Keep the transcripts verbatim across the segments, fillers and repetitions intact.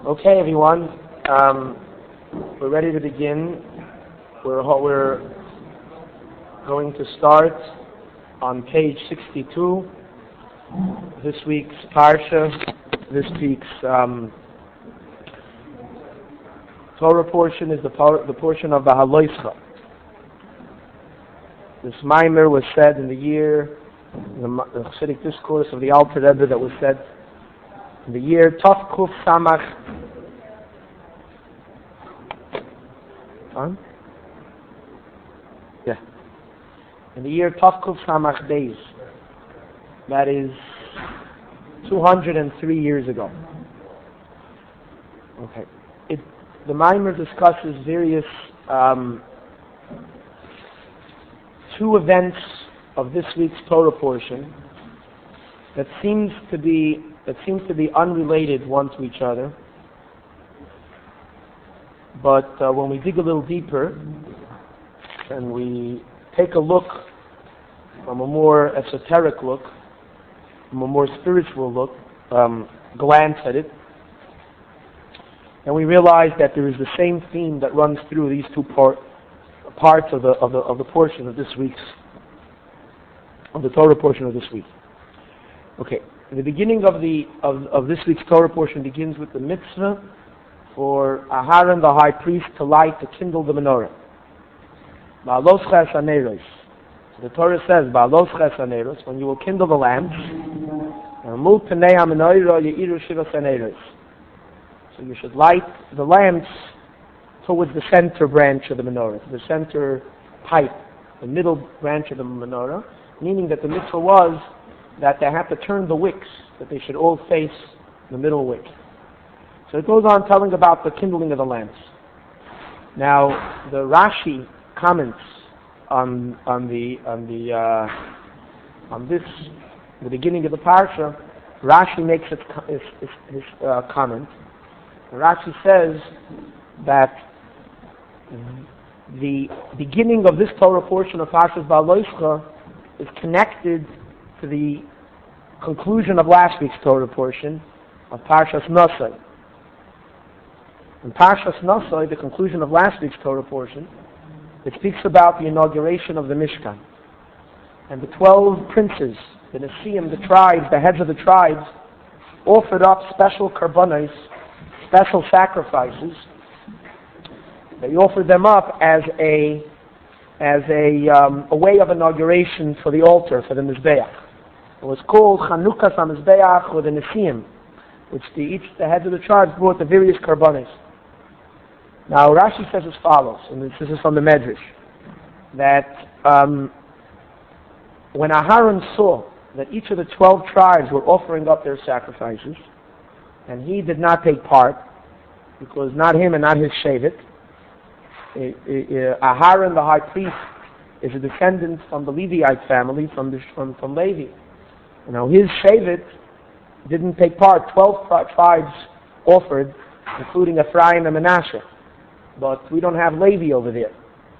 Okay, everyone, um, we're ready to begin. We're, we're going to start on page sixty-two, this week's Parsha, this week's um, Torah portion is the, por- the portion of the Haloischa. This Maimer was said in the year, the, the Chassidic discourse of the Alter Rebbe that was said in the year Tov Kuf Samach. Huh? Yeah. In the year Tov Kuf Samach Beis. That is two hundred three years ago. Okay. It, the Maimer discusses various um, two events of this week's Torah portion that seems to be that seems to be unrelated one to each other. But uh, when we dig a little deeper and we take a look from a more esoteric look, from a more spiritual look, um, glance at it, and we realize that there is the same theme that runs through these two part, parts of the of the of the portion of this week's of the Torah portion of this week. Okay. The beginning of the of, of this week's Torah portion begins with the mitzvah for Aharon, the high priest, to light, to kindle the menorah. Ba'alos ches haneros. The Torah says, Ba'alos ches haneros, when you will kindle the lamps, Mul pnei hamenorah yeiru shivas haneros. So you should light the lamps towards the center branch of the menorah, the center pipe, the middle branch of the menorah, meaning that the mitzvah was that they have to turn the wicks, that they should all face the middle wick. So it goes on telling about the kindling of the lamps. Now, the Rashi comments on on the on the uh, on this the beginning of the parsha. Rashi makes his his, his, his uh, comment. Rashi says that the beginning of this Torah portion of Parshas Ba'aloischa is connected to the conclusion of last week's Torah portion of Parshas Nosai. In Parshas Nosai, the conclusion of last week's Torah portion, it speaks about the inauguration of the Mishkan. And the twelve princes, the Nesiim, the tribes, the heads of the tribes, offered up special karbanos, special sacrifices. They offered them up as a as a, um, a way of inauguration for the altar, for the Mizbeach. It was called Chanukas HaMizbeach, or the Nesiim, which the, each the heads of the tribes brought the various karbanos. Now Rashi says as follows, and this is from the Medrash, that um, when Aharon saw that each of the twelve tribes were offering up their sacrifices, and he did not take part, because not him and not his Shevet, Aharon, the high priest, is a descendant from the Levite family, from the, from, from Levi. Now his Shevet didn't take part. Twelve tribes offered, including Ephraim and Manasseh. But we don't have Levi over there.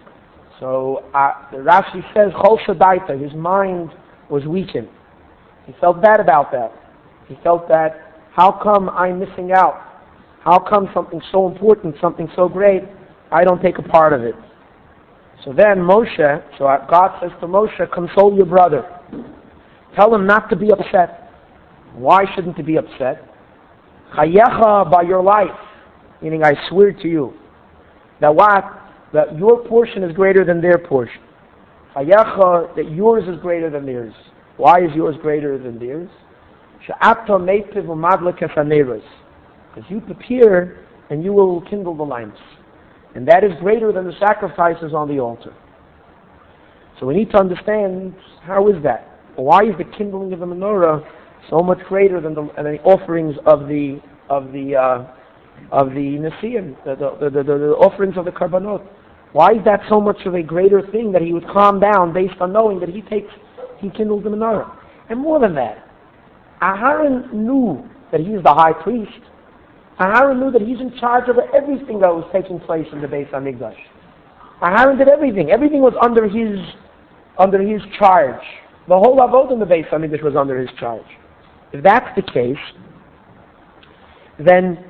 So uh, the Rashi says, Chol Shadaita, his mind was weakened. He felt bad about that. He felt that, how come I'm missing out? How come something so important, something so great, I don't take a part of it? So then Moshe, so God says to Moshe, console your brother. Tell him not to be upset. Why shouldn't he be upset? Chayecha, by your life, meaning I swear to you, that what? That your portion is greater than their portion. Chayecha, that yours is greater than theirs. Why is yours greater than theirs? She'ata meitiv u'madlik haneros. Because you prepare and you will kindle the lamps. And that is greater than the sacrifices on the altar. So we need to understand, how is that? Why is the kindling of the menorah so much greater than the, than the offerings of the of the uh, of the Nesiim, the the, the, the the offerings of the Karbanot? Why is that so much of a greater thing that he would calm down based on knowing that he takes he kindles the menorah? And more than that, Aharon knew that he is the high priest. Aharon knew that he's in charge of everything that was taking place in the Beis HaMikdash. Aharon did everything. Everything was under his under his charge. The whole Avod in the Beis HaMikdash was under his charge. If that's the case, then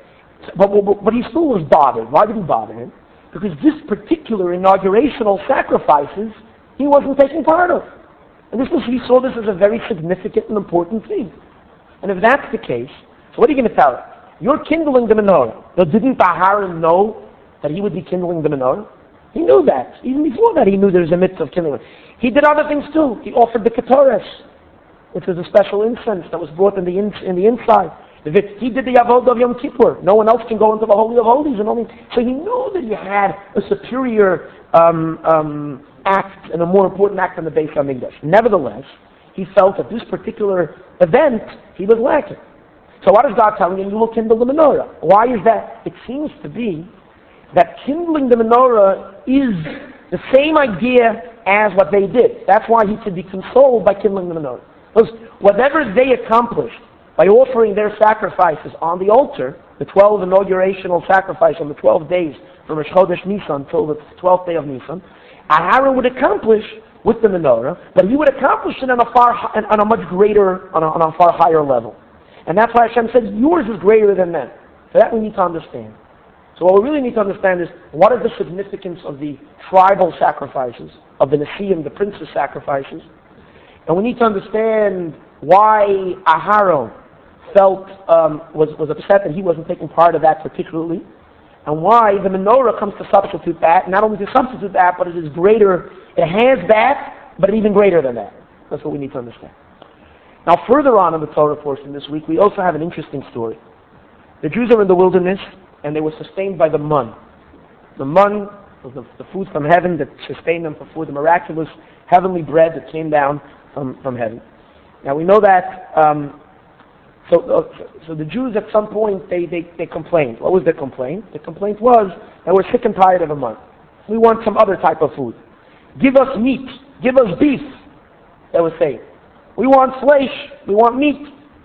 But, but, but he still was bothered. Why did he bother him? Because this particular inaugurational sacrifices he wasn't taking part of. And this was, he saw this as a very significant and important thing. And if that's the case, so what are you going to tell him? You're kindling the menorah. Now, didn't Aharon know that he would be kindling the menorah? He knew that. Even before that, he knew there was a mitzvah of kindling. He did other things too. He offered the ketores, which was a special incense that was brought in the in, in the inside. He did the avodah of Yom Kippur. No one else can go into the Holy of Holies. And only, so he knew that he had a superior um, um, act and a more important act than the Beis HaMikdash. Nevertheless, he felt that this particular event, he was lacking. So what is God telling him? You will kindle the menorah. Why is that? It seems to be that kindling the menorah is the same idea as what they did. That's why he could be consoled by kindling the menorah. Because whatever they accomplished by offering their sacrifices on the altar, the twelve inaugurational sacrifice on the twelve days from Rosh Chodesh Nisan till the twelfth day of Nisan, Aharon would accomplish with the menorah, but he would accomplish it on a far, on a much greater, on a, on a far higher level. And that's why Hashem says, yours is greater than them. So that we need to understand. So what we really need to understand is, what is the significance of the tribal sacrifices, of the Nesiim, the prince's sacrifices? And we need to understand why Aharon felt, um, was, was upset that he wasn't taking part of that particularly, and why the menorah comes to substitute that, not only to substitute that, but it is greater, it has that, but even greater than that. That's what we need to understand. Now further on in the Torah portion this week, we also have an interesting story. The Jews are in the wilderness, and they were sustained by the mun. The mun was the, the food from heaven that sustained them for food, the miraculous heavenly bread that came down from, from heaven. Now we know that, um, so, uh, so the Jews at some point, they, they, they complained. What was their complaint? The complaint was that we're sick and tired of a mun. We want some other type of food. Give us meat. Give us beef, they were saying. We want flesh. We want meat.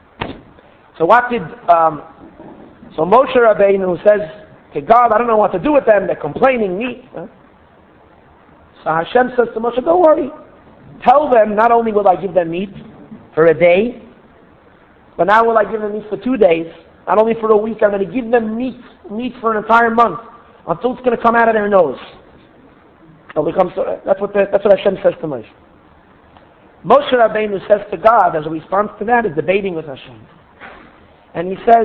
So what did, um, so Moshe Rabbeinu says, okay, God, I don't know what to do with them. They're complaining meat. Huh? So Hashem says to Moshe, don't worry. Tell them, not only will I give them meat for a day, but now will I give them meat for two days. Not only for a week, I'm going to give them meat, meat for an entire month, until it's going to come out of their nose. So becomes, that's what the, that's what Hashem says to Moshe. Moshe Rabbeinu says to God, as a response to that, is debating with Hashem. And he says,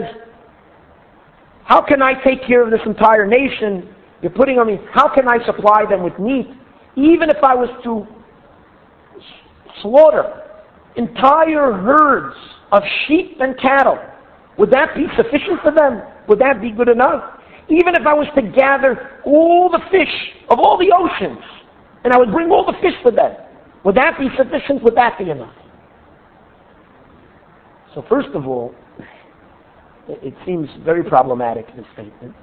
how can I take care of this entire nation? You're putting on me, how can I supply them with meat? Even if I was to slaughter entire herds of sheep and cattle, would that be sufficient for them? Would that be good enough? Even if I was to gather all the fish of all the oceans, and I would bring all the fish for them, would that be sufficient? Would that be enough? So first of all, it seems very problematic, this statement.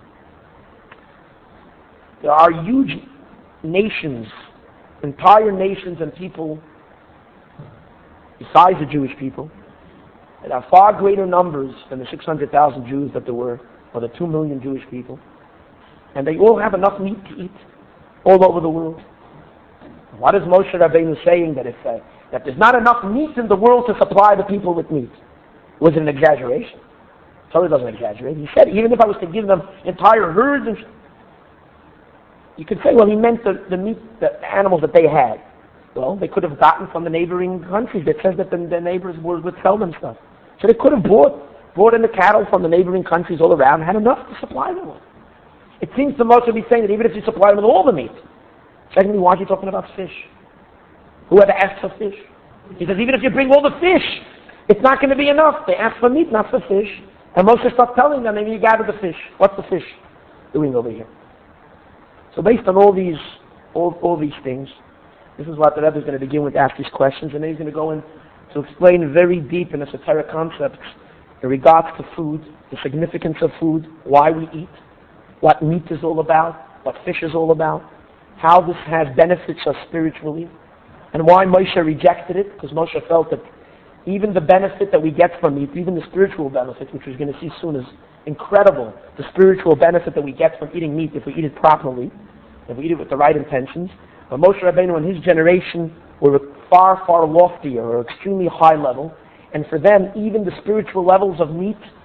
There are huge nations, entire nations and people, besides the Jewish people, that have far greater numbers than the six hundred thousand Jews that there were, or the two million Jewish people. And they all have enough meat to eat all over the world. What is Moshe Rabbeinu saying? That if uh, that there's not enough meat in the world to supply the people with meat? Was it an exaggeration? Torah doesn't exaggerate. He said, even if I was to give them entire herds, and you could say, well, he meant the, the meat, the animals that they had. Well, they could have gotten from the neighboring countries. It says that the, the neighbors would, would sell them stuff. So they could have bought, brought in the cattle from the neighboring countries all around and had enough to supply them with. It seems to most to be saying that even if you supply them with all the meat. Secondly, why are you talking about fish? Whoever asks for fish? He says, even if you bring all the fish, it's not going to be enough. They ask for meat, not for fish. And Moshe starts telling them, maybe you gather the fish. What's the fish doing over here? So based on all these, all, all these things, this is what the Rebbe is going to begin with, ask these questions, and then he's going to go in to explain very deep in esoteric concepts in regards to food, the significance of food, why we eat, what meat is all about, what fish is all about, how this has benefits us spiritually, and why Moshe rejected it, because Moshe felt that even the benefit that we get from meat, even the spiritual benefit, which we're going to see soon, is incredible. The spiritual benefit that we get from eating meat, if we eat it properly, if we eat it with the right intentions. But Moshe Rabbeinu and his generation were far, far loftier, or extremely high level, and for them, even the spiritual levels of meat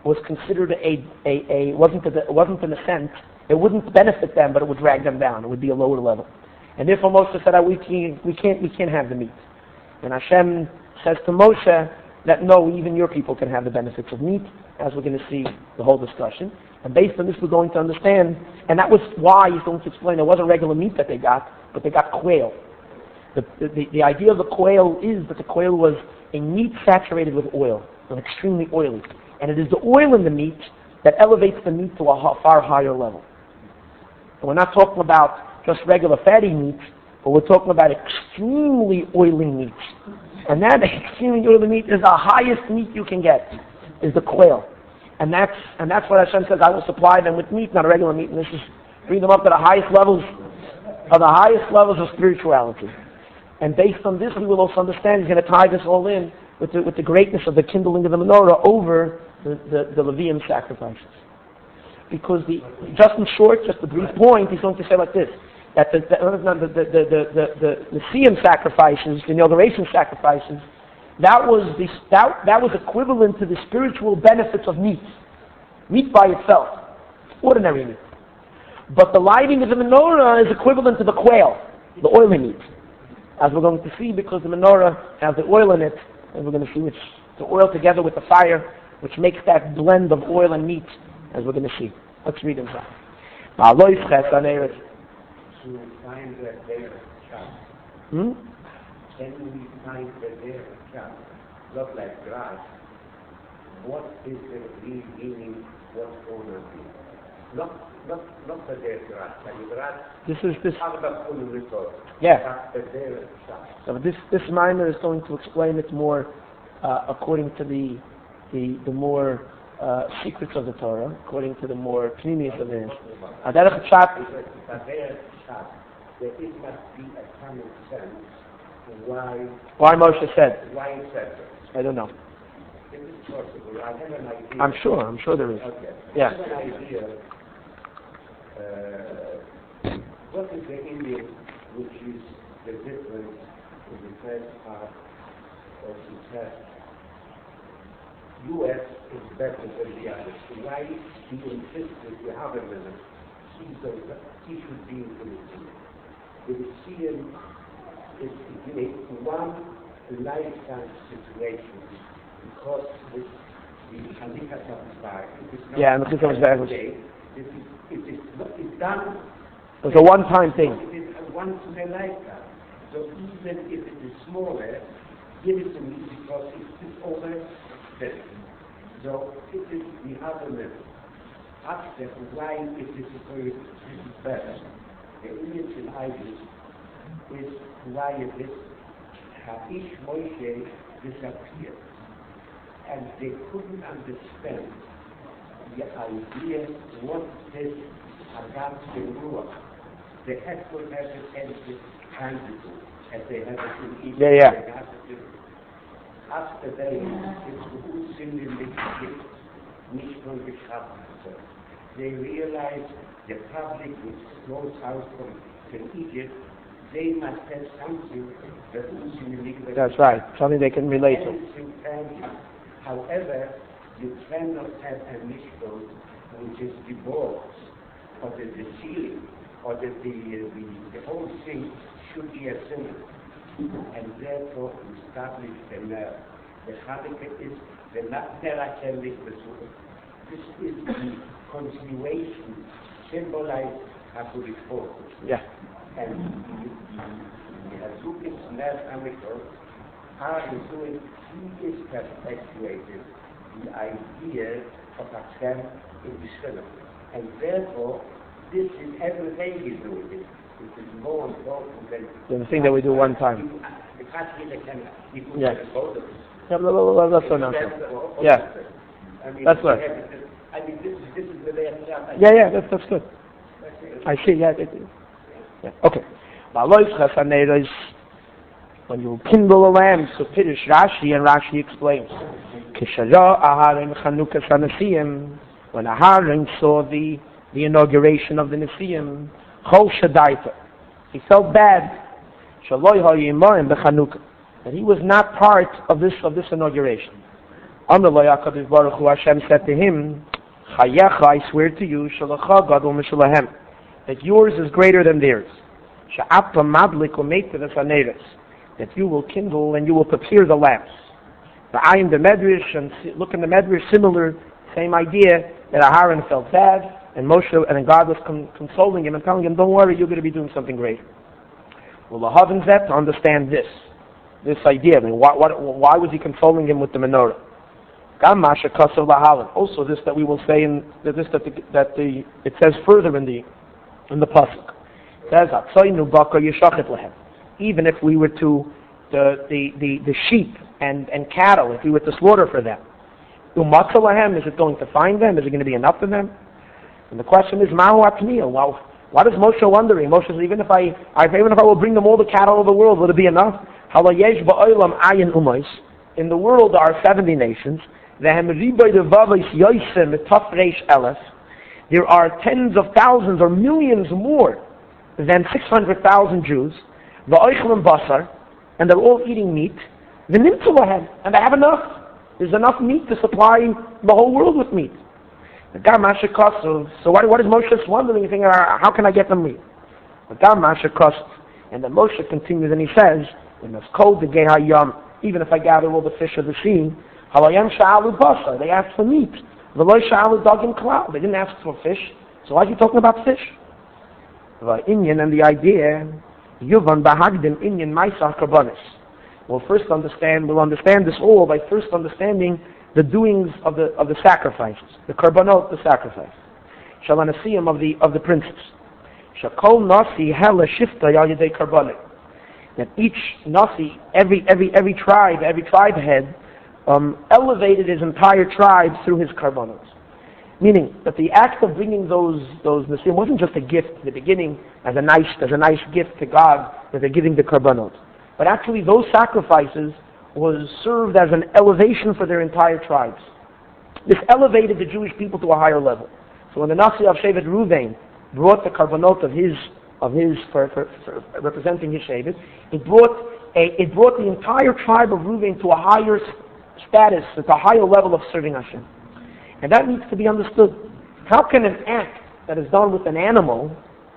was considered a, a, a wasn't, a, wasn't an ascent. It wouldn't benefit them, but it would drag them down. It would be a lower level. And therefore Moshe said, we can't, we can't, we can't have the meat. And Hashem says to Moshe that no, even your people can have the benefits of meat, as we're going to see the whole discussion. And based on this, we're going to understand, and that was why he's going to explain it wasn't regular meat that they got, but they got quail. The, the, the idea of the quail is that the quail was a meat saturated with oil, and extremely oily. And it is the oil in the meat that elevates the meat to a far higher level. And we're not talking about just regular fatty meat, but we're talking about extremely oily meat. And that extremely oily meat is the highest meat you can get, is the quail. And that's and that's what Hashem says, I will supply them with meat, not a regular meat, and this is bring them up to the highest levels of the highest levels of spirituality. And based on this, we will also understand, he's going to tie this all in with the, with the greatness of the kindling of the menorah over the, the, the Levium sacrifices. Because the, just in short, just a brief point, he's going to say like this, that the the the the the, the, the, the Siyam sacrifices, the inauguration sacrifices, that was the that, that was equivalent to the spiritual benefits of meat. Meat by itself, ordinary meat. But the lighting of the menorah is equivalent to the quail, the oily meat, as we're going to see, because the menorah has the oil in it, and we're going to see which the oil together with the fire, which makes that blend of oil and meat, as we're going to see. Let's read inside. To find that there child. Hmm? Can we find that there child? Not like grass. What is the real meaning? What owner is? Not not not the there grass. And grass. This is this. Yeah. So this this minor is going to explain it more uh, according to the the the more uh, secrets of the Torah, according to the more pneumius of it. Aderech Pshat. There is must be a common sense why why Moshe said. Why he said I don't know. It is possible. I have an idea. I'm sure. I'm sure there is. Okay. Yeah. I have an idea. Uh, what is the Indian, which is the difference in the first part of the test? U S is better than the others. Why he insisted to have a minute? He should be in the The Syrian is in one lifetime situation because this, the Halika comes back. Yeah, and the comes back. It is, it is not, it's done. It's a one-time thing. It is a once in a lifetime. So even if it is smaller, give it to me because it is over this. So it is the other level. Ask them why it is very better. The image in Ibis is why it is Ha'ish Moshe disappeared. And they couldn't understand the idea what this Hagat Ruach, the Hekol has it as tangible, as they have it in Egypt. Yeah, yeah. After they, it's the Usin in the Egypt, nicht nur geschaffen. They realize the public which flows out from, from Egypt, they must have something that is. That's right, something they can relate to. However, you cannot have a mishkan which is divorced, or the, the ceiling, or the, the, the, the whole thing should be a symbol. And therefore, establish the nerve. The Hanukkah is the Nerachelik Besur. This is the continuation, symbolized Hasidic focus. Yeah. And the Hazukis Ner Amikot are doing, he is perpetuated the idea of Hashem in the Shalom. And therefore, this is every day he's doing it. It is more important than the thing that we do one time. Yeah. Yeah, blah, blah, blah, that's so nonsense. Yeah. That's right. I mean, this, this is the way I Yeah, yeah, that's, that's good. I see, yeah, it, yeah. Okay. When you kindle a lamp, so Pirish Rashi, and Rashi explains, when Aharon saw the, the inauguration of the Nesiim, he felt bad that he was not part of this of this inauguration. Amalei HaKadosh Baruch Hu, Hashem said to him, Chayecha, I swear to you, Shalacha Gadol Mishalahem, that yours is greater than theirs. She'ata Madlik Umeiteres Haneres, that you will kindle and you will prepare the lamps. The ayin the Medrash, and look in the Medrash, similar, same idea, that Aharon felt bad, and Moshe, and then God was con- consoling him and telling him, don't worry, you're going to be doing something great. Well, the Lahavan Zet to understand this, this idea. I mean, why, why, why was he consoling him with the menorah? Also, this that we will say in this that the, that the it says further in the in the pasuk. It says, even if we were to the the, the, the sheep and, and cattle, if we were to slaughter for them, is it going to find them? Is it going to be enough for them? And the question is, Mahu Atniyah. Well, what is Moshe wondering? Moshe says, even if I, I even if I will bring them all the cattle of the world, will it be enough? In the world there are seventy nations. There are tens of thousands or millions more than six hundred thousand Jews. And they're all eating meat. And they have enough. There's enough meat to supply the whole world with meat. So what, what is Moshe wondering? He's thinking, how can I get them meat? And then Moshe continues and he says, even if I gather all the fish of the sea, they asked for meat. They didn't ask for fish. So why are you talking about fish? Inyan and the idea, we'll first understand, we'll understand this all by first understanding the doings of the of the sacrifices, the karbanot, the sacrifice. Shalanasiyam of the of the princes. Shakol nasi hela shifta yalidei karbanet. That each nasi, every every every tribe, every tribe head, um, elevated his entire tribe through his karbanos. Meaning that the act of bringing those those nasim wasn't just a gift in the beginning as a nice as a nice gift to God that they're giving the karbanot, but actually those sacrifices was served as an elevation for their entire tribes. This elevated the Jewish people to a higher level. So when the Nasi of Shevet Ruvain brought the karbanot of his of his for, for, for representing his Shevet, it brought a, it brought the entire tribe of Ruvain to a higher status, to a higher level of serving Hashem. And that needs to be understood. How can an act that is done with an animal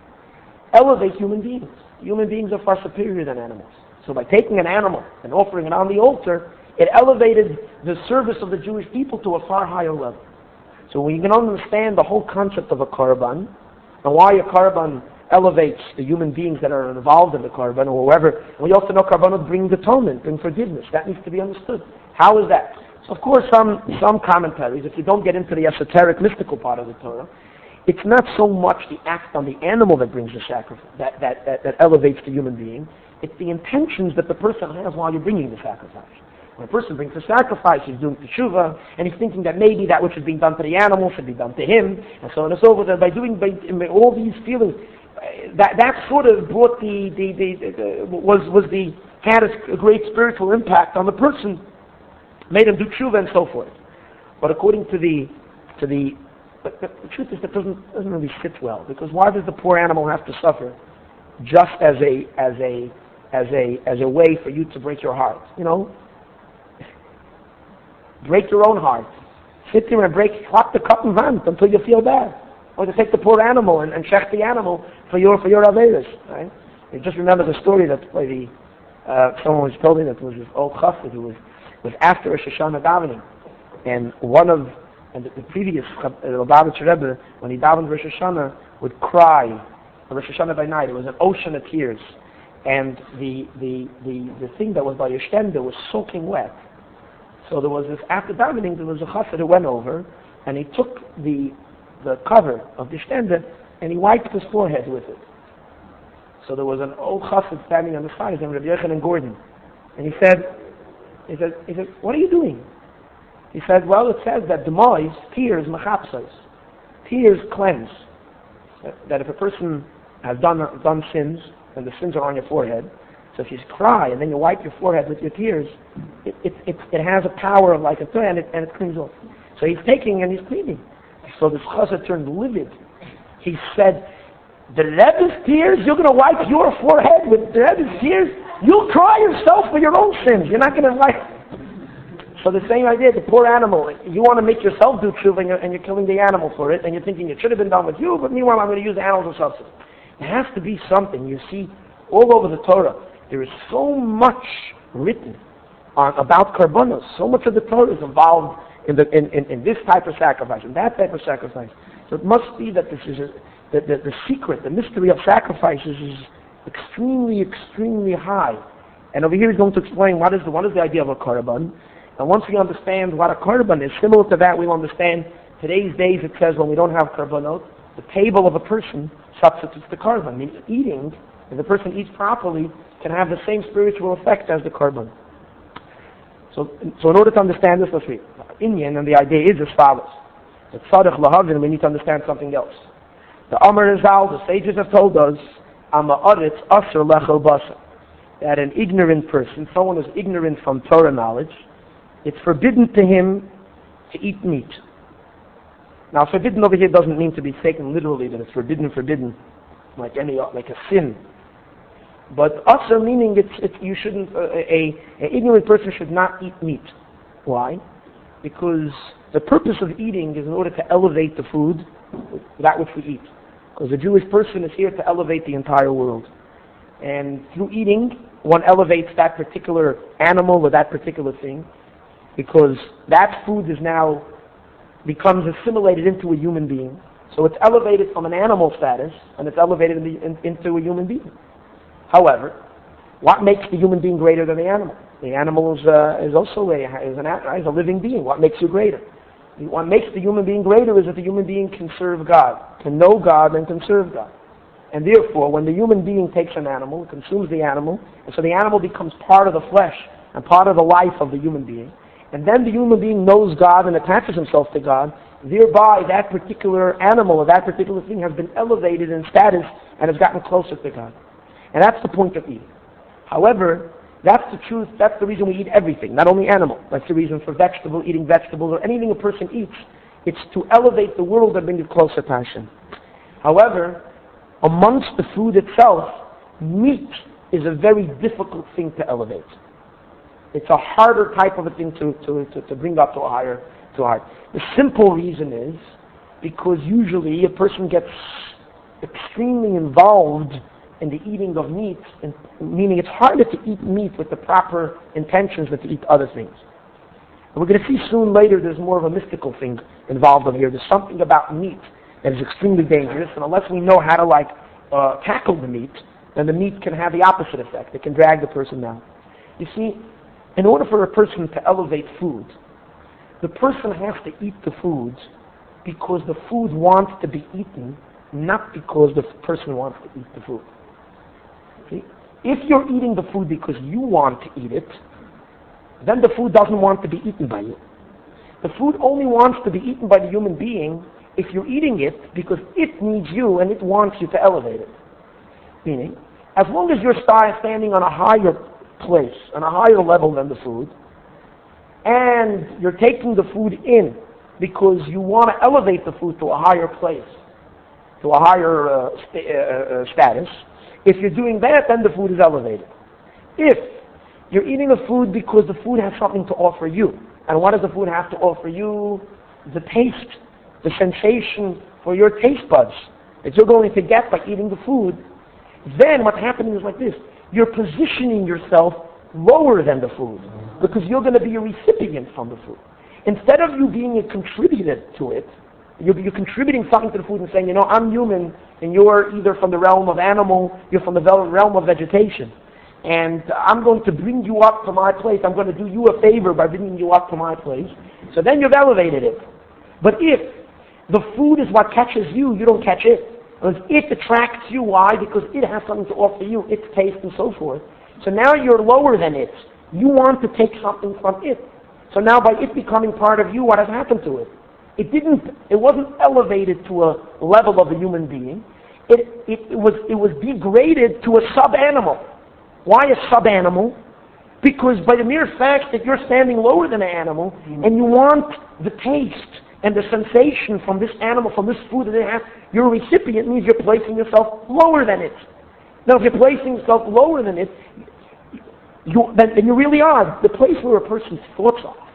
elevate human beings? Human beings are far superior than animals. So by taking an animal and offering it on the altar, it elevated the service of the Jewish people to a far higher level. So when you can understand the whole concept of a korban, and why a korban elevates the human beings that are involved in the korban, or whoever, and we also know korbanot brings atonement, brings forgiveness. That needs to be understood. How is that? So of course, some some commentaries, if you don't get into the esoteric, mystical part of the Torah, it's not so much the act on the animal that brings the sacrifice, that, that, that, that elevates the human being. It's the intentions that the person has while you're bringing the sacrifice. When a person brings the sacrifice, he's doing teshuvah, and he's thinking that maybe that which is being done to the animal should be done to him, and so on and so forth. And by doing by, by all these feelings, that that sort of brought the the, the, the was was the had a great spiritual impact on the person, made him do teshuvah and so forth. But according to the to the but the, the truth is that doesn't doesn't really sit well, because why does the poor animal have to suffer just as a as a as a as a way for you to break your heart? You know, break your own heart. Sit there and break, clap the cup and vant until you feel bad, or to take the poor animal and, and check the animal for your for your averos. Right? You just remember the story that by the uh, someone was told me that was this old chassid who was was after Rosh Hashanah davening, and one of and the, the previous uh, Lubavitcher Rebbe, when he davened Rosh Hashanah, would cry. Rosh Hashanah by night, it was an ocean of tears, and the the the, the thing that was by your stender was soaking wet. So there was this, after davening, there was a chassid who went over, and he took the the cover of the stender, and he wiped his forehead with it. So there was an old chassid standing on the side, his name was Rabbi Yochanan Gordon, and he said, he said, he said, what are you doing? He said, well, it says that demois, tears, machapsas, tears cleanse. That if a person has done done sins, and the sins are on your forehead, so if you cry and then you wipe your forehead with your tears, it it it, it has a power of like a toy, and it and it cleans off. So he's taking and he's cleaning. So this chassid turned livid. He said, the Rebbe's tears, you're going to wipe your forehead with the Rebbe's tears? You'll cry yourself for your own sins. You're not going to wipe. So the same idea, the poor animal, you want to make yourself do tshuva and you're, and you're killing the animal for it, and you're thinking it should have been done with you, but meanwhile I'm going to use the animal as a substance. There has to be something. You see, all over the Torah, there is so much written on, about karbanos. So much of the Torah is involved in, the, in, in, in this type of sacrifice, and that type of sacrifice. So it must be that this is a, the, the, the secret, the mystery of sacrifices is extremely, extremely high. And over here he's going to explain what is the, what is the idea of a korban. And once we understand what a korban is, similar to that we'll understand today's days it says when we don't have korbanot, the table of a person substitutes the korban. I mean, eating, if the person eats properly, can have the same spiritual effect as the korban. So, so in order to understand this, let's read. Inyan, and the idea is as follows. The tzadich lahavin, we need to understand something else. The Amar Rizal, the sages have told us, Ama aretz aser lechel basar, that an ignorant person, someone who's ignorant from Torah knowledge, it's forbidden to him to eat meat. Now, forbidden over here doesn't mean to be taken literally, that it's forbidden, forbidden, like any, like a sin. But aser meaning it's, it's you shouldn't, uh, a, a ignorant person should not eat meat. Why? Because the purpose of eating is in order to elevate the food, that which we eat. Because the Jewish person is here to elevate the entire world. And through eating, one elevates that particular animal or that particular thing, because that food is now becomes assimilated into a human being. So it's elevated from an animal status, and it's elevated in the, in, into a human being. However, what makes the human being greater than the animal? The animal is, uh, is also a, is, an, is a living being. What makes you greater? What makes the human being greater is that the human being can serve God, can know God and can serve God. And therefore, when the human being takes an animal, consumes the animal, and so the animal becomes part of the flesh and part of the life of the human being, and then the human being knows God and attaches himself to God, thereby that particular animal or that particular thing has been elevated in status and has gotten closer to God. And that's the point of eating. However, that's the truth, that's the reason we eat everything, not only animal. That's the reason for vegetable, eating vegetables or anything a person eats. It's to elevate the world and bring it closer to Hashem. However, amongst the food itself, meat is a very difficult thing to elevate. It's a harder type of a thing to, to, to, to bring up to a higher to a higher. The simple reason is because usually a person gets extremely involved in the eating of meat, and meaning it's harder to eat meat with the proper intentions than to eat other things. And we're going to see soon later there's more of a mystical thing involved over here. There's something about meat that is extremely dangerous, and unless we know how to like uh, tackle the meat, then the meat can have the opposite effect. It can drag the person down. You see, in order for a person to elevate food, the person has to eat the food because the food wants to be eaten, not because the person wants to eat the food. See? If you're eating the food because you want to eat it, then the food doesn't want to be eaten by you. The food only wants to be eaten by the human being if you're eating it because it needs you and it wants you to elevate it. Meaning, as long as you're standing on a higher place, on a higher level than the food, and you're taking the food in because you want to elevate the food to a higher place, to a higher uh, st- uh, uh, status, if you're doing that, then the food is elevated. If you're eating the food because the food has something to offer you, and what does the food have to offer you? The taste, the sensation for your taste buds that you're going to get by eating the food, then what's happening is like this. You're positioning yourself lower than the food because you're going to be a recipient from the food. Instead of you being a contributor to it, you're, you're contributing something to the food and saying, you know, I'm human and you're either from the realm of animal, you're from the realm of vegetation. And I'm going to bring you up to my place. I'm going to do you a favor by bringing you up to my place. So then you've elevated it. But if the food is what catches you, you don't catch it. Because it attracts you. Why? Because it has something to offer you, its taste and so forth. So now you're lower than it. You want to take something from it. So now by it becoming part of you, what has happened to it? It didn't, it wasn't elevated to a level of a human being. It, it, it was, it was degraded to a sub-animal. Why a sub-animal? Because by the mere fact that you're standing lower than an animal and you want the taste and the sensation from this animal, from this food that it has, your recipient means you're placing yourself lower than it. Now if you're placing yourself lower than it, you, then, then you really are the place where a person's thoughts are.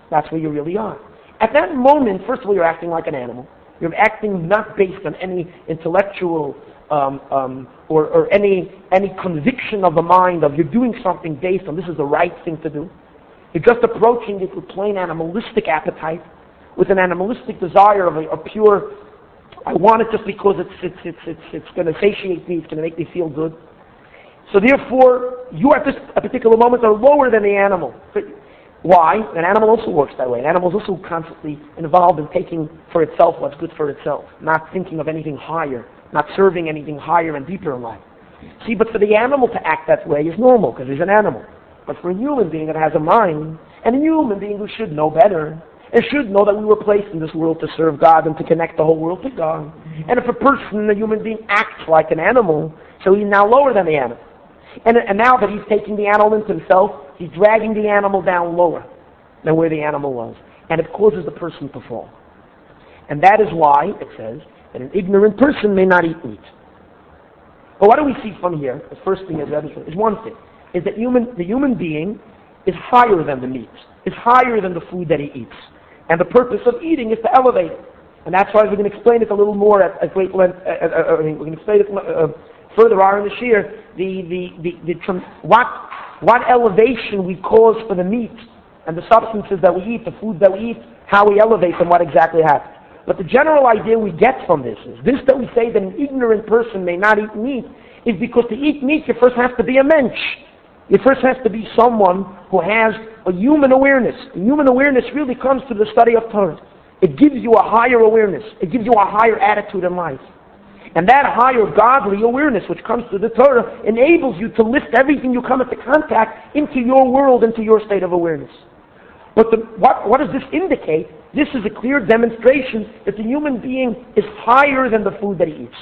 That's where you really are. At that moment, first of all, you're acting like an animal. You're acting not based on any intellectual um, um, or, or any any conviction of the mind of you're doing something based on this is the right thing to do. You're just approaching it with plain animalistic appetite, with an animalistic desire of a, a pure, I want it just because it's it's it's it's, it's going to satiate me, it's going to make me feel good. So therefore, you at this a particular moment are lower than the animal. Why? An animal also works that way. An animal is also constantly involved in taking for itself what's good for itself, not thinking of anything higher, not serving anything higher and deeper in life. See, but for the animal to act that way is normal because he's an animal. But for a human being that has a mind, and a human being who should know better, and should know that we were placed in this world to serve God and to connect the whole world to God. And if a person, a human being, acts like an animal, so he's now lower than the animal. And, and now that he's taking the animal into himself, he's dragging the animal down lower than where the animal was. And it causes the person to fall. And that is why, it says, that an ignorant person may not eat meat. But what do we see from here? The first thing is, is one thing, is that human, the human being is higher than the meat, is higher than the food that he eats. And the purpose of eating is to elevate it. And that's why we're going to explain it a little more at, at great length. Uh, uh, uh, we're going to explain it uh, further on in the shir, the, the, the, the, what, what elevation we cause for the meat and the substances that we eat, the food that we eat, how we elevate them, what exactly happens. But the general idea we get from this is, this that we say that an ignorant person may not eat meat, is because to eat meat you first have to be a mensch. You first have to be someone who has a human awareness. And human awareness really comes through the study of Torah. It gives you a higher awareness. It gives you a higher attitude in life. And that higher godly awareness which comes through the Torah enables you to lift everything you come into contact into your world, into your state of awareness. But the, what, what does this indicate? This is a clear demonstration that the human being is higher than the food that he eats.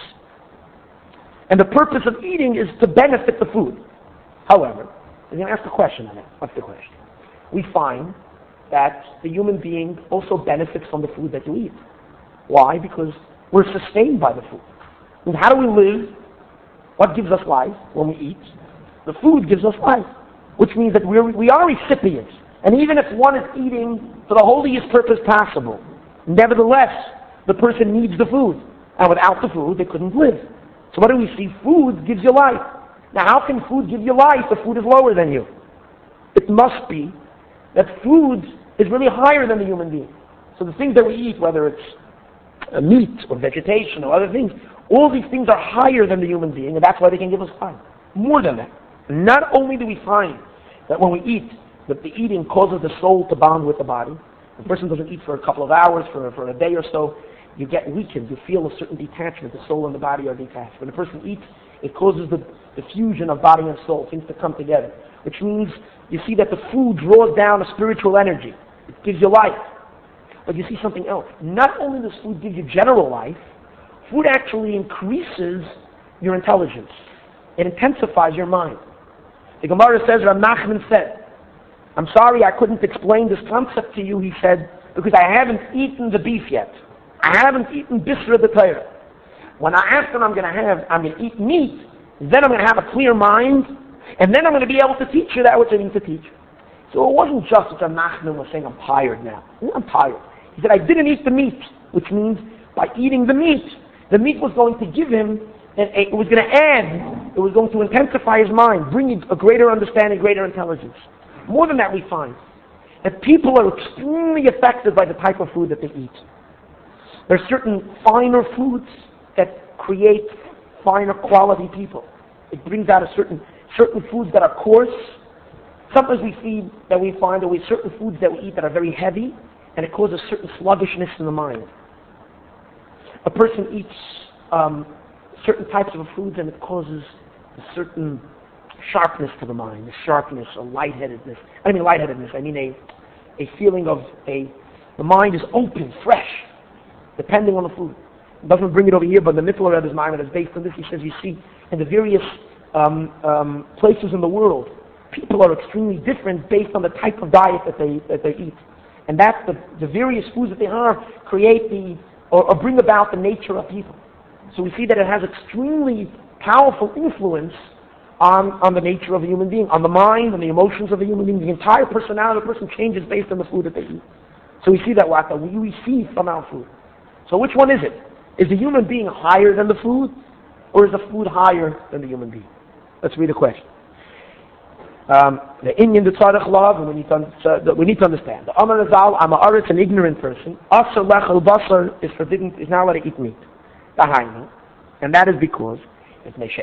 And the purpose of eating is to benefit the food. However, I'm going to ask a question on that. What's the question? We find that the human being also benefits from the food that you eat. Why? Because we're sustained by the food. And how do we live? What gives us life when we eat? The food gives us life, which means that we're, we are recipients. And even if one is eating for the holiest purpose possible, nevertheless, the person needs the food. And without the food, they couldn't live. So what do we see? Food gives you life. Now, how can food give you life if food is lower than you? It must be that food is really higher than the human being. So the things that we eat, whether it's uh, meat or vegetation or other things, all these things are higher than the human being, and that's why they can give us life. More than that. Not only do we find that when we eat, that the eating causes the soul to bond with the body. The person doesn't eat for a couple of hours, for, for a day or so, you get weakened, you feel a certain detachment, the soul and the body are detached. When a person eats, it causes the, the fusion of body and soul, things to come together. Which means you see that the food draws down a spiritual energy. It gives you life. But you see something else. Not only does food give you general life, food actually increases your intelligence. It intensifies your mind. The Gemara says, Rav Nachman said, I'm sorry I couldn't explain this concept to you, he said, because I haven't eaten the beef yet. I haven't eaten Bisra the Torah. When I ask what I'm going to have, I'm going to eat meat, then I'm going to have a clear mind, and then I'm going to be able to teach you that which I need to teach. So it wasn't just that Nachman was saying, I'm tired now. I'm tired. He said, I didn't eat the meat, which means by eating the meat, the meat was going to give him, and it was going to add, it was going to intensify his mind, bring him a greater understanding, greater intelligence. More than that, we find that people are extremely affected by the type of food that they eat. There are certain finer foods that create finer quality people. It brings out a certain certain foods that are coarse. Sometimes we feed that we find that we have certain foods that we eat that are very heavy, and it causes certain sluggishness in the mind. A person eats um, certain types of foods, and it causes a certain sharpness to the mind, a sharpness, a lightheadedness. I mean lightheadedness. I mean a a feeling of a the mind is open, fresh, depending on the food. It doesn't bring it over here, but the Mitzvah of his mind is based on this. He says, you see, in the various um, um, places in the world, people are extremely different based on the type of diet that they that they eat, and that's the the various foods that they have create the or, or bring about the nature of people. So we see that it has extremely powerful influence on, on the nature of a human being, on the mind and the emotions of a human being. The entire personality of a person changes based on the food that they eat. So we see that what we receive from our food. So which one is it? Is the human being higher than the food, or is the food higher than the human being? Let's read the question. Um, the Indian, the tzarech love, and we need to, uh, we need to understand. The Amar Azal, I'm an ignorant person. Asar lechel basar is forbidden, is not allowed to eat meat. And that is because because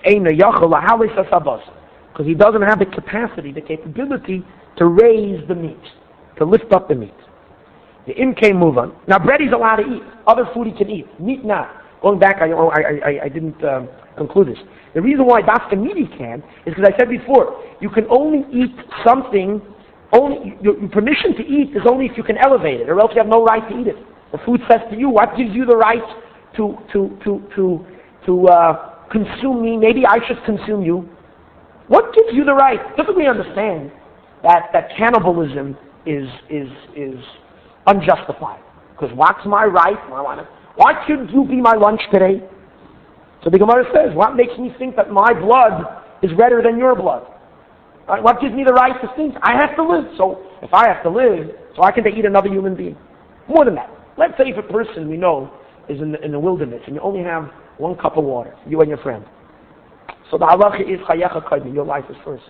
he doesn't have the capacity, the capability to raise the meat, to lift up the meat. The imke move on. Now bread he's allowed to eat. Other food he can eat. Meat not. Going back, I I, I, I didn't um, conclude this. The reason why that's the meat he can is because I said before, you can only eat something, only your, your permission to eat is only if you can elevate it, or else you have no right to eat it. The food says to you, what gives you the right to to to to to uh, consume me? Maybe I should consume you. What gives you the right? Typically understand that, that cannibalism is is is unjustified. Because what's my right? Why should you be my lunch today? So the Gemara says, what makes me think that my blood is redder than your blood? Right? What gives me the right to think? I have to live. So if I have to live, so I can eat another human being. More than that. Let's say if a person we know is in the, in the wilderness and you only have one cup of water, you and your friend. So the halacha is chayecha kaidmi, your life is first.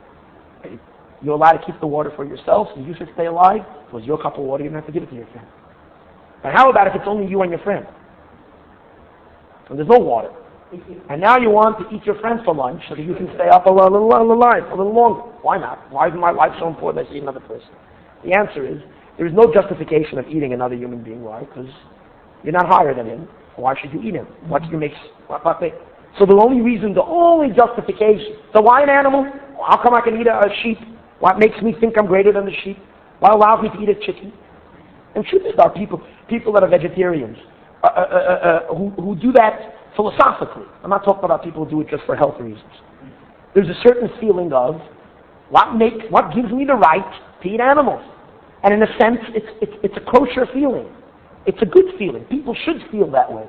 You're allowed to keep the water for yourself, so you should stay alive. If it was your cup of water, you don't have to give it to your friend. But how about if it's only you and your friend? And there's no water. And now you want to eat your friend for lunch so that you can stay up a little, a little alive, a little longer. Why not? Why is my life so important that I eat another person? The answer is, there is no justification of eating another human being. Why? Because you're not higher than him. Why should you eat him? What do you make? What, what they, so the only reason, the only justification. So why an animal? How come I can eat a, a sheep? What makes me think I'm greater than the sheep? What allows me to eat a chicken? And truth is, there are people, people that are vegetarians uh, uh, uh, uh, who, who do that philosophically. I'm not talking about people who do it just for health reasons. There's a certain feeling of what makes, what gives me the right to eat animals. And in a sense, it's, it's, it's a kosher feeling. It's a good feeling. People should feel that way.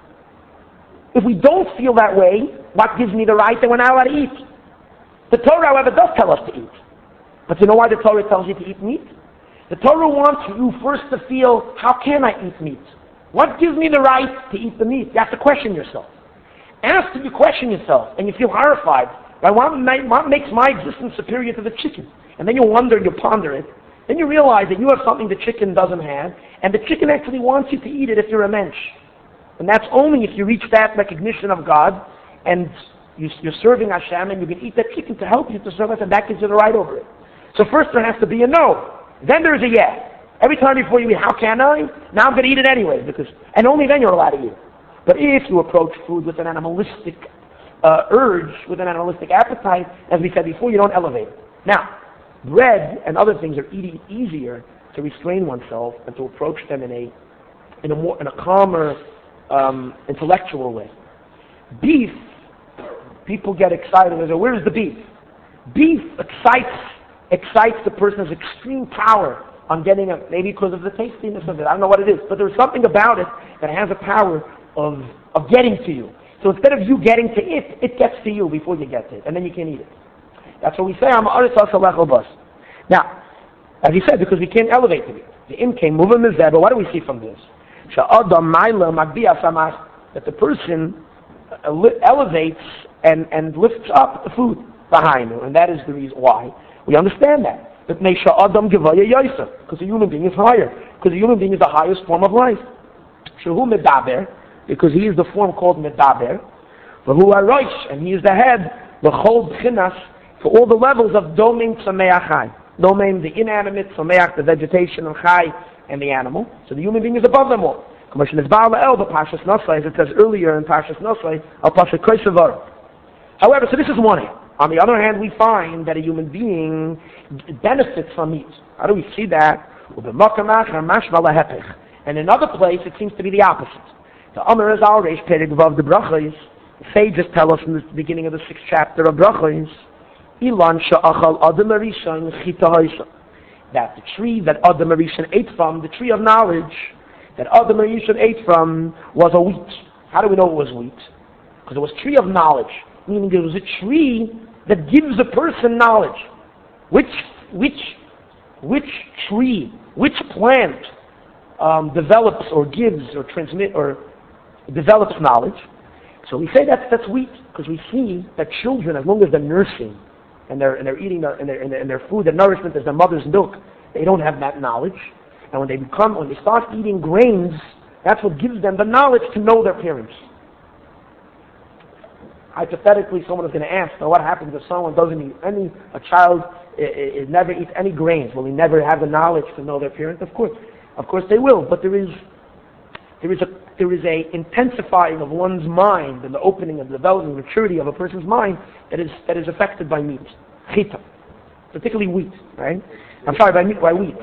If we don't feel that way, what gives me the right that we're not allowed to eat? The Torah, however, does tell us to eat. But you know why the Torah tells you to eat meat? The Torah wants you first to feel, how can I eat meat? What gives me the right to eat the meat? You have to question yourself. After you question yourself and you feel horrified by what, what makes my existence superior to the chicken, and then you wonder, you ponder it, then you realize that you have something the chicken doesn't have, and the chicken actually wants you to eat it if you're a mensch. And that's only if you reach that recognition of God, and you, you're serving Hashem, and you can eat that chicken to help you to serve us, and that gives you the right over it. So first there has to be a no. Then there's a yes. Every time before you eat, how can I? Now I'm going to eat it anyway, because, and only then you're allowed to eat it. But if you approach food with an animalistic uh, urge, with an animalistic appetite, as we said before, you don't elevate it. Now, bread and other things are eating easier to restrain oneself and to approach them in a in a more in a calmer, um, intellectual way. Beef, people get excited. They say, "Where's the beef?" Beef excites excites the person's extreme power on getting a, maybe because of the tastiness of it. I don't know what it is, but there's something about it that has a power of of getting to you. So instead of you getting to it, it gets to you before you get to it, and then you can eat it. That's what we say. I'm Now, as he said, because we can't elevate the meat. The imke moving is there, but what do we see from this? That the person elevates and, and lifts up the food behind him, and that is the reason why we understand that. That because a human being is higher, because a human being is the highest form of life. Because he is the form called medaber, and he is the head, the whole b'chinas, for all the levels of domain sameach chai. Domain, the inanimate, sameach, the vegetation, and chai, and the animal. So the human being is above them all. As it says earlier in Parshas Nosai, al Pashat Kosevar. However, so this is one hand. On the other hand, we find that a human being benefits from meat. How do we see that? And in another place, it seems to be the opposite. The Amar Azal Reish Perek Vav the Brachos, the sages tell us in the beginning of the sixth chapter of Brachos, Ilan sha'achal Adam Arishon chita haisa. That the tree that Adam Arishon ate from, the tree of knowledge, that Adam Arishon ate from, was a wheat. How do we know it was wheat? Because it was tree of knowledge, meaning it was a tree that gives a person knowledge. Which, which, which tree, which plant um, develops or gives or transmit or develops knowledge? So we say that's that's wheat, because we see that children, as long as they're nursing and they're and they're eating their, and, their, and, their, and their food, their nourishment is their mother's milk, they don't have that knowledge. And when they become, when they start eating grains, that's what gives them the knowledge to know their parents. Hypothetically, someone is going to ask, now what happens if someone doesn't eat any, a child it, it never eats any grains? Will he never have the knowledge to know their parents? Of course, of course they will. But there is, there is a, there is a intensifying of one's mind and the opening and the development and maturity of a person's mind that is that is affected by meat, chita, particularly wheat. Right? I'm sorry, by meat, by wheat.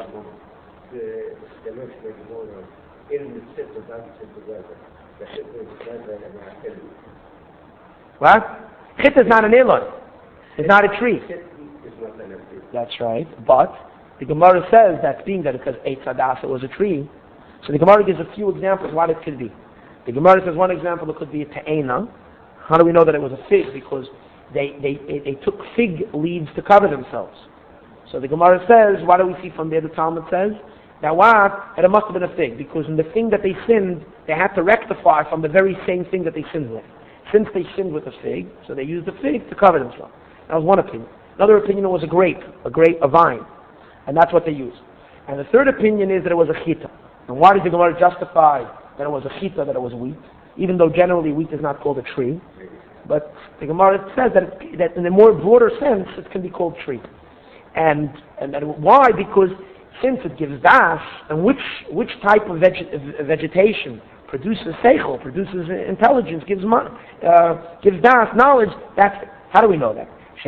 What? Chita is not an elon. It's not a tree. That's right. But the Gemara says that being that it says Eitz Hadassah was a tree, so the Gemara gives a few examples of what it could be. The Gemara says one example, it could be a te'ena. How do we know that it was a fig? Because they, they, they took fig leaves to cover themselves. So the Gemara says, what do we see from there? The Talmud says, now what? That it must have been a fig, because in the thing that they sinned, they had to rectify from the very same thing that they sinned with. Since they sinned with a fig, so they used the fig to cover themselves. That was one opinion. Another opinion was a grape, a grape, a vine. And that's what they used. And the third opinion is that it was a chita. And why did the Gemara justify that it was a chita, that it was wheat? Even though generally wheat is not called a tree. But the Gemara says that, it, that in a more broader sense, it can be called tree. And, and, and why? Because since it gives das, and which which type of veg- vegetation produces seichel, produces intelligence, gives uh, gives das, knowledge, that's, how do we know that?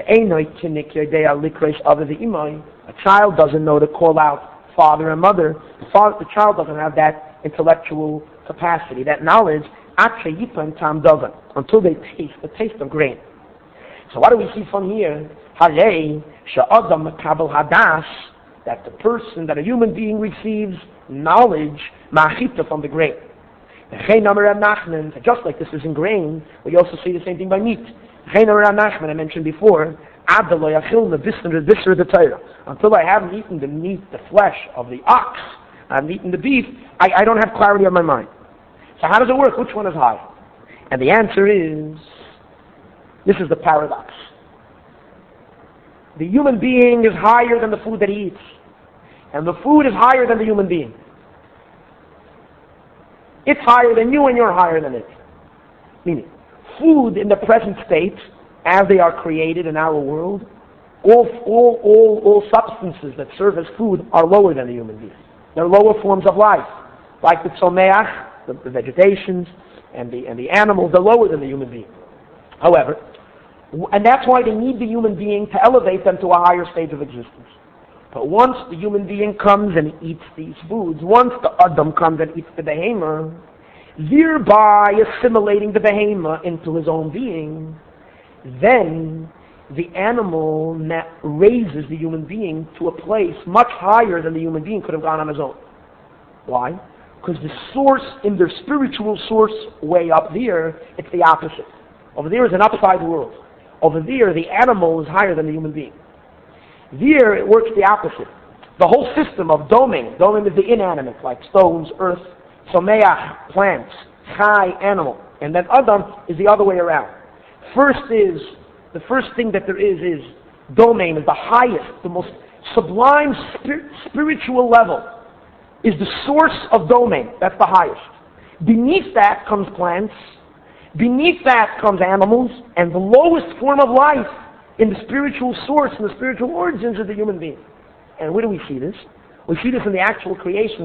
A child doesn't know to call out father and mother. The, father, the child doesn't have that intellectual capacity, that knowledge, until they taste the taste of grain. So what do we see from here? That the person, that a human being receives knowledge, ma'achita, from the grain. Just like this is in grain, we also see the same thing by meat. I mentioned before, until I haven't eaten the meat, the flesh of the ox, I haven't eaten the beef, I, I don't have clarity on my mind. So how does it work? Which one is high? And the answer is, this is the paradox. The human being is higher than the food that he eats. And the food is higher than the human being. It's higher than you and you're higher than it. Meaning, food in the present state, as they are created in our world, all, all, all, all substances that serve as food are lower than the human being. They're lower forms of life. Like the tzomeach, the, the vegetations, and the, and the animals, they're lower than the human being. However, and that's why they need the human being to elevate them to a higher stage of existence. But once the human being comes and eats these foods, once the Adam comes and eats the behemoth, thereby assimilating the behemoth into his own being, then the animal raises the human being to a place much higher than the human being could have gone on his own. Why? Because the source, in their spiritual source way up there, it's the opposite. Over there is an upside world. Over there, the animal is higher than the human being. There, it works the opposite. The whole system of doming, doming is the inanimate, like stones, earth, someach, plants, chai, animal. And then Adam is the other way around. First is, the first thing that there is, is domain, is the highest, the most sublime spir- spiritual level, is the source of domain. That's the highest. Beneath that comes plants. Beneath that comes animals, and the lowest form of life in the spiritual source, in the spiritual origins, is the human being. And where do we see this? We see this in the actual creation.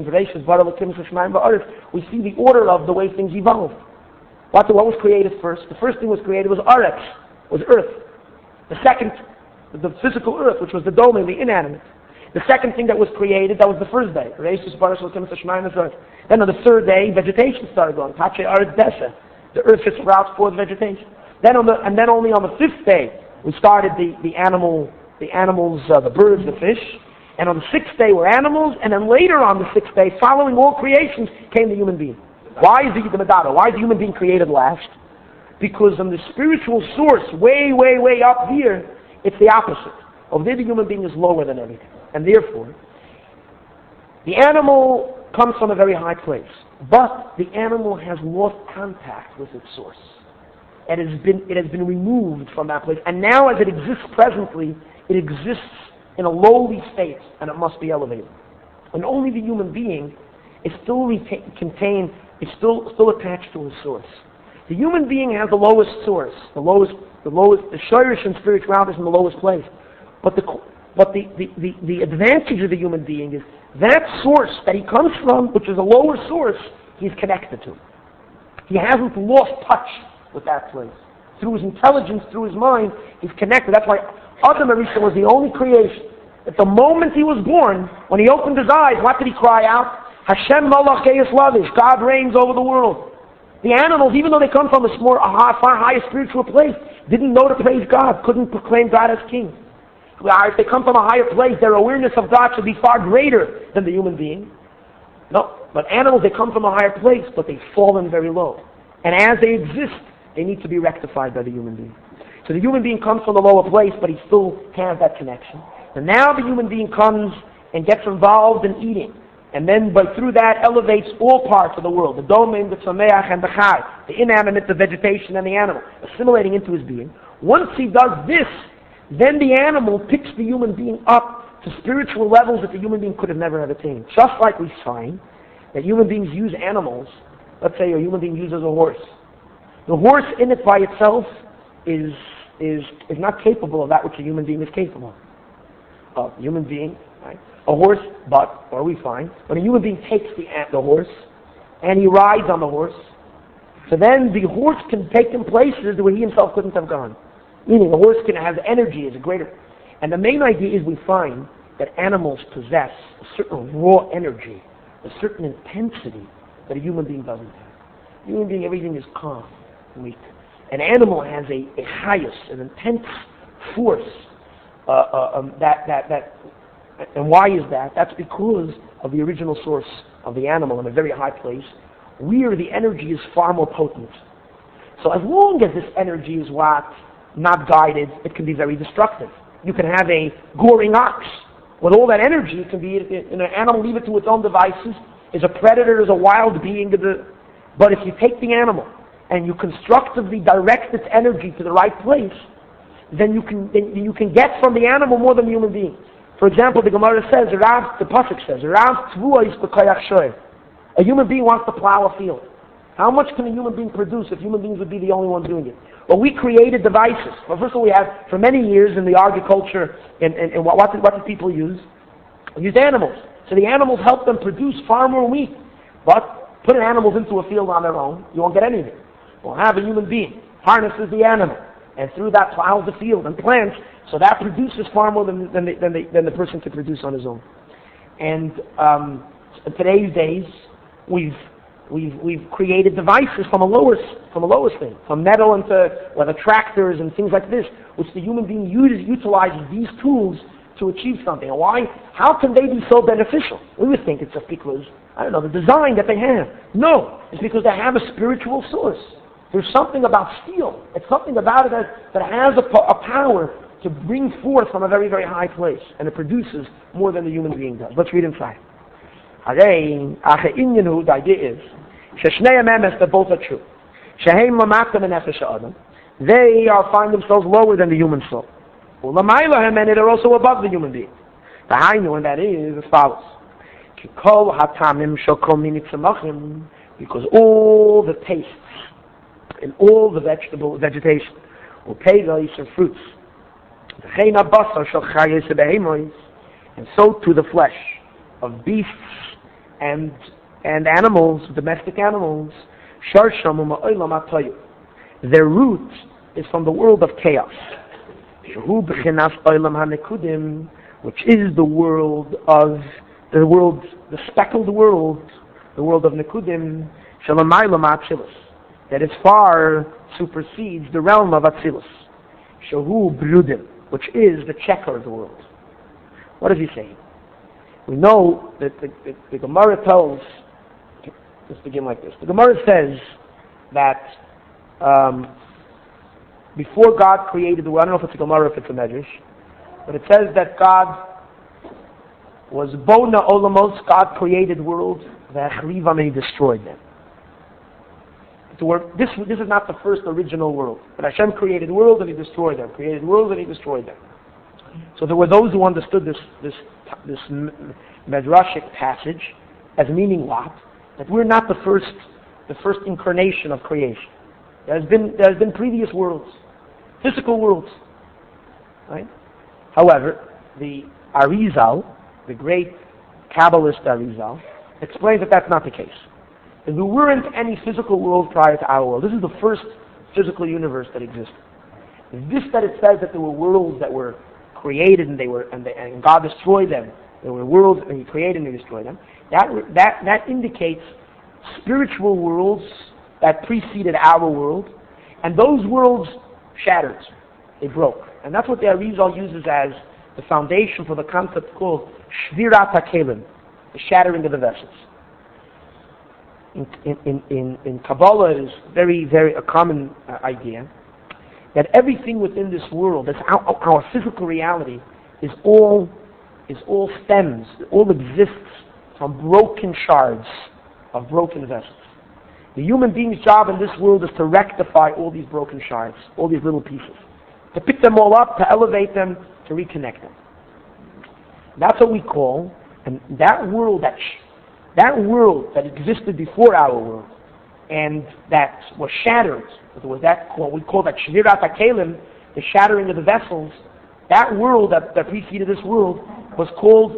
We see the order of the way things evolve. What, what was created first? The first thing was created was Aretz, was earth. The second, the physical earth, which was the domain, the inanimate. The second thing that was created, that was the first day. Then on the third day, vegetation started going. The earth just sprouts forth vegetation. Then on the, and then only on the fifth day, we started the, the animal, the animals, uh, the birds, the fish. And on the sixth day were animals, and then later on the sixth day, following all creations, came the human being. Why is the, the Madada? Why is the human being created last? Because on the spiritual source, way, way, way up here, It's the opposite. Over there, the human being is lower than everything. And therefore, the animal comes from a very high place. But the animal has lost contact with its source. It has been, it has been removed from that place. And now as it exists presently, it exists in a lowly state, and it must be elevated. And only the human being is still reta- contained, is still, still attached to his source. The human being has the lowest source, the lowest, the lowest, the shirish and spirituality is in the lowest place. But the, but the, the, the, the advantage of the human being is that source that he comes from, which is a lower source, he's connected to. He hasn't lost touch with that place. Through his intelligence, through his mind, he's connected. That's why Adam Arishon was the only creation. At the moment he was born, when he opened his eyes, what did he cry out? Hashem Malach Geis Lavish, God reigns over the world. The animals, even though they come from a, more, a high, far higher spiritual place, didn't know to praise God, couldn't proclaim God as king. If they come from a higher place, their awareness of God should be far greater than the human being. No, but animals, they come from a higher place, but they've fallen very low. And as they exist, they need to be rectified by the human being. So the human being comes from the lower place, but he still has that connection. And now the human being comes and gets involved in eating. And then by through that elevates all parts of the world, the domain, the tzameach, and the chai, the inanimate, the vegetation, and the animal, assimilating into his being. Once he does this, then the animal picks the human being up to spiritual levels that the human being could have never have attained. Just like we find that human beings use animals. Let's say a human being uses a horse. The horse in it by itself is is is not capable of that which a human being is capable of. A human being, right? A horse, but, or we find, when a human being takes the, the horse and he rides on the horse, so then the horse can take him places where he himself couldn't have gone. Meaning the horse can have energy as a greater. And the main idea is we find that animals possess a certain raw energy, a certain intensity that a human being doesn't have. A human being, everything is calm and weak. An animal has a, a highest, an intense force uh, uh, um, that, that, that And why is that? That's because of the original source of the animal in a very high place, where the energy is far more potent. So as long as this energy is what, not guided, it can be very destructive. You can have a goring ox. With all that energy, it can be, in an animal, leave it to its own devices, is a predator, is a wild being. But if you take the animal and you constructively direct its energy to the right place, then you can, then you can get from the animal more than the human being. For example, the Gemara says, Rav, the Pasuk says, Rav Tvua is b'koyach shoyer. A human being wants to plow a field. How much can a human being produce if human beings would be the only ones doing it? Well, we created devices. Well, first of all, we have, for many years in the agriculture, and, and, and what, what, did, what did people use? They used animals. So the animals help them produce far more wheat. But put animals into a field on their own, you won't get anything. We'll have a human being, harnesses the animal, and through that plows the field and plants, so that produces far more than, than, the, than, the, than the person can produce on his own. And um, in today's days, we've we've we've created devices from a lower from a lower thing, from metal into whether tractors and things like this, which the human being uses, utilizes these tools to achieve something. And why? How can they be so beneficial? We would think it's just because, I don't know, the design that they have. No, it's because they have a spiritual source. There's something about steel. It's something about it that, that has a, a power to bring forth from a very, very high place. And it produces more than the human being does. Let's read inside. The idea is, that both are true. They are find themselves lower than the human soul. And they're also above the human being. And that is as follows. Because all the tastes and all the vegetable vegetation, and fruits, and so to the flesh of beasts and and animals, domestic animals, their root is from the world of chaos, which is the world of the world, the speckled world, the world of Nekudim, that is far supersedes the realm of Atzilus, which is the checker of the world. What is he saying? We know that the, the, the Gemara tells, let's begin like this. The Gemara says that um, before God created the world. I don't know if it's a Gemara, if it's a Medrash, but it says that God was Bona Olamos, God created worlds, and He destroyed them. This, this is not the first original world, but Hashem created worlds and He destroyed them, created worlds and He destroyed them. So there were those who understood this this this Medrashic passage as meaning what? That we're not the first the first incarnation of creation. There has been there has been previous worlds, physical worlds. Right? However, the Arizal, the great Kabbalist Arizal, explains that that's not the case. That there weren't any physical world prior to our world. This is the first physical universe that existed. This that it says that there were worlds that were created and they were and, they, and God destroyed them. There were worlds and He created and He destroyed them. That that that indicates spiritual worlds that preceded our world, and those worlds shattered. They broke, and that's what the Arizal uses as the foundation for the concept called Shvirat HaKelim, the shattering of the vessels. In in in in Kabbalah, it is very very a common uh, idea that everything within this world, that's our, our physical reality, is all is all stems, all exists from broken shards of broken vessels. The human being's job in this world is to rectify all these broken shards, all these little pieces, to pick them all up, to elevate them, to reconnect them. That's what we call, and that world that sh- that world that existed before our world, and that was shattered. It was that what we call that Shvirat HaKelim, the shattering of the vessels. That world that, that preceded this world was called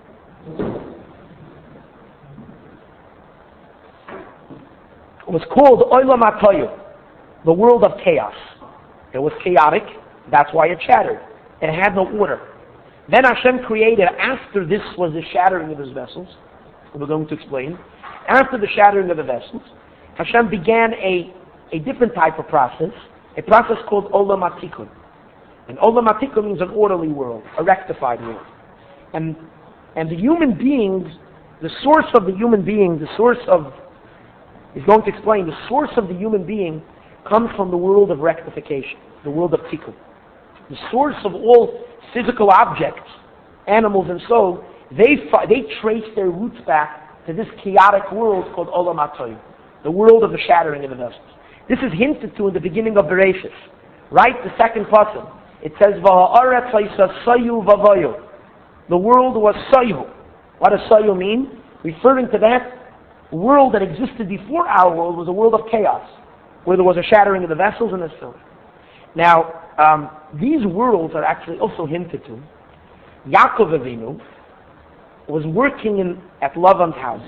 was called Olam HaToyu, the world of chaos. It was chaotic. That's why it shattered. It had no order. Then Hashem created, after this was the shattering of His vessels, we're going to explain, after the shattering of the vessels, Hashem began a, a different type of process, a process called Olam HaTikun. And Olam HaTikun means an orderly world, a rectified world. And, and the human beings, the source of the human being, the source of, he's going to explain, the source of the human being comes from the world of rectification, the world of Tikkun. The source of all physical objects, animals and so, they they trace their roots back to this chaotic world called Olam HaToyu, the world of the shattering of the vessels. This is hinted to in the beginning of Bereshis. Right, the second pasuk. It says, V'ha'aretz ha'isa sayu v'vayu. The world was sayu. What does sayu mean? Referring to that world that existed before our world was a world of chaos, where there was a shattering of the vessels and so on. Now, um, these worlds are actually also hinted to. Yaakov Avinu was working in, at Lavan's house.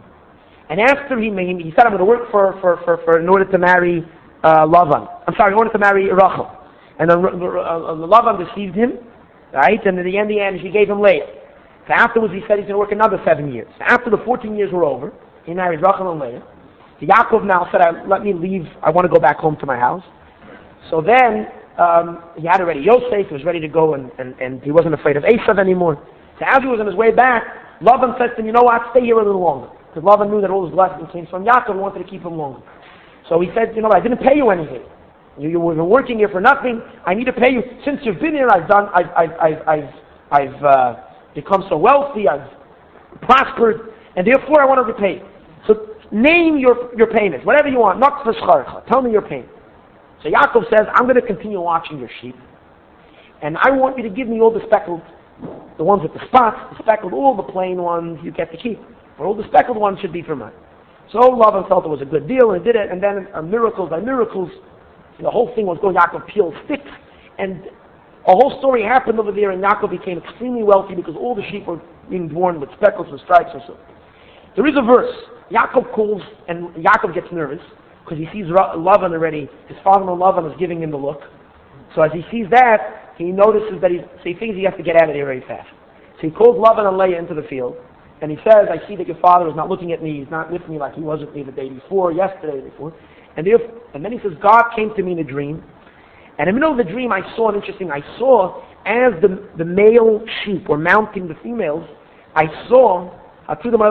And after he made, he said, I'm going to work for, for, for, for in order to marry uh, Lavan. I'm sorry, in order to marry Rachel. And then uh, uh, Lavan deceived him, right? And in the end, the end, she gave him Leah. So afterwards, he said he's going to work another seven years. So after the fourteen years were over, he married Rachel and Leah. So Yaakov now said, let me leave. I want to go back home to my house. So then, um, he had already Yosef, he was ready to go, and, and, and he wasn't afraid of Esav anymore. So as he was on his way back, Lavan said to him, you know what, stay here a little longer. Because Lavan knew that all his blessings came from Yaakov and wanted to keep him longer. So he said, you know what, I didn't pay you anything. You, you were working here for nothing. I need to pay you. Since you've been here, I've done, I've, I've, I've, I've, I've uh, become so wealthy, I've prospered, and therefore I want to repay you. So name your, your payments, whatever you want. Not for schar. Tell me your payment. So Yaakov says, I'm going to continue watching your sheep, and I want you to give me all the speckled, the ones with the spots, the speckled, all the plain ones you get to keep. But all the speckled ones should be for mine. So Lavan felt it was a good deal and did it, and then uh, miracles by miracles, the whole thing was going, Yaakov peeled sticks, and a whole story happened over there, and Yaakov became extremely wealthy because all the sheep were being born with speckles and stripes and so. There is a verse. Yaakov calls, and Yaakov gets nervous, because he sees Lavan already. His father-in-law Lavan is giving him the look. So as he sees that, he notices that he's, so he thinks he has to get out of there very fast. So he calls Lavan and Leah into the field, and he says, I see that your father is not looking at me, he's not with me like he was with me the day before, yesterday before. And, if, and then he says, God came to me in a dream, and in the middle of the dream I saw an interesting, I saw as the, the male sheep were mounting the females, I saw, I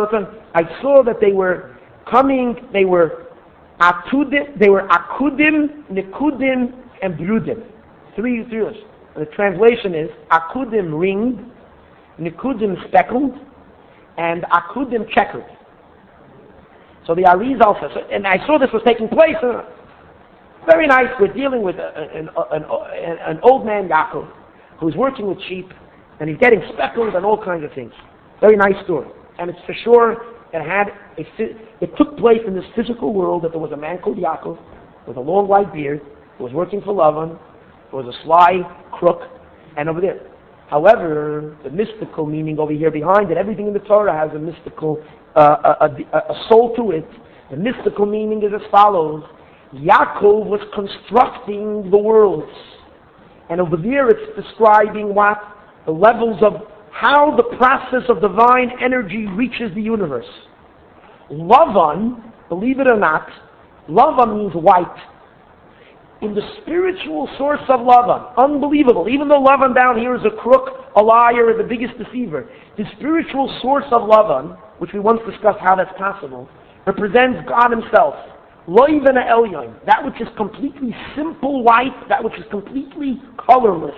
saw that they were coming, they were Akudim, they were Akudim, Nikudim, and Brudim. Three years. And the translation is Akudim ringed, Nikudim speckled, and Akudim checkered. So the Arizal says, and I saw this was taking place. Uh, very nice. We're dealing with a, an, an, an, an old man, Yaakov, who's working with sheep, and he's getting speckled and all kinds of things. Very nice story. And it's for sure, it had a, it took place in this physical world that there was a man called Yaakov with a long white beard who was working for Lavan, who was a sly crook, and over there. However, the mystical meaning over here behind it, everything in the Torah has a mystical, uh, a, a, a soul to it. The mystical meaning is as follows. Yaakov was constructing the worlds. And over there it's describing what? The levels of how the process of divine energy reaches the universe. Lavan, believe it or not, Lavan means white. In the spiritual source of Lavan, unbelievable, even though Lavan down here is a crook, a liar, and the biggest deceiver, the spiritual source of Lavan, which we once discussed how that's possible, represents God himself. Loivena Elyon, that which is completely simple white, that which is completely colorless.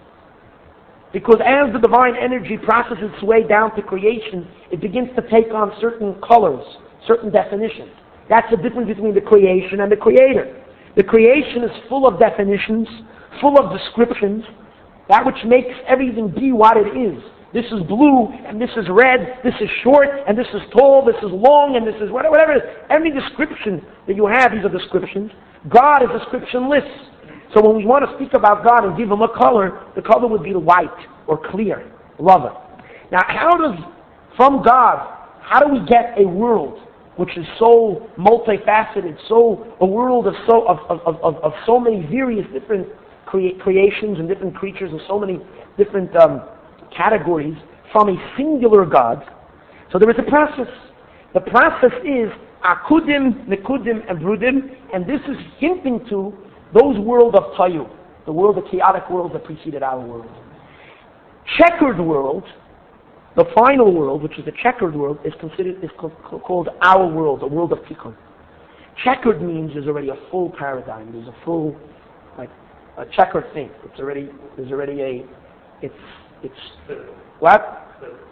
Because as the divine energy processes its way down to creation, it begins to take on certain colors, certain definitions. That's the difference between the creation and the creator. The creation is full of definitions, full of descriptions, that which makes everything be what it is. This is blue, and this is red, this is short, and this is tall, this is long, and this is whatever, whatever it is. Every description that you have, these are descriptions. God is descriptionless. So when we want to speak about God and give him a color, the color would be white or clear. Love it. Now, how does, from God, how do we get a world which is so multifaceted, so a world of so of of, of, of so many various different crea- creations and different creatures and so many different um, categories from a singular God? So there is a process. The process is Akudim, Nikudim, and Brudim, and this is hinting to those world of Tayu, the world, the chaotic world that preceded our world. Checkered world, the final world, which is the checkered world, is considered is called our world, the world of Tikkun. Checkered means there's already a full paradigm. There's a full, like a checkered thing. It's already there's already a, it's it's what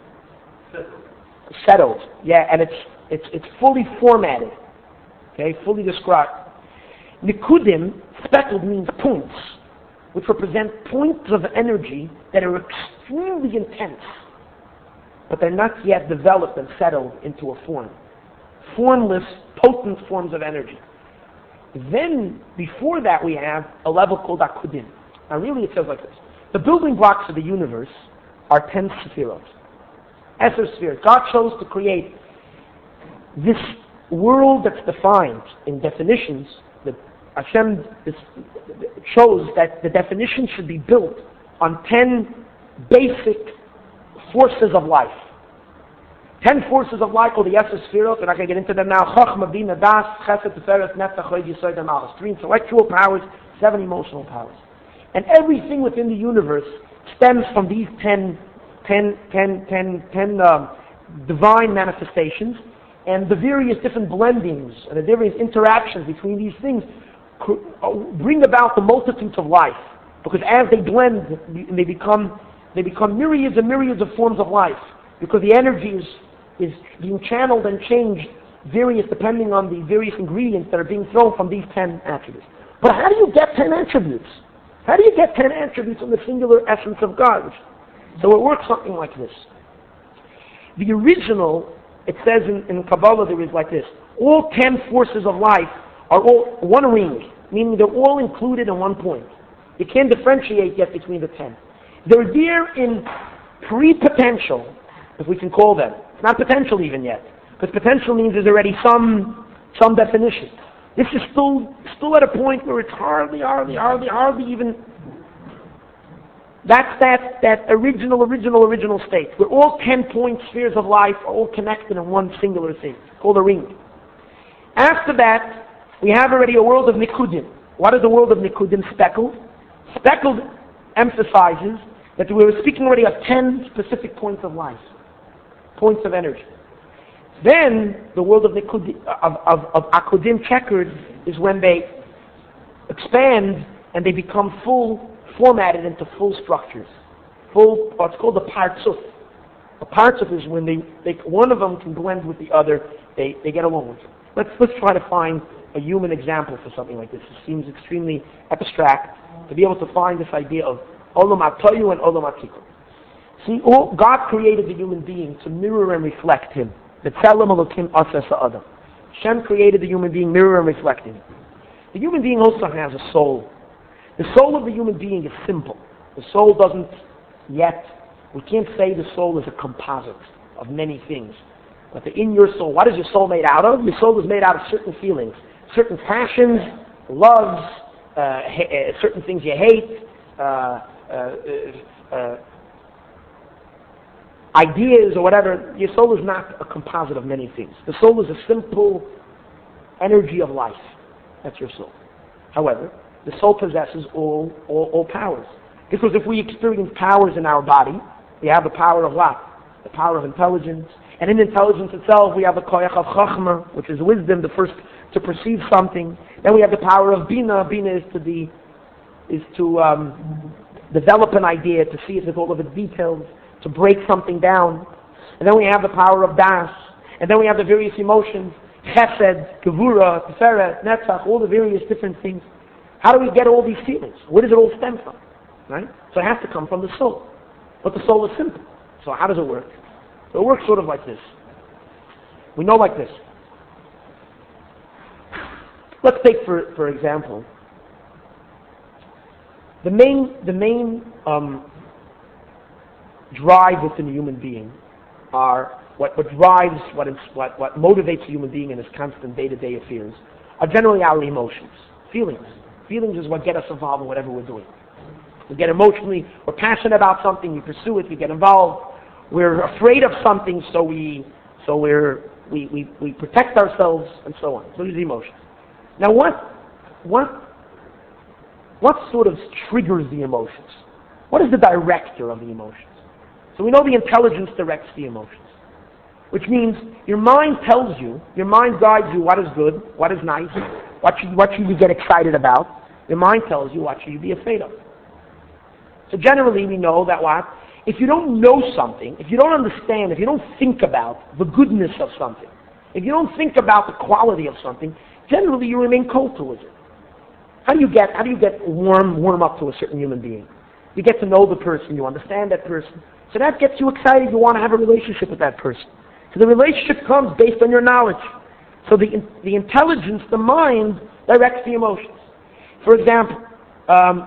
settled. Yeah, and it's it's it's fully formatted. Okay, fully described. Nikudim, speckled, means points, which represent points of energy that are extremely intense, but they're not yet developed and settled into a form. Formless, potent forms of energy. Then, before that, we have a level called Akudim. Now, really, it says like this. The building blocks of the universe are ten sephirot. Esser spheres. God chose to create this world that's defined in definitions. That Hashem chose that the definition should be built on ten basic forces of life. Ten forces of life called the Yesher Sfirot. We're not going to get into them now. Chochmah, Bina, Das, Chesed, Tiferet, Netzach, Chod, Yesod, and Malchus. Three intellectual powers, seven emotional powers. And everything within the universe stems from these ten, ten, ten, ten, ten um, divine manifestations, and the various different blendings and the various interactions between these things bring about the multitudes of life. Because as they blend, they become they become myriads and myriads of forms of life. Because the energy is, is being channeled and changed various depending on the various ingredients that are being thrown from these ten attributes. But how do you get ten attributes? How do you get ten attributes in the singular essence of God? So it works something like this. The original, it says in, in Kabbalah, there is like this. All ten forces of life are all one ring, meaning they're all included in one point. You can't differentiate yet between the ten. They're there in pre-potential, if we can call them. It's not potential even yet, because potential means there's already some some definition. This is still still at a point where it's hardly, hardly, hardly, hardly even. That's that that original, original, original state, where all ten point spheres of life are all connected in one singular thing, called a ring. After that, we have already a world of Nikudim. What is the world of Nikudim? Speckled. Speckled emphasizes that we were speaking already of ten specific points of life, points of energy. Then the world of Nikudim, of, of, of Akudim checkered is when they expand and they become full, formatted into full structures. Full, what's called the partsuf. A partsuf is when they, they, one of them can blend with the other, they, they get along with it. Let's, let's try to find a human example for something like this. It seems extremely abstract to be able to find this idea of olam hatoyu and olam hatikun. See, all, God created the human being to mirror and reflect Him. B'tselem Elokim aseh ha'adam. Hashem created the human being, mirror and reflecting Him. The human being also has a soul. The soul of the human being is simple. The soul doesn't yet, we can't say the soul is a composite of many things. But the, in your soul, what is your soul made out of? Your soul is made out of certain feelings, certain passions, loves, uh, ha- uh, certain things you hate, uh, uh, uh, uh, ideas or whatever. Your soul is not a composite of many things. The soul is a simple energy of life. That's your soul. However, the soul possesses all, all, all powers. Because if we experience powers in our body, we have the power of what? The power of intelligence. And in intelligence itself, we have the koyach of chachma, which is wisdom, the first to perceive something. Then we have the power of bina. Bina is to be, is to um, develop an idea, to see it with all of its details, to break something down. And then we have the power of das. And then we have the various emotions, chesed, gevura, tiferet, netzach, all the various different things. How do we get all these feelings? Where does it all stem from? Right? So it has to come from the soul. But the soul is simple. So how does it work? So it works sort of like this. We know like this. Let's take, for, for example, the main, the main um, drive within a human being are, what, what drives, what, what, what motivates a human being in his constant day-to-day affairs are generally our emotions, feelings. Feelings is what get us involved in whatever we're doing. We get emotionally, we're passionate about something, we pursue it, we get involved. We're afraid of something, so we so we're we, we, we protect ourselves and so on. So these are emotions. Now what what what sort of triggers the emotions? What is the director of the emotions? So we know the intelligence directs the emotions. Which means your mind tells you, your mind guides you what is good, what is nice, what should what should you get excited about. Your mind tells you what should you be afraid of. So generally we know that what? If you don't know something, if you don't understand, if you don't think about the goodness of something, if you don't think about the quality of something, generally you remain cold towards it. How do you get how do you get warm warm up to a certain human being? You get to know the person, you understand that person. So that gets you excited, you want to have a relationship with that person. So the relationship comes based on your knowledge. So the the intelligence, the mind, directs the emotions. For example, um,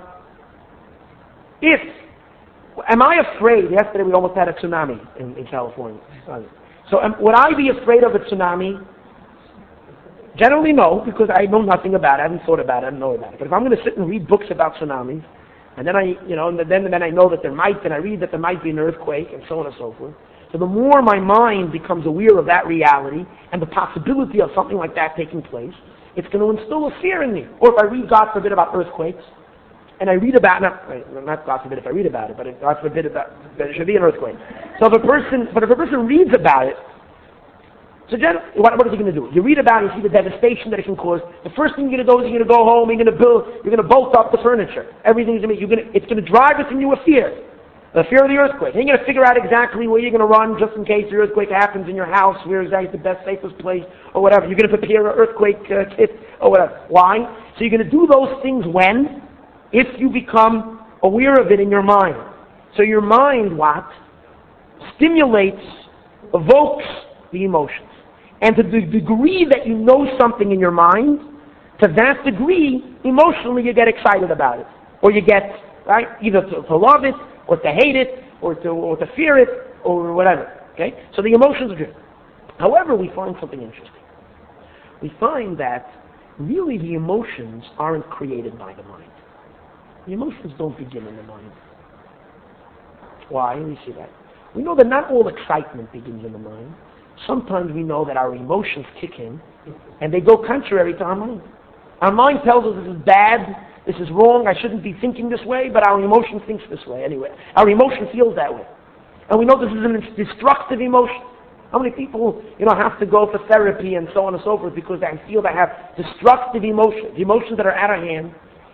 if Am I afraid? Yesterday we almost had a tsunami in, in California. So um, would I be afraid of a tsunami? Generally no, because I know nothing about it. I haven't thought about it. I don't know about it. But if I'm going to sit and read books about tsunamis, and then I, you know, and then then I know that there might, and I read that there might be an earthquake, and so on and so forth. So the more my mind becomes aware of that reality and the possibility of something like that taking place, it's going to instill a fear in me. Or if I read, God forbid, about earthquakes, and I read about, not, not God forbid if I read about it, but if God forbid about, that it should be an earthquake. So if a person, but if a person reads about it, so generally, what, what is he going to do? You read about it, you see the devastation that it can cause. The first thing you're going to do is you're going to go home, you're going to build, you're going to bolt up the furniture. Everything's going to be, you're going to, it's going to drive within you a fear. The fear of the earthquake. And you're going to figure out exactly where you're going to run just in case the earthquake happens in your house, where exactly the best, safest place, or whatever. You're going to prepare an earthquake uh, kit, or whatever. Why? So you're going to do those things when? If you become aware of it in your mind. So your mind, what? Stimulates, evokes the emotions. And to the degree that you know something in your mind, to that degree, emotionally you get excited about it. Or you get, right, either to, to love it, or to hate it, or to, or to fear it, or whatever. Okay? So the emotions are driven. However, we find something interesting. We find that really the emotions aren't created by the mind. The emotions don't begin in the mind. Why? Let me see that. We know that not all excitement begins in the mind. Sometimes we know that our emotions kick in, and they go contrary to our mind. Our mind tells us this is bad, this is wrong, I shouldn't be thinking this way, but our emotion thinks this way anyway. Our emotion feels that way. And we know this is a destructive emotion. How many people, you know, have to go for therapy and so on and so forth because they feel they have destructive emotions, emotions that are out of hand,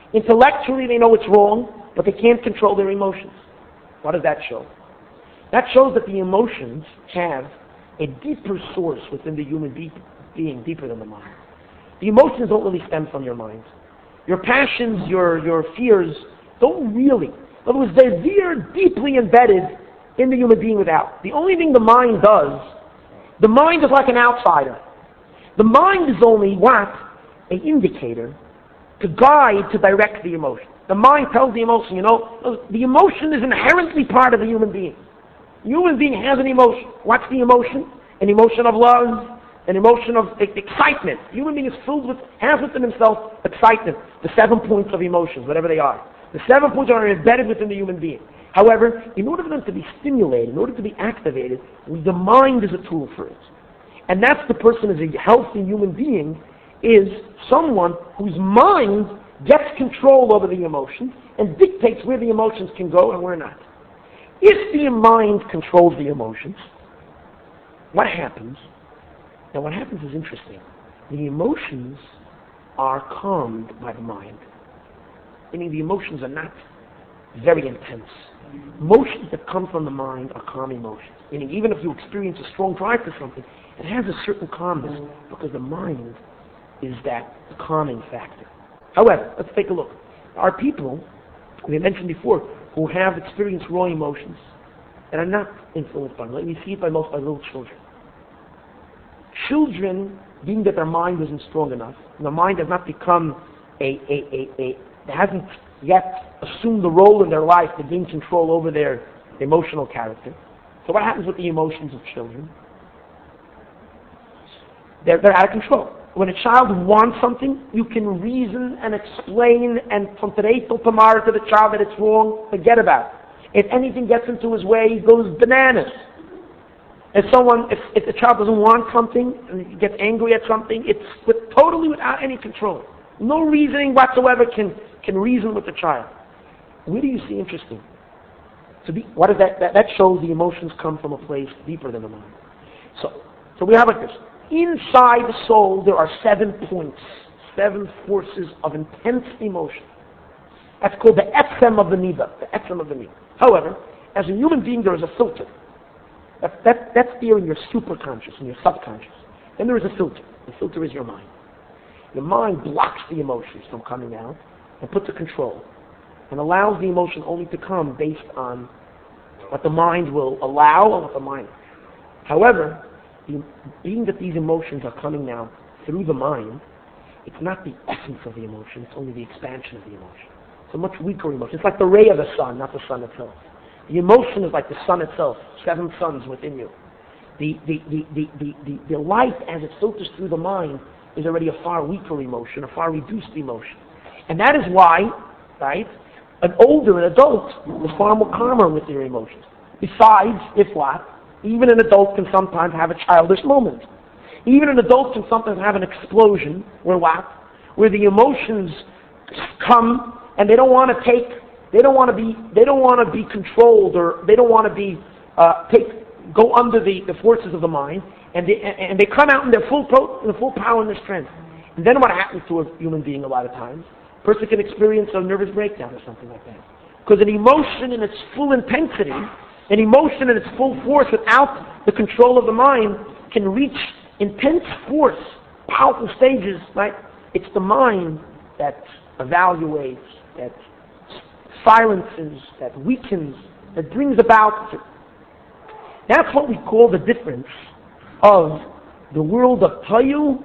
Intellectually, they know it's wrong, but they can't control their emotions. What does that show? That shows that the emotions have a deeper source within the human be- being, deeper than the mind. The emotions don't really stem from your mind. Your passions, your, your fears, don't really. In other words, they're there deeply embedded in the human being without. The only thing the mind does, the mind is like an outsider. The mind is only what? An indicator to guide, to direct the emotion. The mind tells the emotion, you know, the emotion is inherently part of the human being. The human being has an emotion. What's the emotion? An emotion of love, an emotion of excitement. The human being is filled with, has within himself excitement, the seven points of emotions, whatever they are. The seven points are embedded within the human being. However, in order for them to be stimulated, in order to be activated, the mind is a tool for it. And that's the person as a healthy human being is someone whose mind gets control over the emotions and dictates where the emotions can go and where not. If the mind controls the emotions, what happens? Now what happens is interesting. The emotions are calmed by the mind. Meaning the emotions are not very intense. Emotions that come from the mind are calm emotions. Meaning even if you experience a strong drive for something, it has a certain calmness because the mind is that calming factor. However, let's take a look. There are people, we mentioned before, who have experienced raw emotions and are not influenced by them. Let me see it by most by little children. Children, being that their mind isn't strong enough, and the mind has not become a, a, a, a they hasn't yet assumed the role in their life to gain control over their emotional character. So what happens with the emotions of children? They're, they're out of control. When a child wants something, you can reason and explain, and from today till tomorrow to the child that it's wrong, forget about it. If anything gets into his way, he goes bananas. If someone, if, if the child doesn't want something and he gets angry at something, it's with, totally without any control. No reasoning whatsoever can, can reason with the child. Where do you see interesting? So the, what is that, that? That shows the emotions come from a place deeper than the mind. So, so we have like this. Inside the soul, there are seven points, seven forces of intense emotion. That's called the etzem of the nida, the etzem of the nida. However, as a human being, there is a filter. That, that, that's there in your superconscious, in your subconscious. Then there is a filter. The filter is your mind. Your mind blocks the emotions from coming out and puts a control and allows the emotion only to come based on what the mind will allow and what the mind. However, the, being that these emotions are coming now through the mind, it's not the essence of the emotion, it's only the expansion of the emotion. It's a much weaker emotion. It's like the ray of the sun, not the sun itself. The emotion is like the sun itself, seven suns within you. The, the, the, the, the, the, the light as it filters through the mind is already a far weaker emotion, a far reduced emotion. And that is why, right, an older, an adult is far more calmer with their emotions. Besides, if what? Even an adult can sometimes have a childish moment. Even an adult can sometimes have an explosion where what? Where the emotions come and they don't want to take, they don't want to be, they don't want to be controlled, or they don't want to be, uh, take, go under the, the forces of the mind, and they, and they come out in their full, pro, in their full power and their strength. And then what happens to a human being a lot of times? A person can experience a nervous breakdown or something like that. Because an emotion in its full intensity, an emotion in its full force without the control of the mind can reach intense force, powerful stages, right? It's the mind that evaluates, that silences, that weakens, that brings about. That's what we call the difference of the world of Tayu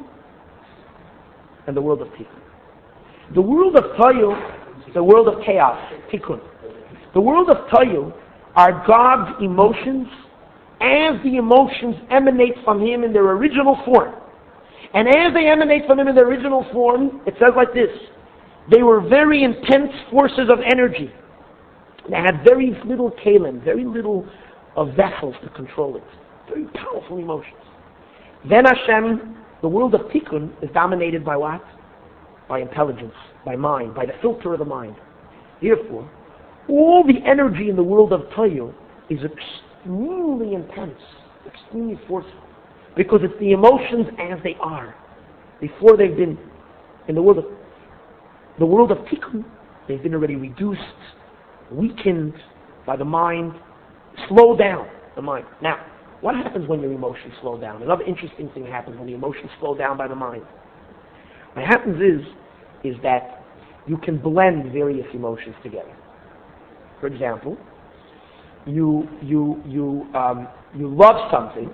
and the world of Tikkun. The world of Tayu is the world of chaos, Tikkun. The world of Tayu are God's emotions as the emotions emanate from Him in their original form. And as they emanate from Him in their original form, it says like this: they were very intense forces of energy. They had very little kalim, very little of vessels to control it. Very powerful emotions. Then Hashem, the world of Tikkun, is dominated by what? By intelligence, by mind, by the filter of the mind. Therefore, all the energy in the world of Tayu is extremely intense, extremely forceful, because it's the emotions as they are, before they've been in the world of. The world of tikkun, they've been already reduced, weakened by the mind, slow down the mind. Now, what happens when your emotions slow down? Another interesting thing happens when the emotions slow down by the mind. What happens is, is that you can blend various emotions together. For example, you you you um, you love something,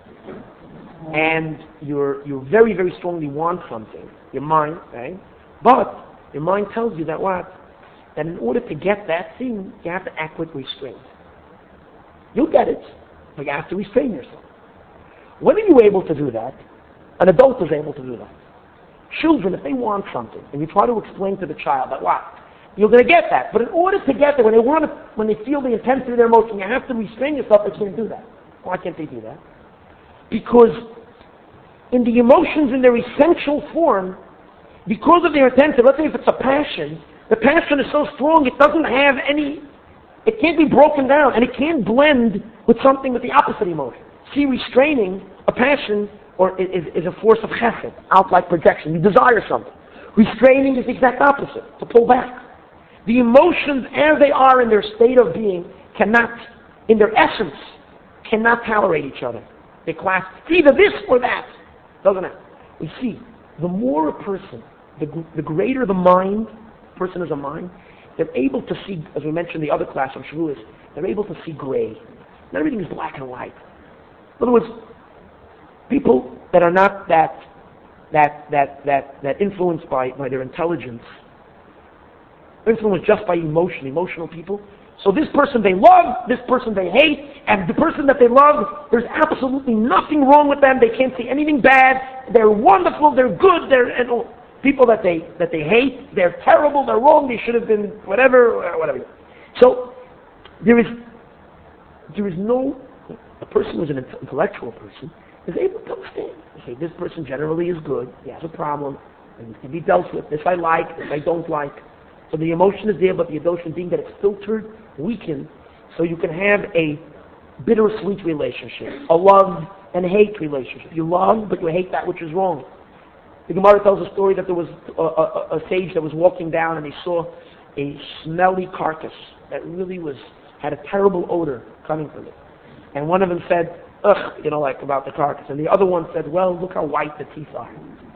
and you're you very very strongly want something. Your mind, right? But your mind tells you that what? That in order to get that thing, you have to act with restraint. You'll get it, but you have to restrain yourself. When are you able to do that? An adult is able to do that. Children, if they want something, and you try to explain to the child that what? You're going to get that. But in order to get there, when they want to, when they feel the intensity of their emotion, you have to restrain yourself. They can't do that. Why can't they do that? Because in the emotions in their essential form, because of their intensity, let's say if it's a passion, the passion is so strong it doesn't have any, it can't be broken down, and it can't blend with something with the opposite emotion. See, restraining a passion or is, is a force of chesed, out-like projection. You desire something. Restraining is the exact opposite, to pull back. The emotions, as they are in their state of being, cannot, in their essence, cannot tolerate each other. They clash. It's either this or that. Doesn't it? We see, the more a person, the, the greater the mind, person is a mind, they're able to see, as we mentioned in the other class on Shavuos, they're able to see gray. Not everything is black and white. In other words, people that are not that that that that that influenced by, by their intelligence, influenced just by emotion, emotional people. So this person they love, this person they hate, and the person that they love, there's absolutely nothing wrong with them. They can't see anything bad. They're wonderful. They're good. They're and all. People that they that they hate, they're terrible. They're wrong. They should have been whatever, whatever. So there is there is no a person who's an intellectual person is able to understand. They say this person generally is good. He has a problem, and it can be dealt with. This I like. This I don't like. So the emotion is there, but the emotion being that it's filtered, weakened, so you can have a bittersweet relationship, a love and hate relationship. You love, but you hate that which is wrong. The Gemara tells a story that there was a, a, a sage that was walking down and he saw a smelly carcass that really was had a terrible odor coming from it. And one of them said, ugh, you know, like about the carcass. And the other one said, well, look how white the teeth are.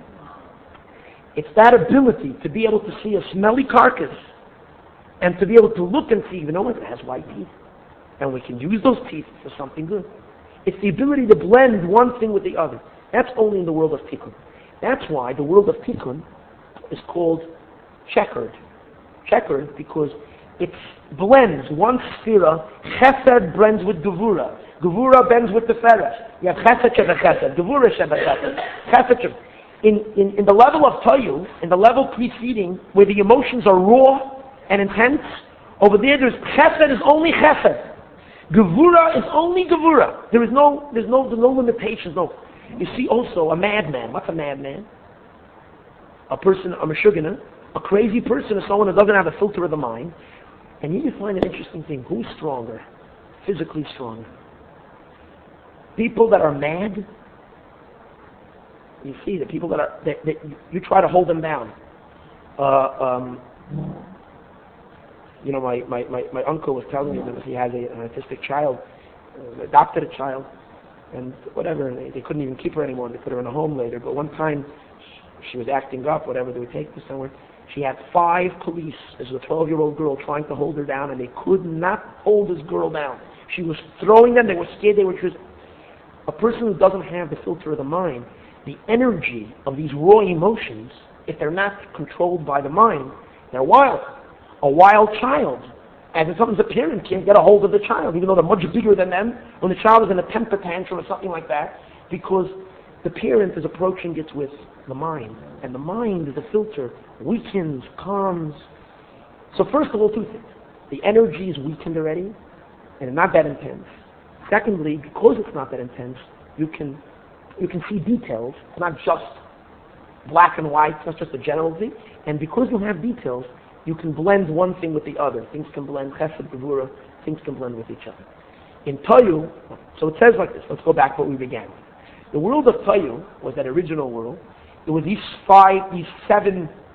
It's that ability to be able to see a smelly carcass and to be able to look and see, you know what, it has white teeth. And we can use those teeth for something good. It's the ability to blend one thing with the other. That's only in the world of tikkun. That's why the world of tikkun is called checkered. Checkered because it blends one sphera, chesed blends with gevura. Gevura blends with the feres. You have chesed sheba chesed, gevura sheba chesed, chesed sheba. In, in, in the level of tayu, in the level preceding, where the emotions are raw and intense, over there there's chesed is only chesed. Gevura is only gevura. There is no, there's no, there's no limitations. No. You see also a madman. What's a madman? A person, a meshugana, a crazy person is someone who doesn't have a filter of the mind. And here you find an interesting thing. Who's stronger? Physically stronger. People that are mad. You see, the people that are, that, that you try to hold them down. Uh, um, you know, my, my, my, my uncle was telling me that he has a, an autistic child, uh, adopted a child, and whatever, they, they couldn't even keep her anymore. They put her in a home later. But one time, she was acting up, whatever, they would take her somewhere. She had five police as a twelve-year-old girl trying to hold her down, and they could not hold this girl down. She was throwing them. They were scared. They were just a person who doesn't have the filter of the mind. The energy of these raw emotions, if they're not controlled by the mind, they're wild. A wild child, as if something's a parent can't get a hold of the child, even though they're much bigger than them, when the child is in a temper tantrum or something like that, because the parent is approaching it with the mind. And the mind is a filter, weakens, calms. So first of all, two things. The energy is weakened already, and not that intense. Secondly, because it's not that intense, you can you can see details. It's not just black and white, it's not just a general thing. And because you have details, you can blend one thing with the other. Things can blend, chesed, gevura, things can blend with each other. In Tayu, so it says like this, let's go back to what we began with. The world of Tayu was that original world. There were these five, these seven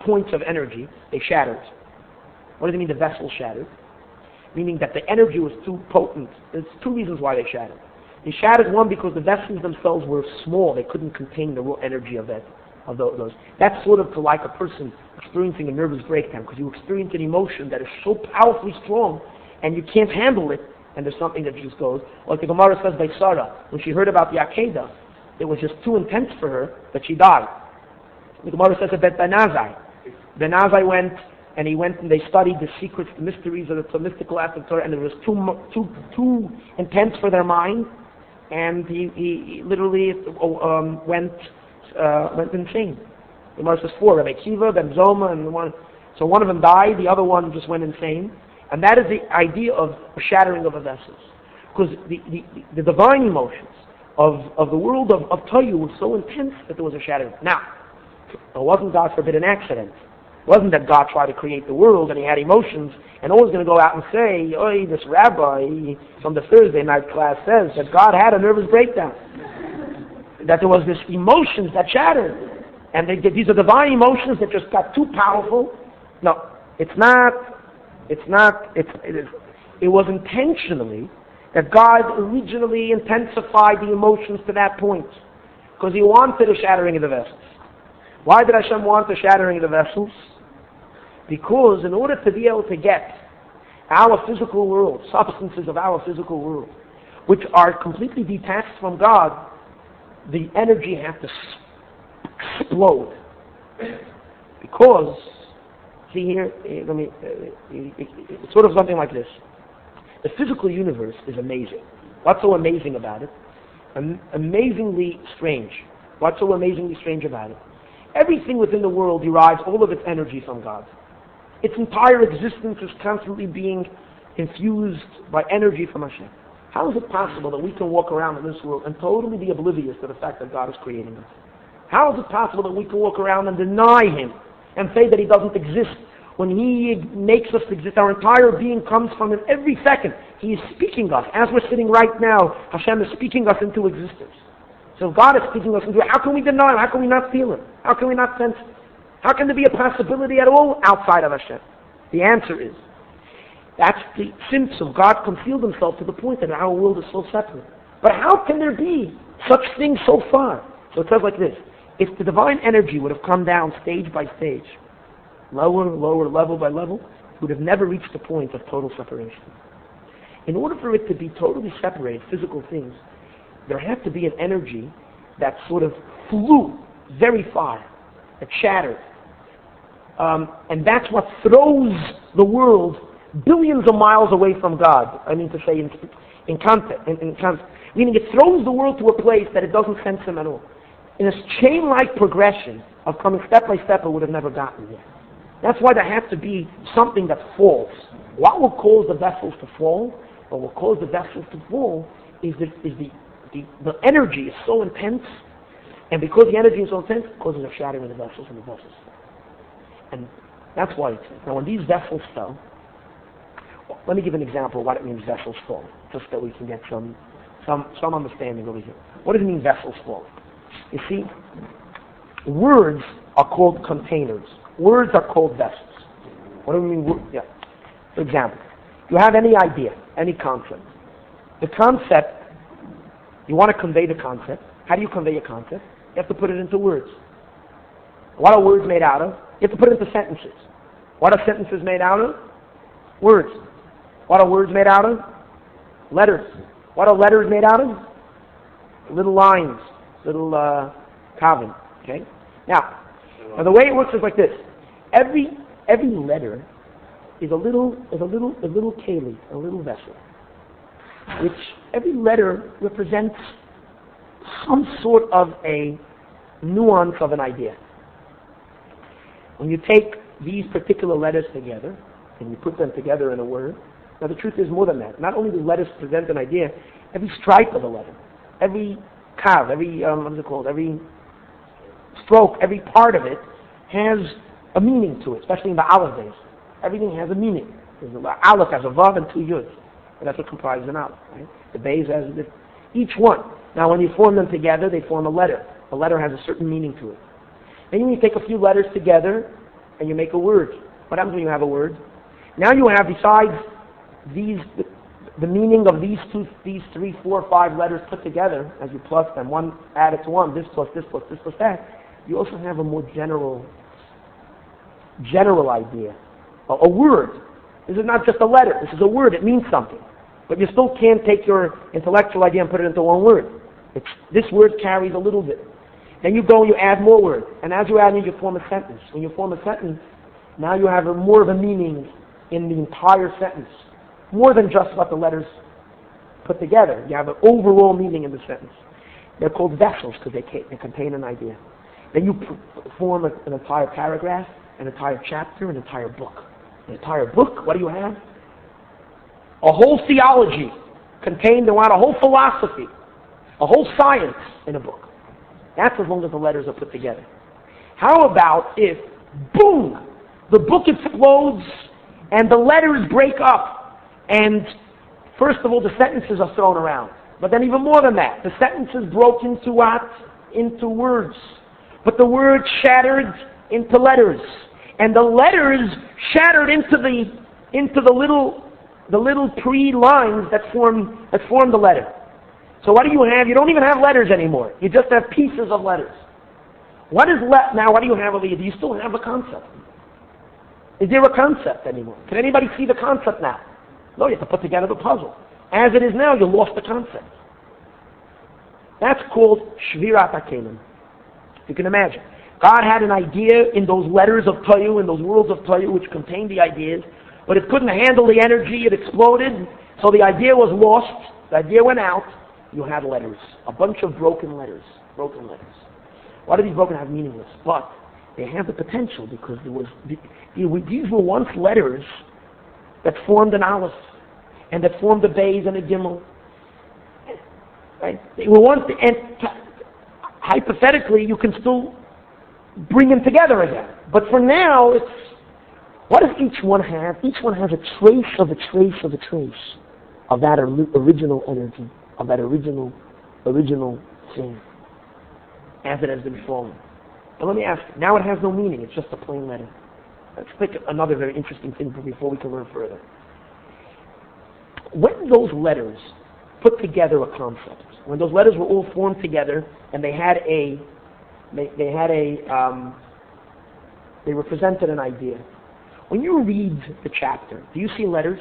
points of energy, they shattered. What does it mean the vessel shattered? Meaning that the energy was too potent. There's two reasons why they shattered. They shattered, one, because the vessels themselves were small. They couldn't contain the raw energy of that, of those. That's sort of to like a person experiencing a nervous breakdown, because you experience an emotion that is so powerfully strong and you can't handle it, and there's something that just goes. Like the Gemara says by Sarah, when she heard about the Akedah, it was just too intense for her that she died. The Gemara says about Ben Azai. Ben Azai went, and he went and they studied the secrets, the mysteries of the mystical aspect of Torah, and it was too too too intense for their mind, and he, he, he literally um, went uh, went insane. The Gemara says four: Rabbi Kiva, Ben Zoma, and one. So one of them died, the other one just went insane, and that is the idea of a shattering of a vessel, because the, the, the divine emotions of of the world of of Tayu was so intense that there was a shattering. Now, it wasn't, God forbid, an accident. It wasn't that God tried to create the world and he had emotions and always going to go out and say, "Oy, this rabbi from the Thursday night class says that God had a nervous breakdown." That there was this emotions that shattered. And they, these are divine emotions that just got too powerful. No, it's not, it's not, it's, it, is, it was intentionally that God originally intensified the emotions to that point. Because he wanted a shattering of the vessels. Why did Hashem want the shattering of the vessels? Because in order to be able to get our physical world, substances of our physical world, which are completely detached from God, the energy has to explode. Because, see here, let me, it's sort of something like this. The physical universe is amazing. What's so amazing about it? Am- amazingly strange. What's so amazingly strange about it? Everything within the world derives all of its energy from God. Its entire existence is constantly being infused by energy from Hashem. How is it possible that we can walk around in this world and totally be oblivious to the fact that God is creating us? How is it possible that we can walk around and deny Him and say that He doesn't exist when He makes us exist? Our entire being comes from Him every second. He is speaking us. As we're sitting right now, Hashem is speaking us into existence. So if God is speaking us into it, how can we deny Him? How can we not feel Him? How can we not sense Him? How can there be a possibility at all outside of Hashem? The answer is, that's the symptom. God concealed Himself to the point that our world is so separate. But how can there be such things so far? So it says like this: if the divine energy would have come down stage by stage, lower, lower, level by level, it would have never reached the point of total separation. In order for it to be totally separated, physical things, there had to be an energy that sort of flew very far, that shattered. Um, and that's what throws the world billions of miles away from God. I mean to say in, in context, in, in context, meaning it throws the world to a place that it doesn't sense Him at all. In a chain-like progression of coming step by step, it would have never gotten there. That's why there has to be something that falls. What will cause the vessels to fall, or will cause the vessels to fall, is the, is the, the, the energy is so intense, and because the energy is so intense, it causes a shattering of the vessels and the vessels. And that's why it's, now when these vessels fell, let me give an example of what it means vessels fall, just that we can get some, some, some understanding over here. What does it mean vessels fall? You see, words are called containers. Words are called vessels. What do we mean? Yeah. For example, you have any idea, any concept. The concept, you want to convey the concept. How do you convey a concept? You have to put it into words. What are words made out of? You have to put it into sentences. What are sentences made out of? Words. What are words made out of? Letters. What are letters made out of? Little lines, little uh, kavim. Okay. Now, now, the way it works is like this: every every letter is a little is a little a little keli, a little vessel, which every letter represents some sort of a nuance of an idea. When you take these particular letters together and you put them together in a word, now the truth is more than that. Not only do letters present an idea, every stripe of a letter, every kav, every um, what is it called, every stroke, every part of it has a meaning to it, especially in the aleph days. Everything has a meaning. The aleph has a vav and two yuds, and that's what comprises an aleph. Right? The beis has this, each one. Now when you form them together, they form a letter. A letter has a certain meaning to it. Then you take a few letters together, and you make a word. What happens when you have a word? Now you have, besides these, the, the meaning of these two, these three, four, five letters put together, as you plus them, one added to one, this plus this plus this plus that, you also have a more general, general idea. A, a word. This is not just a letter. This is a word. It means something. But you still can't take your intellectual idea and put it into one word. It's, this word carries a little bit. Then you go and you add more words. And as you add them, you form a sentence. When you form a sentence, now you have a more of a meaning in the entire sentence. More than just what the letters put together. You have an overall meaning in the sentence. They're called vessels because they, ca- they contain an idea. Then you p- form a, an entire paragraph, an entire chapter, an entire book. An entire book, what do you have? A whole theology contained in what? A whole philosophy, a whole science in a book. That's as long as the letters are put together. How about if, boom, the book explodes and the letters break up and, first of all, the sentences are thrown around. But then even more than that, the sentences broke into what? Into words. But the words shattered into letters. And the letters shattered into the into the little the little pre-lines that form that form the letter. So what do you have? You don't even have letters anymore. You just have pieces of letters. What is left now? What do you have over here? Do you still have a concept? Is there a concept anymore? Can anybody see the concept now? No, you have to put together the puzzle. As it is now, you lost the concept. That's called Shvirat HaKelim. You can imagine. God had an idea in those letters of Toyu, in those worlds of Toyu, which contained the ideas, but it couldn't handle the energy, it exploded, so the idea was lost, the idea went out, you had letters, a bunch of broken letters, broken letters. Why do these broken have meaningless? But they have the potential because there was, these were once letters that formed an Aleph, and that formed a Beis and a Gimel. Right? They were once, and hypothetically, you can still bring them together again. But for now, it's, what does each one have? Each one has a trace of a trace of a trace of that original energy, of that original, original thing, as it has been formed. And let me ask you, now it has no meaning, it's just a plain letter. Let's pick another very interesting thing before we can learn further. When those letters put together a concept, when those letters were all formed together and they had a They, they had a, um, they represented an idea. When you read the chapter, do you see letters?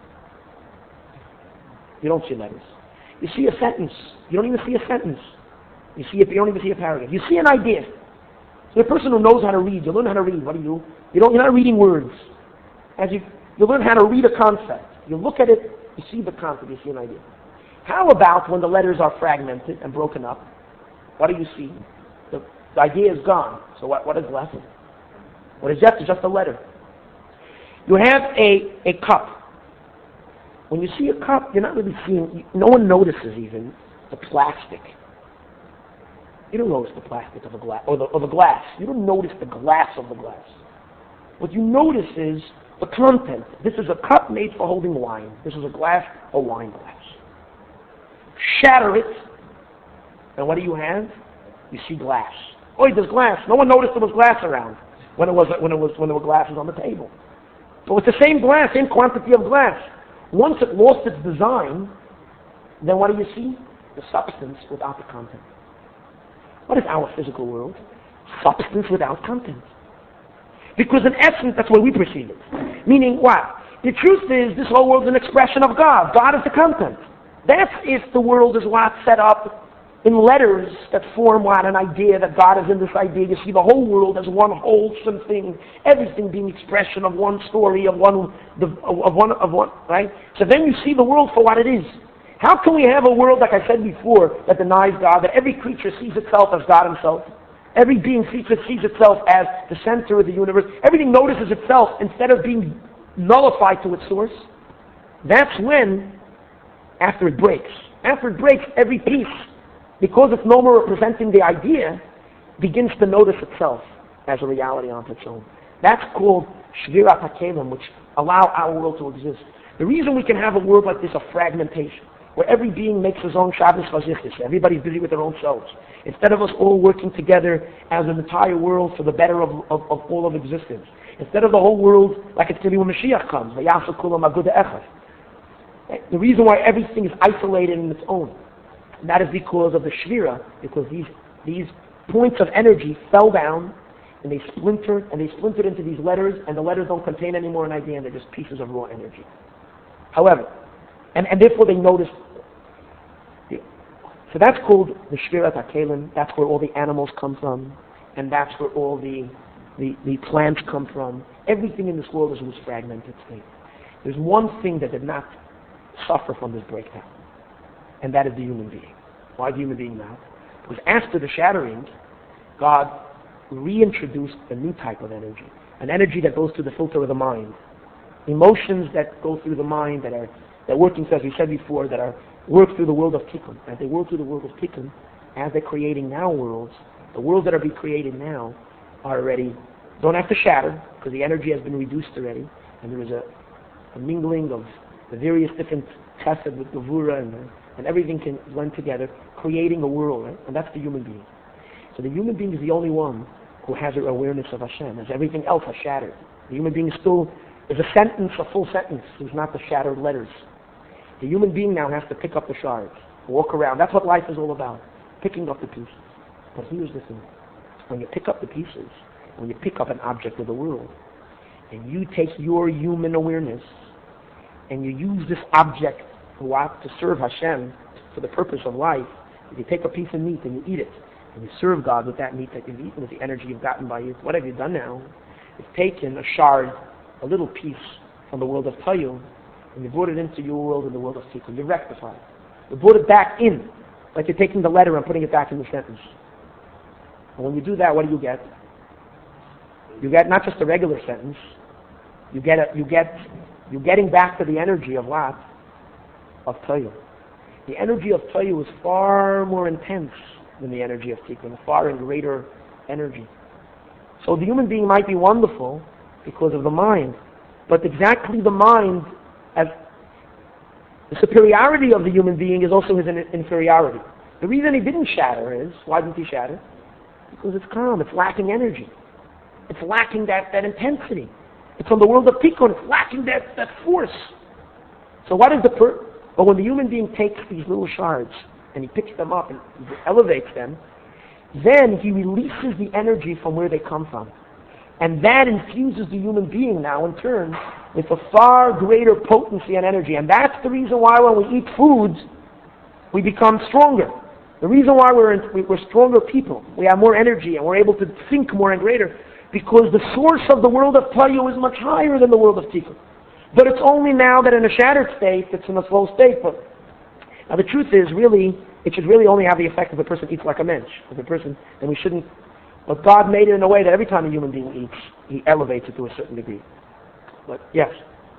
You don't see letters. You see a sentence. You don't even see a sentence. You see, you don't even see a paragraph. You see an idea. So the person who knows how to read, you learn how to read. What do you do? You don't, you're not reading words. As you, you learn how to read a concept. You look at it, you see the concept, you see an idea. How about when the letters are fragmented and broken up? What do you see? The, the idea is gone. So what, what is left? What is left is just a letter. You have a, a cup. When you see a cup, you're not really seeing, no one notices even the plastic. You don't notice the plastic of the glass, or the, or the glass. You don't notice the glass of the glass. What you notice is the content. This is a cup made for holding wine. This is a glass, a wine glass. Shatter it, and what do you have? You see glass. Oh, there's glass. No one noticed there was glass around when it was when it was when there were glasses on the table. So it's the same glass, same quantity of glass. Once it lost its design, then what do you see? The substance without the content. What is our physical world? Substance without content. Because in essence, that's the way we perceive it. Meaning what? The truth is, this whole world is an expression of God. God is the content. That's if the world is what set up in letters that form what? An idea that God is in this idea. You see the whole world as one wholesome thing, everything being expression of one story, of one, of one, of one, right? So then you see the world for what it is. How can we have a world, like I said before, that denies God, that every creature sees itself as God himself? Every being sees, sees itself as the center of the universe. Everything notices itself instead of being nullified to its source. That's when, after it breaks, after it breaks, every piece, because it's no more representing the idea, begins to notice itself as a reality on its own. That's called Shvirat HaKelim, which allow our world to exist. The reason we can have a world like this, a fragmentation, where every being makes his own Shabbos Chazichis, everybody's busy with their own selves, instead of us all working together as an entire world for the better of, of, of all of existence. Instead of the whole world like it's going to be when Mashiach comes. The reason why everything is isolated in its own, and that is because of the Shvira, because these these points of energy fell down and they splintered, and they splintered into these letters, and the letters don't contain any more an idea, and they're just pieces of raw energy. However, and, and therefore they noticed. So that's called the Shvirat HaKelim. That's where all the animals come from, and that's where all the, the, the plants come from. Everything in this world is in this fragmented state. There's one thing that did not suffer from this breakdown, and that is the human being. Why the human being now? Because after the shattering, God reintroduced a new type of energy, an energy that goes through the filter of the mind. Emotions that go through the mind, that are that working, as we said before, that are work through the world of Tikkun. As they work through the world of Tikkun, as they're creating now worlds, the worlds that are being created now are already, don't have to shatter, because the energy has been reduced already, and there is a, a mingling of the various different chesed with Gevura, and, and everything can blend together, creating a world, right? And that's the human being. So the human being is the only one who has an awareness of Hashem, as everything else has shattered. The human being is still, is a sentence, a full sentence, who's not the shattered letters. The human being now has to pick up the shards, walk around. That's what life is all about, picking up the pieces. But here's the thing. When you pick up the pieces, when you pick up an object of the world, and you take your human awareness, and you use this object to serve Hashem for the purpose of life, if you take a piece of meat and you eat it, and you serve God with that meat that you've eaten, with the energy you've gotten by it, what have you done now? You've taken a shard, a little piece from the world of Tayyum, and you brought it into your world and the world of Tikkun. You rectified it. You brought it back in, like you're taking the letter and putting it back in the sentence. And when you do that, what do you get? You get not just a regular sentence. You get a, you get you're getting back to the energy of what? Of Tayyum. The energy of Tayyum is far more intense than the energy of Tikkun, a far and greater energy. So the human being might be wonderful because of the mind, but exactly the mind, as the superiority of the human being is also his inferiority. The reason he didn't shatter is, why didn't he shatter? Because it's calm, it's lacking energy. It's lacking that, that intensity. It's from the world of Tikkun, it's lacking that, that force. So what is the per... But when the human being takes these little shards and he picks them up and he elevates them, then he releases the energy from where they come from. And that infuses the human being now in turn with a far greater potency and energy. And that's the reason why when we eat foods, we become stronger. The reason why we're, in, we're stronger people, we have more energy and we're able to think more and greater, because the source of the world of Tayyum is much higher than the world of Tikkun. But it's only now that in a shattered state, it's in a slow state. But now the truth is, really, it should really only have the effect if a person eats like a mensch. If a person, then we shouldn't. But God made it in a way that every time a human being eats, He elevates it to a certain degree. But yes.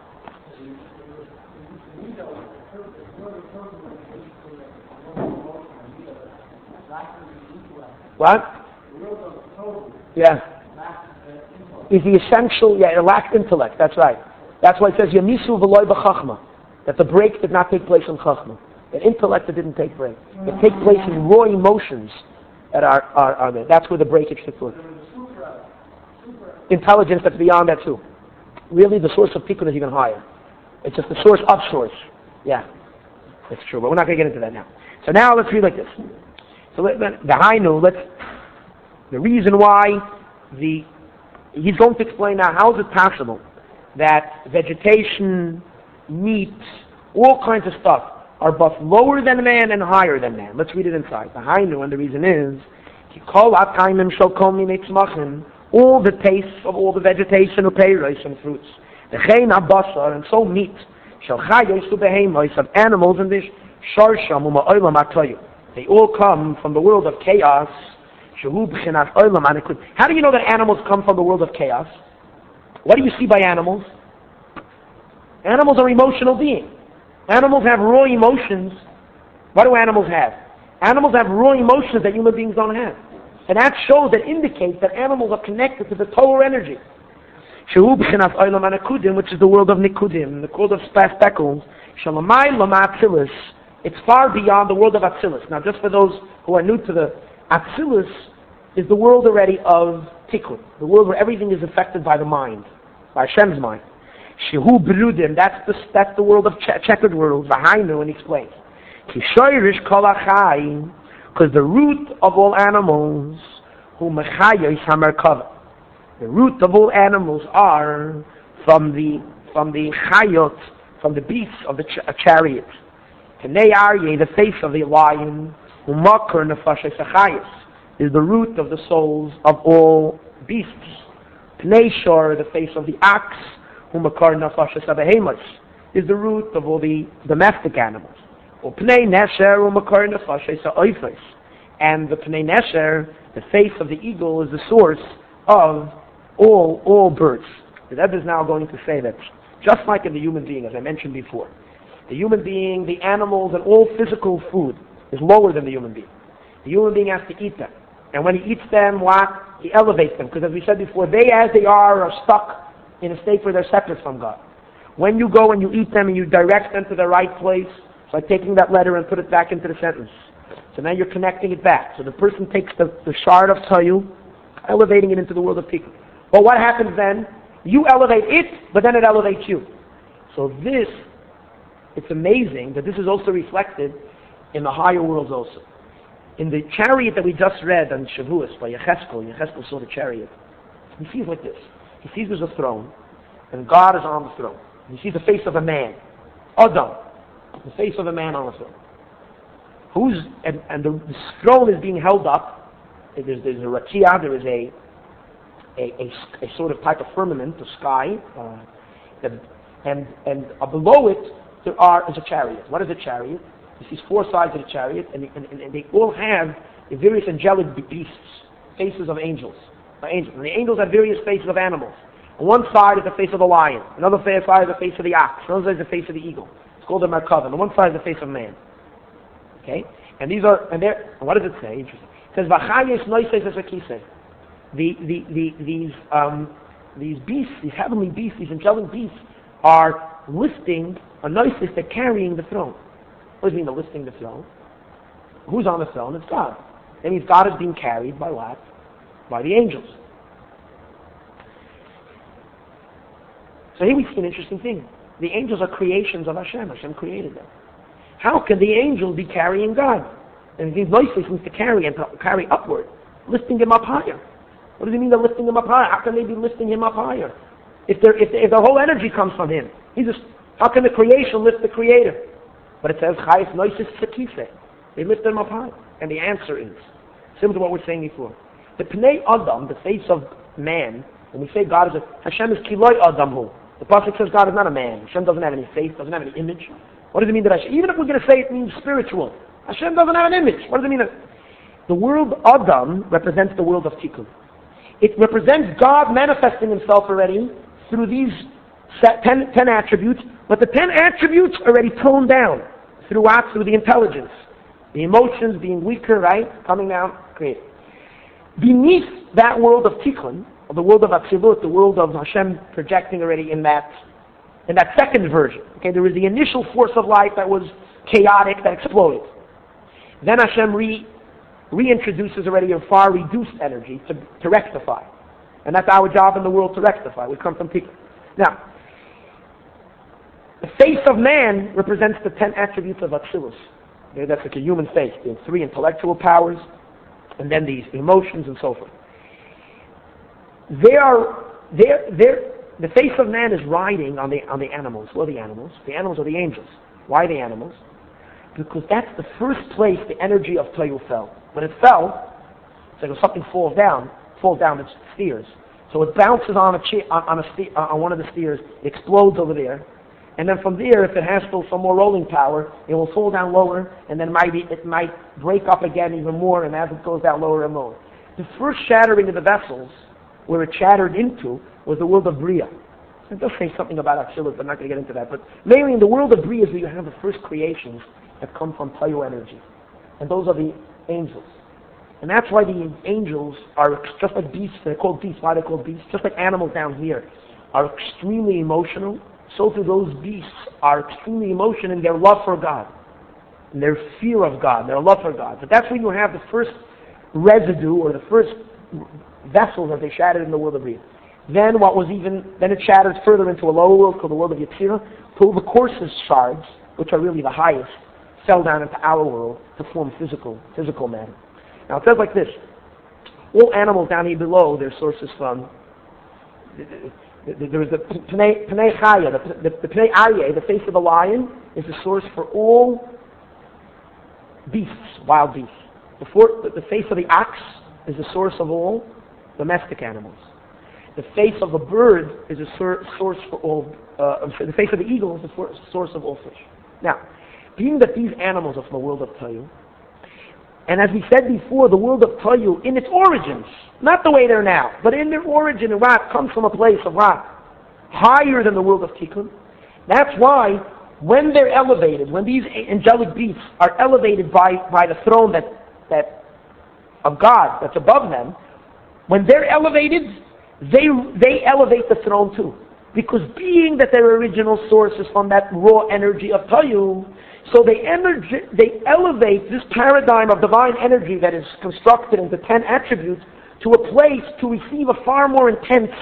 What? Yeah. Is the essential, yeah, it lacks intellect, that's right. That's why it says, Yamisu v'loy b'chachma, that the break did not take place in chachma. That intellect that didn't take break. It takes place in raw emotions that are, are, are there. That's where the breakage took place. Intelligence that's beyond that too. Really, the source of Tikkun is even higher. It's just the source of source. Yeah, that's true, but we're not going to get into that now. So now let's read like this. So let, let, the Hainu, let's, the reason why the, he's going to explain now how is it possible that vegetation, meat, all kinds of stuff are both lower than man and higher than man. Let's read it inside. The Hainu, and the reason is, all the tastes of all the vegetation or peiros and fruits, the chein abasar, and so meat, of animals and this, they all come from the world of chaos. How do you know that animals come from the world of chaos? What do you see by animals? Animals are emotional beings. Animals have raw emotions. What do animals have? Animals have raw emotions that human beings don't have. And that shows, that indicates that animals are connected to the Torah energy. Which is the world of Nikudim, the world of speckles. It's far beyond the world of Atzilus. Now, just for those who are new to the Atzilus, is the world already of tikkun, the world where everything is affected by the mind, by Hashem's mind. Shehu Berudim, that's the, that's the world of che- checkered worlds, Vahainu, and he explains. Kishoyrish kol achayim, because the root of all animals, hu mechayos hamerkava. The root of all animals are from the from the chayot, from the beasts of the ch- chariot. Tenei Aryeh, the face of the lion, hu makor nefashes achayos, is the root of the souls of all beasts. Pnei Shor, the face of the ox, hu makor nefashes habehemoth, is the root of all the domestic animals. Pnei Nesher, hu makor nefashes haoifos, and the Pnei Nesher, the face of the eagle, is the source of all all birds. The Rebbe is now going to say that, just like in the human being, as I mentioned before, the human being, the animals, and all physical food is lower than the human being. The human being has to eat them. And when he eats them, what? He elevates them. Because as we said before, they as they are are stuck in a state where they're separate from God. When you go and you eat them and you direct them to the right place, it's like taking that letter and put it back into the sentence. So now you're connecting it back. So the person takes the, the shard of Tayu, elevating it into the world of Tikkun. But what happens then? You elevate it, but then it elevates you. So this, it's amazing that this is also reflected in the higher worlds also. In the chariot that we just read on Shavuos by Yecheskel, Yecheskel saw the chariot. He sees like this. He sees there's a throne, and God is on the throne. He sees the face of a man, Adam, the face of a man on the throne. Who's and, and the, the throne is being held up. There's, there's a rakia, there is a a, a a sort of type of firmament, a sky, uh, that, and and uh, below it there are is a chariot. What is a chariot? He sees four sides of the chariot, and, and, and they all have the various angelic beasts, faces of angels, uh, angels. And the angels have various faces of animals. On one side is the face of the lion, another side is the face of the ox, another side is the face of the eagle. It's called the Merkava. On one side is the face of man. Okay, and these are and there. What does it say? Interesting. It says v'chayes noises es akise. The the the these um these beasts, these heavenly beasts, these angelic beasts, are lifting a noises. They're carrying the throne. What does it mean? They're lifting the throne. Who's on the throne? It's God. That means God is being carried by what? By the angels. So here we see an interesting thing. The angels are creations of Hashem. Hashem created them. How can the angel be carrying God? And these noises means to carry and to carry upward, lifting him up higher. What does it mean they're lifting him up higher? How can they be lifting him up higher? If, if, if their whole energy comes from him, he's just, how can the creation lift the creator? But it says, Chayes noises sekise. They lift him up high. And the answer is, similar to what we were saying before. The Pnei Adam, the face of man, when we say God is a, Hashem is kiloi Adamhu. The Pasuk says God is not a man. Hashem doesn't have any face, doesn't have any image. What does it mean that Hashem, even if we're going to say it means spiritual, Hashem doesn't have an image. What does it mean that the world Adam represents the world of Tikkun. It represents God manifesting himself already through these ten, ten attributes, but the ten attributes are already toned down through what? Through the intelligence. The emotions being weaker, right? Coming down, created. Beneath that world of Tikkun, or the world of Atzilut, the world of Hashem projecting already in that in that second version. Okay, there was the initial force of life that was chaotic, that exploded. Then Hashem re, reintroduces already a far reduced energy to, to rectify. And that's our job in the world, to rectify. We come from Tikkun. Now, the face of man represents the ten attributes of Atzilus. Okay, that's like a human face. There's three intellectual powers, and then these emotions and so forth. They are, they're, they're, the face of man is riding on the on the animals. What are the animals? The animals are the angels. Why the animals? Because that's the first place the energy of Tohu fell. When it fell, it's like when something falls down, falls down its steers. So it bounces on a che- on, on, a ste- on one of the steers, it explodes over there, and then from there, if it has still some more rolling power, it will fall down lower, and then maybe it might break up again even more, and as it goes down lower and lower. The first shattering of the vessels, where it shattered into, was the world of Bria. It does say something about Atzilus, but I'm not going to get into that. But mainly in the world of Bria is where you have the first creations that come from Tohu energy. And those are the angels. And that's why the angels are just like beasts. They're called beasts. Why they're called beasts? Just like animals down here are extremely emotional, so too those beasts are extremely emotional in their love for God, and their fear of God, their love for God. But that's when you have the first residue or the first vessels as they shattered in the world of Bria. Then what was even, then it shatters further into a lower world called the world of Yetzirah, till the coarsest shards, which are really the highest, fell down into our world to form physical, physical matter. Now it says like this: all animals down here below, their sources from, there is the Pnei Chaya, the, the, the Pnei Aryeh, the face of the lion, is the source for all beasts, wild beasts. The, for, the face of the ox is the source of all domestic animals. The face of a bird is a sur- source for all, uh, the face of the eagle is the for- source of all fish. Now, being that these animals are from the world of Tayu, and as we said before, the world of Tayu, in its origins, not the way they're now, but in their origin, Iraq comes from a place of rock higher than the world of Tikkun. That's why when they're elevated, when these angelic beasts are elevated by, by the throne that, that of God that's above them, when they're elevated, they they elevate the throne too. Because being that their original source is from that raw energy of Tayu, so they energy, they elevate this paradigm of divine energy that is constructed into ten attributes to a place to receive a far more intense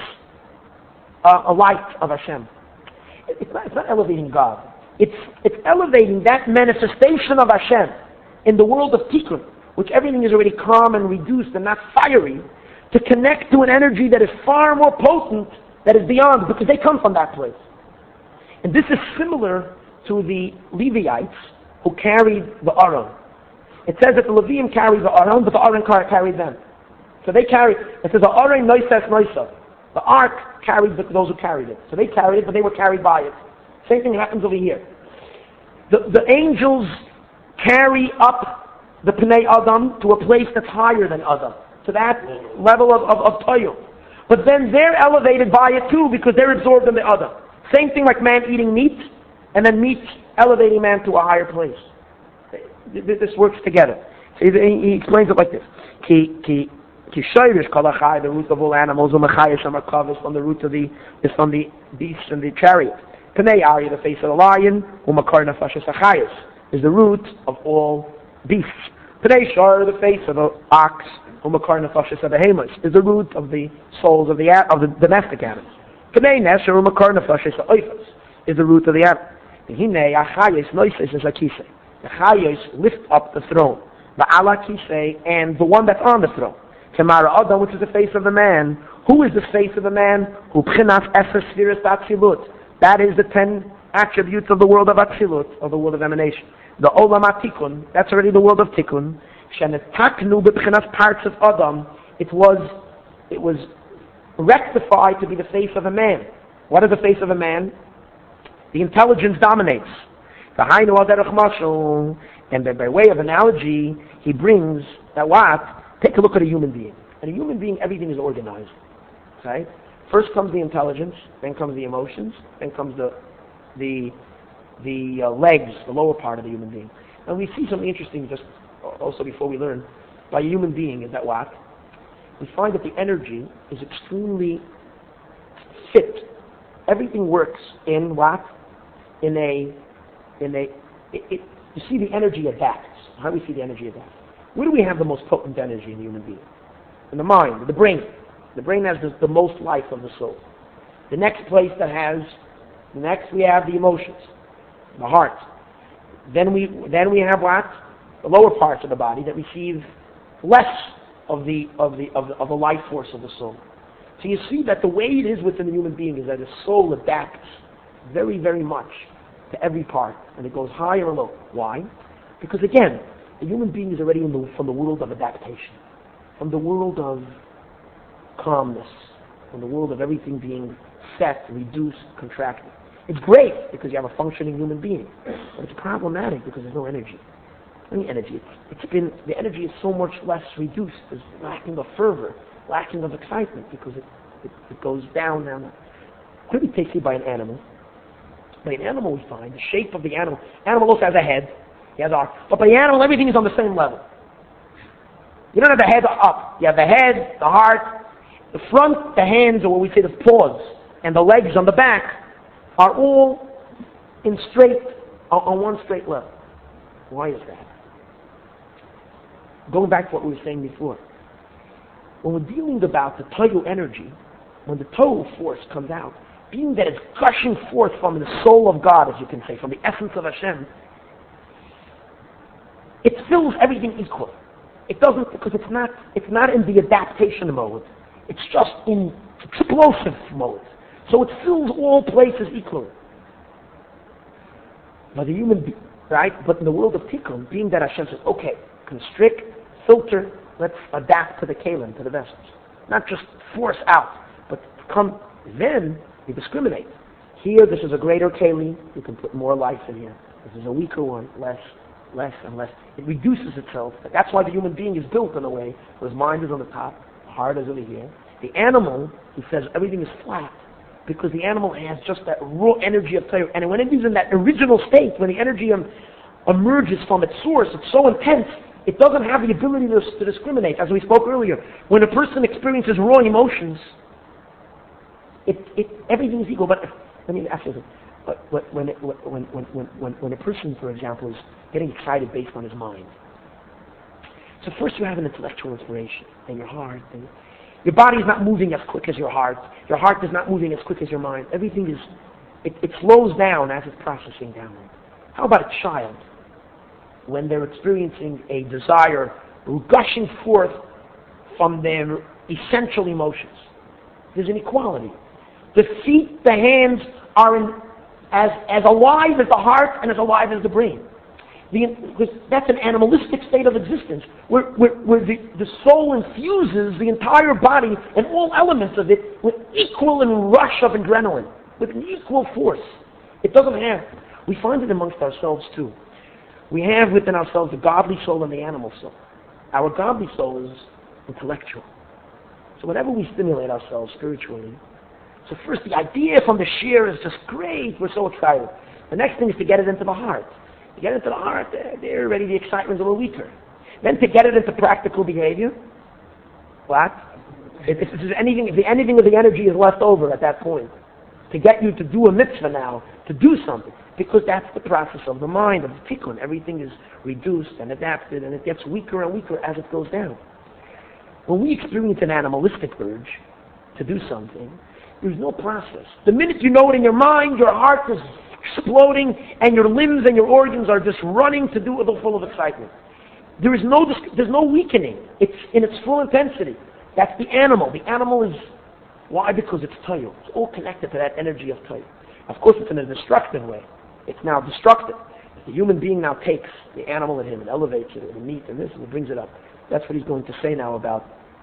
uh, a light of Hashem. It's not, it's not elevating God. It's it's elevating that manifestation of Hashem in the world of Tikkun, which everything is already calm and reduced and not fiery, to connect to an energy that is far more potent, that is beyond, because they come from that place. And this is similar to the Levites who carried the Aron. It says that the Leviim carried the Aron, but the Aron carried them. So they carried, it says the Aron noises noisa. The ark carried the, those who carried it. So they carried it, but they were carried by it. Same thing happens over here. The, the angels carry up the Pnei Adam to a place that's higher than Adam, to that level of, of, of Tayu. But then they're elevated by it too, because they're absorbed in the Adam. Same thing like man eating meat, and then meat elevating man to a higher place. This works together. So he, he explains it like this. Ki, ki, ki shayrish kol achai, the root of all animals, u'machayis amarkav, is from the root of the, is from the beast and the chariot. Pnei Aryeh, the face of the lion, u'makar nefashis achayis, is the root of all beasts. Pnei Shar, the face of the ox, u'makar nefashis abehemus, is the root of the souls of the of the domestic animals. Pnei Nesher, u'makar nefashis ha'oifas, is the root of the animal. Hinei achayis noises is a kisei. The chayos lift up the throne. The ala kisei, and the one that's on the throne. Kemara Adam, which is the face of the man. Who is the face of the man? Who pchinas eser sfiras atzilut. That is the ten attributes of the world of Atzilut, of the world of emanation. The Olam HaTikun, that's already the world of Tikkun. Shenetaknu b'pchinas parts of Adam. It was, it was rectified to be the face of a man. What is the face of a man? The intelligence dominates. The Hainu Aderech Mashal, and by, by way of analogy, he brings that what? Take a look at a human being. And a human being, everything is organized. Right? First comes the intelligence, then comes the emotions, then comes the the the uh, legs, the lower part of the human being. And we see something interesting just also before we learn by a human being is that what? We find that the energy is extremely fit. Everything works in what? In a in a it, it, you see the energy adapts. How do we see the energy adapt? Where do we have the most potent energy in the human being? In the mind, the brain. The brain has the, the most life of the soul. The next place that has, the next we have the emotions, the heart. Then we then we have what? The lower parts of the body that receive less of the of the of the, of the life force of the soul. So you see that the way it is within the human being is that the soul adapts very very much to every part, and it goes higher or lower. Why? Because again, the human being is already in the, from the world of adaptation, from the world of calmness, from the world of everything being set, reduced, contracted. It's great because you have a functioning human being, but it's problematic because there's no energy. Any energy. It's, it's been, the energy is so much less reduced. There's lacking of fervor, lacking of excitement because it, it, it goes down, down, down. Could be taken by an animal. By an animal we find, the shape of the animal. Animal also has a head, he has arms, but by the animal everything is on the same level. You don't have the head up. You have the head, the heart, the front, the hands, or what we say the paws, and the legs on the back are all in straight, on one straight level. Why is that? Going back to what we were saying before. when we're dealing about the Tohu energy, when the Tohu force comes out, being that it's gushing forth from the soul of God, as you can say, from the essence of Hashem, it fills everything equal. It doesn't, because it's not, it's not in the adaptation mode. It's just in explosive mode. So it fills all places equally. But the human being, right? But in the world of Tikkun, being that Hashem says, okay, constrict, filter, let's adapt to the kalim, to the vessels. Not just force out, but come, then you discriminate. Here, this is a greater keli, you can put more life in here. This is a weaker one, less, less and less. It reduces itself. That's why the human being is built in a way where his mind is on the top, heart is over here. The animal, he says, everything is flat, because the animal has just that raw energy of Torah. And when it is in that original state, when the energy um, emerges from its source, it's so intense, it doesn't have the ability to, to discriminate. As we spoke earlier, when a person experiences raw emotions, it, it, everything is equal. But I mean, actually, but, but when, it, when, when, when, when, when a person, for example, is getting excited based on his mind, so first you have an intellectual inspiration, and your heart, and your body is not moving as quick as your heart. Your heart is not moving as quick as your mind. Everything is, it, it slows down as it's processing downward. How about a child? When they're experiencing a desire gushing forth from their essential emotions. There's an equality. The feet, the hands are in, as, as alive as the heart and as alive as the brain. The, that's an animalistic state of existence where, where, where the, the soul infuses the entire body and all elements of it with equal and rush of adrenaline, with an equal force. It doesn't have. We find it amongst ourselves too. We have within ourselves the godly soul and the animal soul. Our godly soul is intellectual. So whenever we stimulate ourselves spiritually, so first the idea from the sheer is just great, we're so excited. The next thing is to get it into the heart. To get it into the heart, there already the excitement's a little weaker. Then to get it into practical behavior, what? If, if, if, anything, if the, anything of the energy is left over at that point, to get you to do a mitzvah now, to do something, because that's the process of the mind, of the tikkun. Everything is reduced and adapted, and it gets weaker and weaker as it goes down. When we experience an animalistic urge to do something, there's no process. The minute you know it in your mind, your heart is exploding, and your limbs and your organs are just running to do it full of excitement. There is no, there's no weakening. It's in its full intensity. That's the animal. The animal is, why? Because it's Tohu. It's all connected to that energy of Tohu. Of course, it's in a destructive way. It's now destructive. The human being now takes the animal in him and elevates it, and meat and this, and brings it up. That's what he's going to say now about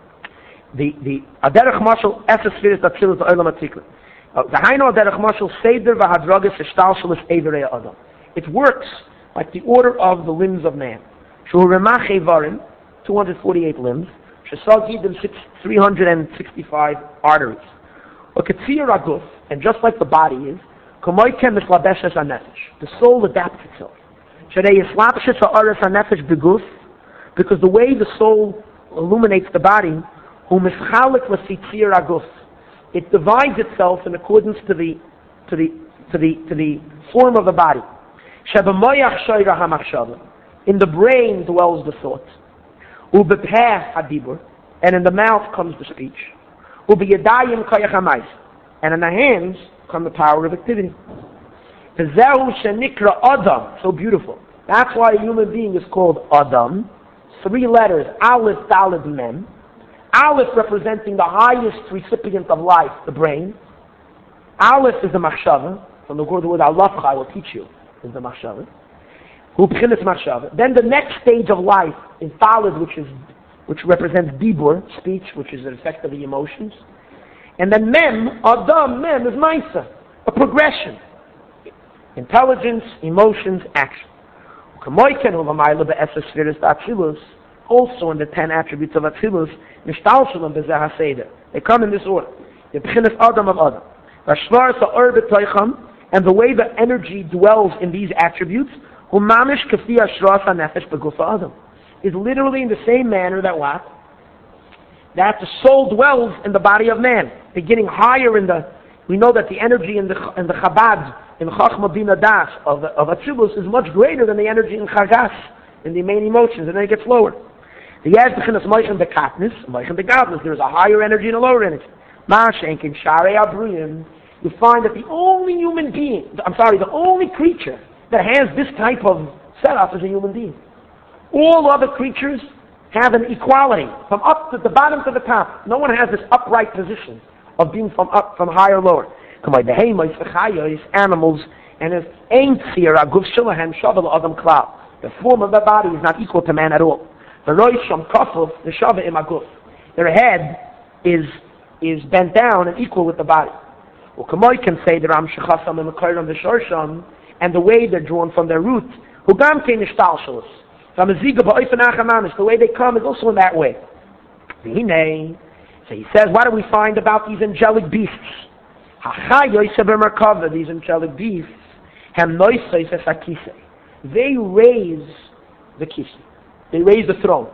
the the aderech mashal esses firis atzilus olam atikun. The haino aderech mashal seder v'hadragas ishtalshalis eivrei adam. It works like the order of the limbs of man. Shu remach evarim, two hundred forty-eight limbs. Shesal gidim three hundred sixty-five arteries. Uketzir aguf, and just like the body is, kamoykem mislabeshes hanefesh. The soul adapts itself. Sharei yislabeshes ha'aretz hanefesh beguf, because the way the soul illuminates the body, hu mischalik l'sitzir aguf. It divides itself in accordance to the to the to the to the form of the body. Shebemoyach shoyra hamachshava. In the brain dwells the thought. Ubepeh hadibur, and in the mouth comes the speech. Ubeyadayim koyach hamayis, and in the hands come the power of activity. Zehu shenikra Adam, so beautiful. That's why a human being is called Adam. Three letters: Aleph, Daled, Mem. Aleph representing the highest recipient of life, the brain. Aleph is the machshava. From the word Aleph, I will teach you, is the machshava. Then the next stage of life is Daled, which is which represents Dibur, speech, which is an effect of the emotions. And then Mem, Adam, Mem is Maisa, a progression. Intelligence, emotions, action. Also in the ten attributes of Atzilus, they come in this order. The B'chinas Adam of Adam. And the way the energy dwells in these attributes is literally in the same manner that what? That the soul dwells in the body of man, beginning higher in the. We know that the energy in the in the Chabad, in Chachma Bina Das of of Atzilus is much greater than the energy in Chagas, in the main emotions, and then it gets lower. The Yezbechinas Moichin the Katnis, Moichin the Gadnis. There is a higher energy and a lower energy. Mashenk in Sharei Abruyim, you find that the only human being, I'm sorry, the only creature that has this type of setup is a human being. All other creatures have an equality from up to the bottom to the top. No one has this upright position of being from up, from high or lower. Come on, the behemoths, the chayos, animals, and if ain't seer a guf shilahem shavel adam klal. The form of their body is not equal to man at all. The roisham kafuf the shava im aguf. Their head is is bent down and equal with the body. Well, Kamoy can say the ram shechasam and the shorsham, and the way they're drawn from their root. Who gam kein ishtalshalus. From a ziga ba'oifenach amanis, the way they come is also in that way. So he says, what do we find about these angelic beasts? These angelic beasts, they raise the kisi. They raise the throne.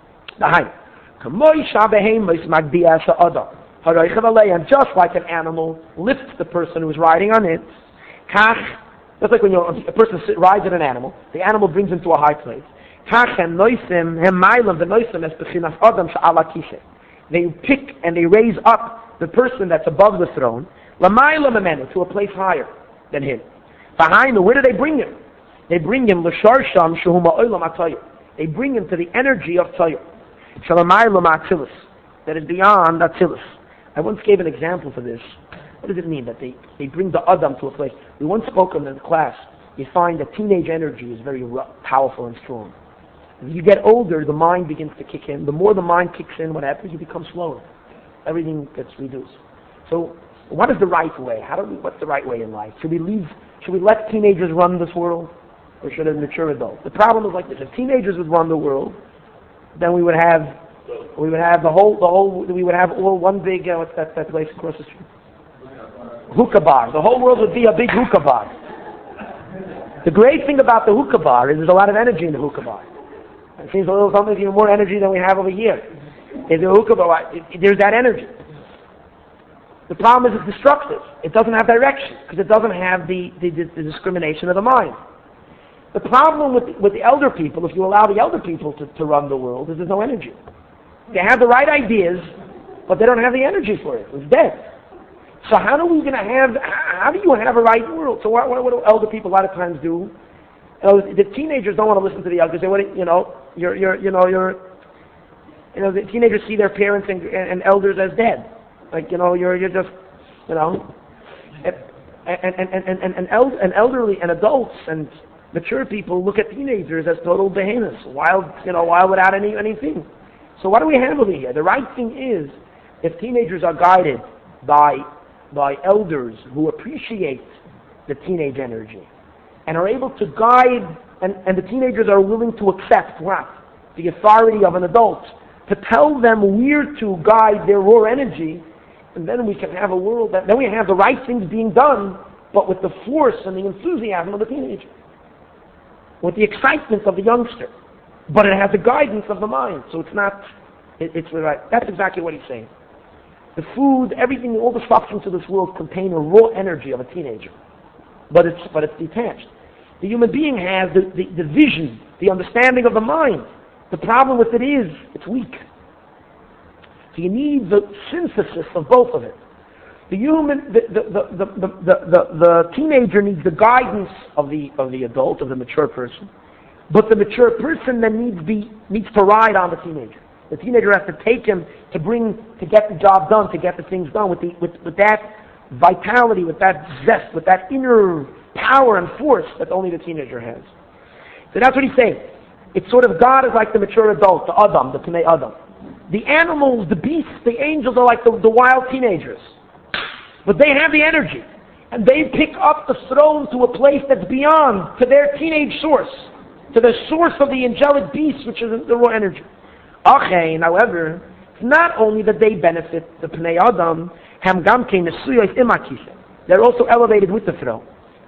And just like an animal lifts the person who is riding on it, just like when you, a person rides at an animal, the animal brings him to a high place. They pick and they raise up the person that's above the throne to a place higher than him. Where do they bring him? They bring him They bring him to the energy of Tayr. That is beyond Atzilus. I once gave an example for this. What does it mean that they, they bring the Adam to a place? We once spoke in the class. You find that teenage energy is very rough, powerful and strong. As you get older, the mind begins to kick in. The more the mind kicks in, what happens? You become slower. Everything gets reduced. So, what is the right way? How do we? What's the right way in life? Should we leave? Should we let teenagers run this world, or should a mature adult? The problem is like this: if teenagers would run the world, then we would have, we would have the whole, the whole, we would have all one big. Uh, what's that? That place across the street? Hookah bar. The whole world would be a big hookah bar. The great thing about the hookah bar is there's a lot of energy in the hookah bar. It seems a little something even more energy than we have over here. In the hookah bar, it, it, there's that energy. The problem is it's destructive. It doesn't have direction because it doesn't have the, the, the, the discrimination of the mind. The problem with, with the elder people, if you allow the elder people to, to run the world, is there's no energy. They have the right ideas, but they don't have the energy for it. It's dead. So how are we going to have, how do you have a right world? So what, what, what do elder people a lot of times do? You know, the teenagers don't want to listen to the elders. They want to, you know, you're, you're, you know, you're, you know, the teenagers see their parents and, and elders as dead. Like, you know, you're, you're just, you know, and, and, and, and, and, and, eld, and elderly and adults and mature people look at teenagers as total behemoths, wild, you know, wild without any, anything. So what do we have over here? The right thing is, if teenagers are guided by, by elders who appreciate the teenage energy, and are able to guide, and, and the teenagers are willing to accept what? The authority of an adult, to tell them where to guide their raw energy, and then we can have a world that, then we have the right things being done, but with the force and the enthusiasm of the teenager. With the excitement of the youngster. But it has the guidance of the mind, so it's not, it, it's right. That's exactly what he's saying. The food, everything, all the substance of this world contain a raw energy of a teenager. But it's, but it's detached. The human being has the, the, the vision, the understanding of the mind. The problem with it is, it's weak. So you need the synthesis of both of it. The human, the, the, the, the, the, the, the teenager needs the guidance of the, of the adult, of the mature person. But the mature person then needs, be, needs to ride on the teenager. The teenager has to take him to bring, to get the job done, to get the things done with, the, with, with that vitality, with that zest, with that inner power and force that only the teenager has. So that's what he's saying. It's sort of God is like the mature adult, the Adam, the Pnei Adam. The animals, the beasts, the angels are like the, the wild teenagers. But they have the energy. And they pick up the throne to a place that's beyond, to their teenage source, to the source of the angelic beast, which is the raw energy. Okay, however, it's not only that they benefit the Pnei Adam, Ham Gamkein Nesuyos Imakise. They're also elevated with the throne.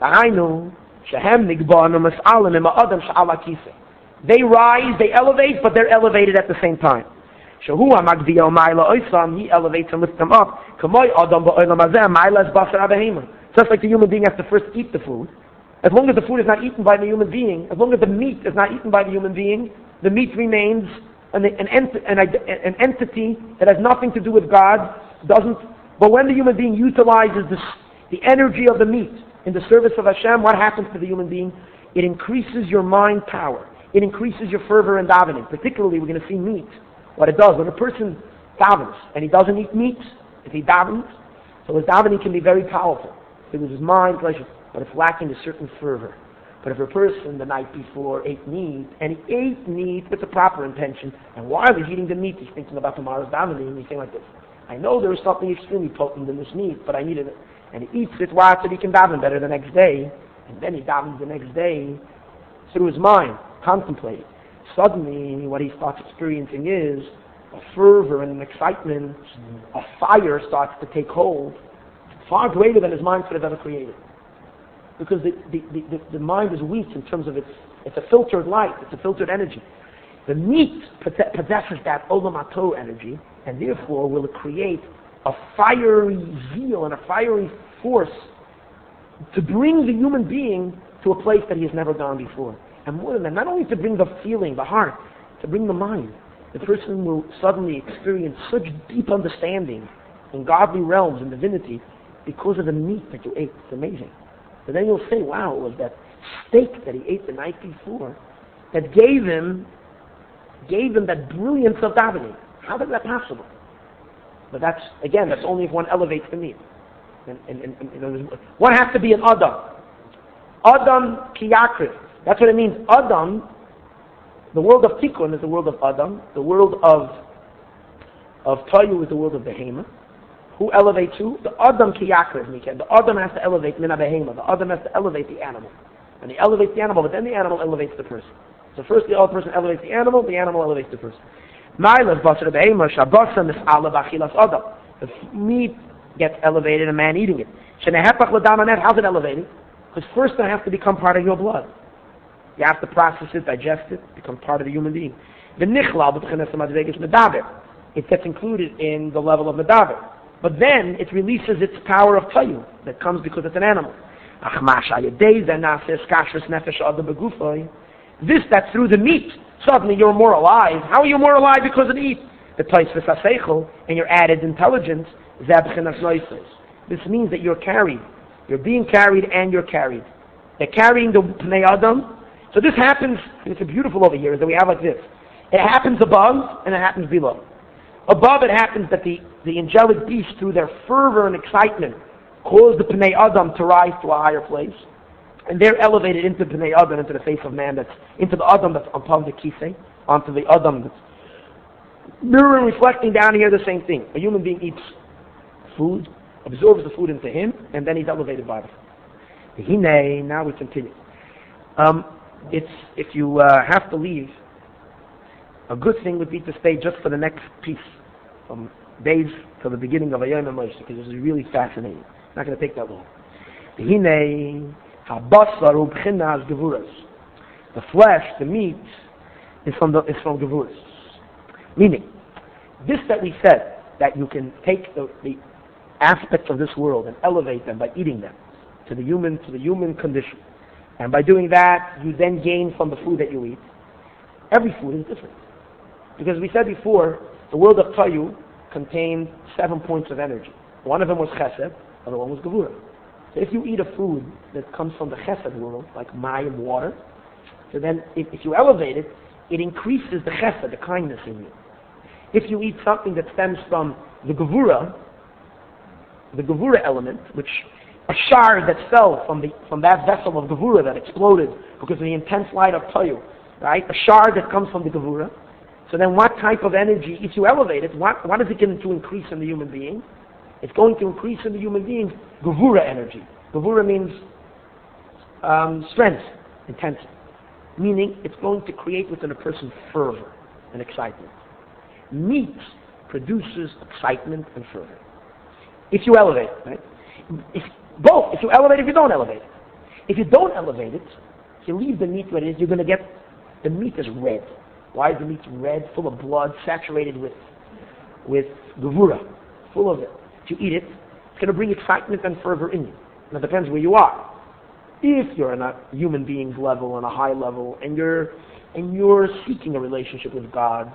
They rise, they elevate, but they're elevated at the same time. He elevates and lifts them up. Just like the human being has to first eat the food. As long as the food is not eaten by the human being, as long as the meat is not eaten by the human being, the meat remains an, an, ent, an, an entity that has nothing to do with God, doesn't. But when the human being utilizes this, the energy of the meat in the service of Hashem, what happens to the human being? It increases your mind power. It increases your fervor in davening. Particularly, we're going to see meat. What it does, when a person davens and he doesn't eat meat, if he davens, so his davening can be very powerful. It was his mind, pleasure, but it's lacking a certain fervor. But if a person the night before ate meat, and he ate meat with the proper intention, and while he's eating the meat, he's thinking about tomorrow's davening, and he's saying like this, I know there is something extremely potent in this meat, but I needed it. And he eats it, why? So he can daven better the next day, and then he davens the next day through his mind, contemplating. Suddenly, what he starts experiencing is a fervor and an excitement, a fire starts to take hold, far greater than his mind could have ever created. Because the, the, the, the mind is weak in terms of its, it's a filtered light, it's a filtered energy. The meat possesses that Olam Hato energy, and therefore will create a fiery zeal and a fiery force to bring the human being to a place that he has never gone before. And more than that, not only to bring the feeling, the heart, to bring the mind. The person will suddenly experience such deep understanding in godly realms and divinity because of the meat that you ate. It's amazing. But then you'll say, wow, it was that steak that he ate the night before that gave him gave him that brilliance of davening. How is that possible? But that's, again, that's only if one elevates the meat. And, and, and, and, you know, one has to be an Adam. Adam Kiyakriv. That's what it means. Adam, the world of Tikkun is the world of Adam. The world of of Tayu is the world of Behema. Who elevates who? The Adam Kiyakriv. The Adam has to elevate Mina Behema. The Adam has to elevate the animal. And he elevates the animal, but then the animal elevates the person. So first the other person elevates the animal, the animal elevates the person. The meat gets elevated, a man eating it. How's it elevated? Because first it has to become part of your blood. You have to process it, digest it, become part of the human being. The nichlal, it gets included in the level of medaber. But then it releases its power of tayu that comes because it's an animal. This, that's through the meat. Suddenly you're more alive. How are you more alive? Because of the meat. The taisvus haseichel and your added intelligence. This means that you're carried. You're being carried and you're carried. They're carrying the Pnei Adam. So this happens, it's a beautiful over here, is that we have like this. It happens above and it happens below. Above it happens that the, the angelic beasts, through their fervor and excitement, cause the Pnei Adam to rise to a higher place. And they're elevated into Pnei Adam, into the face of man, that's into the Adam that's upon the Kisei, onto the Adam that's mirroring, reflecting down here, the same thing. A human being eats food, absorbs the food into him, and then he's elevated by the food. Hine, now we continue. Um, it's, if you uh, have to leave, a good thing would be to stay just for the next piece, from days to the beginning of Ayom HaMoshe, because this is really fascinating. It's not going to take that long. Hine, habasar ubchinas gevuras. The flesh, the meat, is from the is from gevuras. Meaning, this that we said, that you can take the, the aspects of this world and elevate them by eating them to the human to the human condition, and by doing that, you then gain from the food that you eat. Every food is different, because we said before, the world of Tayu contained seven points of energy. One of them was Chesed, the other one was Gevurah. So if you eat a food that comes from the Chesed world, like mayim, water, so then if, if you elevate it, it increases the Chesed, the kindness in you. If you eat something that stems from the Gevurah, the Gevurah element, which a shard that fell from the from that vessel of Gevurah that exploded because of the intense light of Tayu, right? A shard that comes from the Gevurah. So then what type of energy, if you elevate it, what, what is it going to increase in the human being? It's going to increase in the human being Gevurah energy. Gevurah means um, strength, intensity. Meaning it's going to create within a person fervor and excitement. Meat produces excitement and fervor. If you elevate it, right? If, both. If you elevate it, if you don't elevate it. If you don't elevate it, if you leave the meat where it is, you're going to get, the meat is red. Why is the meat red? Full of blood, saturated with with gevurah, full of it. If you eat it, it's going to bring excitement and fervor in you. And it depends where you are. If you're on a human being's level, on a high level, and you're and you're seeking a relationship with God,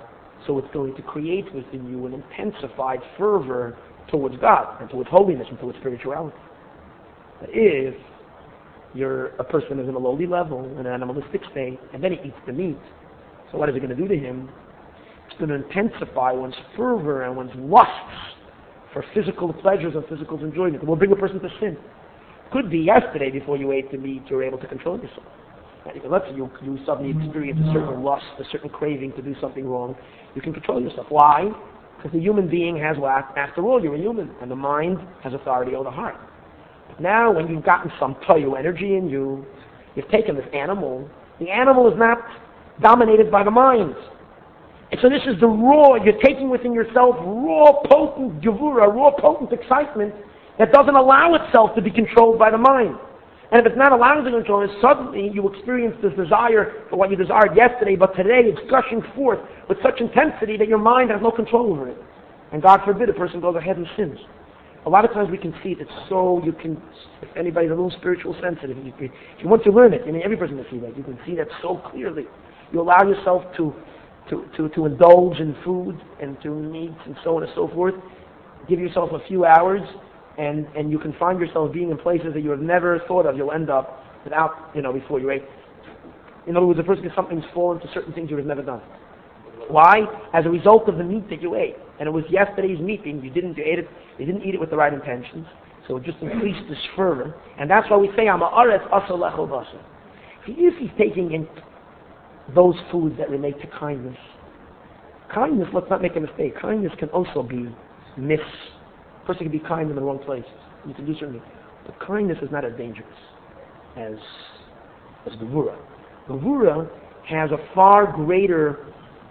So it's going to create within you an intensified fervor towards God and towards holiness and towards spirituality. But if you're a person who's in a lowly level, in an animalistic state, and then he eats the meat, so what is it going to do to him? It's going to intensify one's fervor and one's lusts for physical pleasures and physical enjoyment. It will bring a person to sin. Could be yesterday before you ate the meat, you were able to control yourself. Because let's say you, you suddenly experience a certain lust, a certain craving to do something wrong. You can control yourself. Why? Because the human being has what? After all, you're a human, and the mind has authority over the heart. But now, when you've gotten some toyu energy in you, you've taken this animal. The animal is not dominated by the mind. And so this is the raw, you're taking within yourself raw, potent gevura, raw, potent excitement that doesn't allow itself to be controlled by the mind. And if it's not allowed to control it, suddenly you experience this desire for what you desired yesterday, but today it's gushing forth with such intensity that your mind has no control over it. And God forbid a person goes ahead and sins. A lot of times we can see it so you can, if anybody's a little spiritual sensitive, if you, if you want to learn it, I mean every person can see that. You can see that so clearly. You allow yourself to, to, to, to indulge in food and to meats and so on and so forth. Give yourself a few hours and, and you can find yourself being in places that you have never thought of. You'll end up without, you know, before you ate. In other words, a person can sometimes fall into certain things you have never done. Why? As a result of the meat that you ate. And it was yesterday's meeting, you didn't you ate it, you didn't eat it with the right intentions. So it just increased this fervor. And that's why we say, I'm a aretz asa lechol basa. If he's taking in those foods that relate to kindness, kindness, let's not make a mistake, kindness can also be mis. A person can be kind in the wrong places. You can do certain things. But kindness is not as dangerous as, as gevura. Gevura has a far greater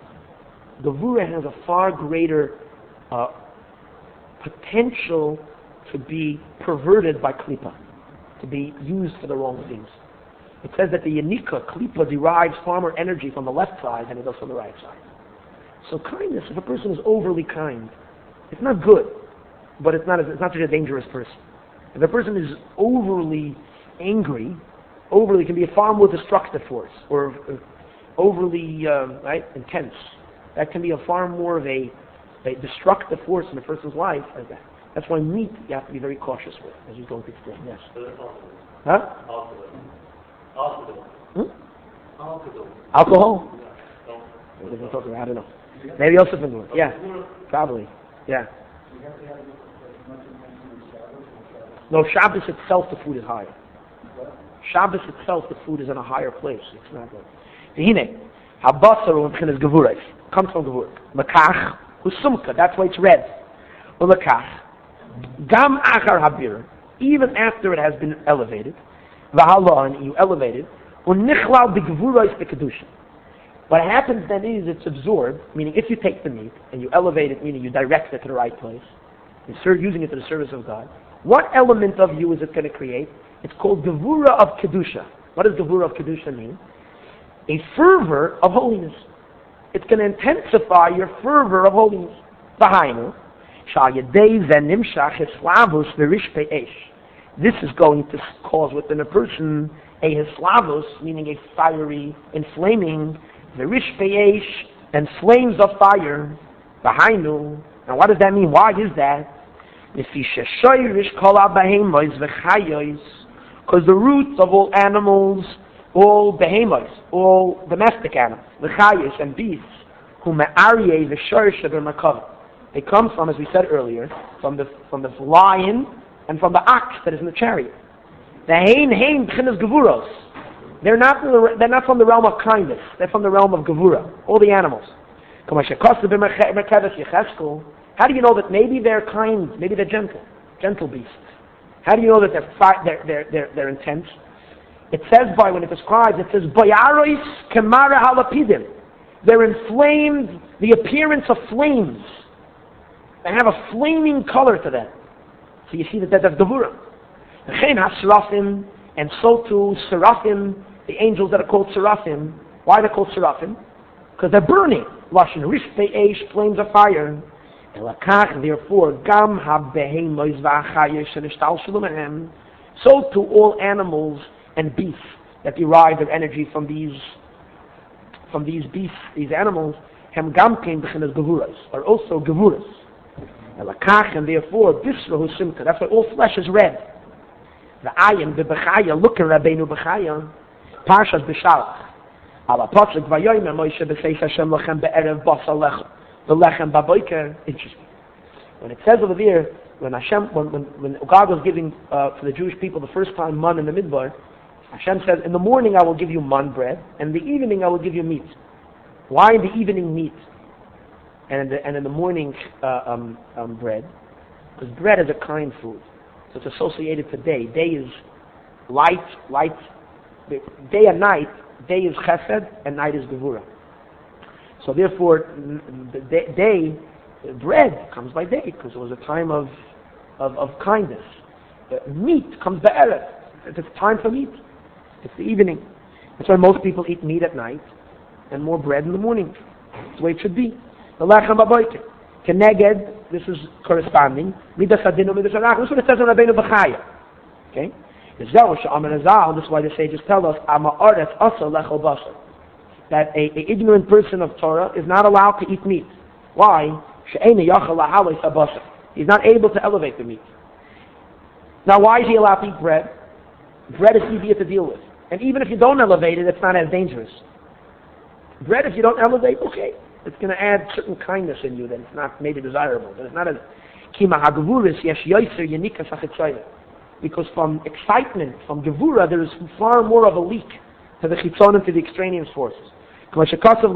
Gevura has a far greater uh, potential to be perverted by klipa, to be used for the wrong things. It says that the yanika, klipa, derives far more energy from the left side than it does from the right side. So kindness, if a person is overly kind, it's not good, but it's not, it's not such a dangerous person. If a person is overly angry, overly can be a far more destructive force, or uh, overly uh, right intense. That can be a far more of a, a destructive force in a person's life as that. That's why meat you have to be very cautious with, as he's going to explain. Yes. Huh? Alcohol. Hmm? Alcohol. Alcohol? I don't know. Maybe also been doing it. Yeah. Probably. Yeah. No, Shabbos itself, the food is higher. Shabbos itself, the food is in a higher place. It's not good. Hine, habasar u'mchinas gevurais. Comes from gevura. Makach husumka. That's why it's red. U'makach. Gam achar habir. Even after it has been elevated. V'halon, you elevate it. U'nichlal b'gevurais b'kedusha. What happens then is it's absorbed, meaning if you take the meat and you elevate it, meaning you direct it to the right place, you start using it to the service of God, what element of you is it going to create? It's called Gevura of Kedusha. What does Gevura of Kedusha mean? A fervor of holiness. It's going to intensify your fervor of holiness. This is going to cause within a person a hislavus, meaning a fiery, inflaming, Verish peyesh, and flames of fire. Behind. Now what does that mean? Why is that? Because the roots of all animals, all behemoths, all domestic animals, v'chayos and beasts, who me'aryeh v'shorish v'merkava. They come from, as we said earlier, from the from the lion and from the ox that is in the chariot. The hein hein b'chinas gevuros. They're not they're not from the realm of kindness. They're from the realm of gevura. All the animals. How do you know that maybe they're kind, maybe they're gentle, gentle beasts? How do you know that they're fi- they're, they're they're they're intense? It says by when it describes, it says bayaros kemara halapidim. They're inflamed, the appearance of flames. They have a flaming color to them. So you see that that's gevura. And so too seraphim, the angels that are called seraphim. Why are they called seraphim? Because they're burning. Lashon rishpei eish, flames of fire. Therefore, gam habehemois v'achayos shenishtal shulumehem. So to all animals and beasts that derive their energy from these from these beasts, these animals, hem gamkein beginnen gevuras, are also gevuras. And therefore, Bisra Simcha, that's why all flesh is red. The ayin, the Bechaya, look at Rabbeinu Bechaya, Parshas B'Shalach. Ala Pasuk Vayoymer Moshe B'Seis Hashem Lachem Be'erev Basa Lechem, the Lechem Baboiker. Interesting. When it says over there, when Hashem, when, when, when God was giving uh, for the Jewish people the first time man in the Midbar, Hashem says, in the morning I will give you man bread, and in the evening I will give you meat. Why in the evening meat? And in the, and in the morning uh, um, um, bread? Because bread is a kind food. So it's associated to day. Day is light, light, day and night. Day is chesed, and night is gevura. So therefore, the day, day bread comes by day, because it was a time of, of, of kindness. Uh, meat comes by erev. It's time for meat. It's the evening. That's why most people eat meat at night, and more bread in the morning. That's the way it should be. The lechem baboiker. Keneged, this is corresponding. Midas hadinu, midas harach. This is what it says in Rabbeinu Bechaya. Okay? This is why the sages tell us, that a, a ignorant person of Torah is not allowed to eat meat. Why? He's not able to elevate the meat. Now why is he allowed to eat bread? Bread is easier to deal with. And even if you don't elevate it, it's not as dangerous. Bread, if you don't elevate, okay, it's going to add certain kindness in you that it's not maybe desirable. But it's not as... Because from excitement, from gevura, there is far more of a leak to the chitzonim, to the extraneous forces. The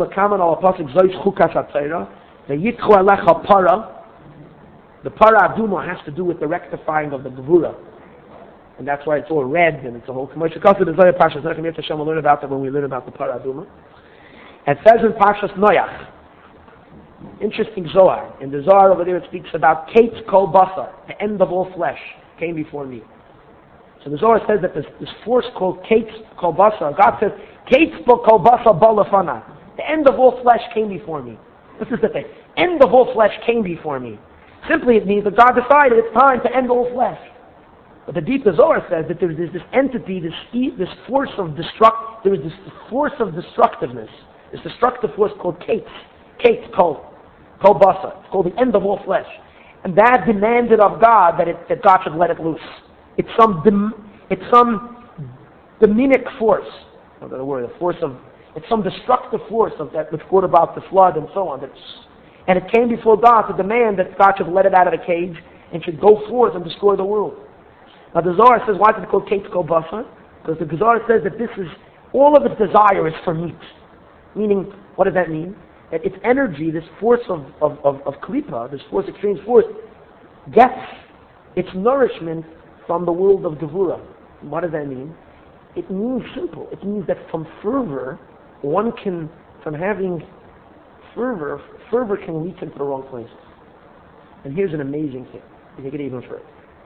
para aduma has to do with the rectifying of the gevura. And that's why it's all red, and it's a whole... We'll learn about that when we learn about the para aduma. It says in Parshas Noach, interesting Zohar. In the Zohar over there it speaks about Kates Kol Basar, the end of all flesh, came before me. So the Zohar says that this, this force called Kates Kol Basar, God says, Kates Kol Basar Balafana, the end of all flesh came before me. This is the thing. End of all flesh came before me. Simply it means that God decided it's time to end all flesh. But the deep Zohar says that there's, there's this entity, this this force of destruct, there is this force of destructiveness, this destructive force called Kates, Kates Kol, Kol Basar. It's called the end of all flesh. And that demanded of God that, it, that God should let it loose. It's some dem, it's some demonic force. I don't know the word. A force of it's some destructive force of that which brought about the flood and so on. That's, and it came before God to demand that God should let it out of the cage and should go forth and destroy the world. Now the Zohar says, why is it called Kates Kol Basar? Because the Zohar says that this is all of its desire is for meat. Meaning, what does that mean? That its energy, this force of, of, of, of Klippa, this force, extreme force, gets its nourishment from the world of Gevura. What does that mean? It means simple. It means that from fervor, one can, from having fervor, fervor can leak into the wrong places. And here's an amazing thing. You take it even further.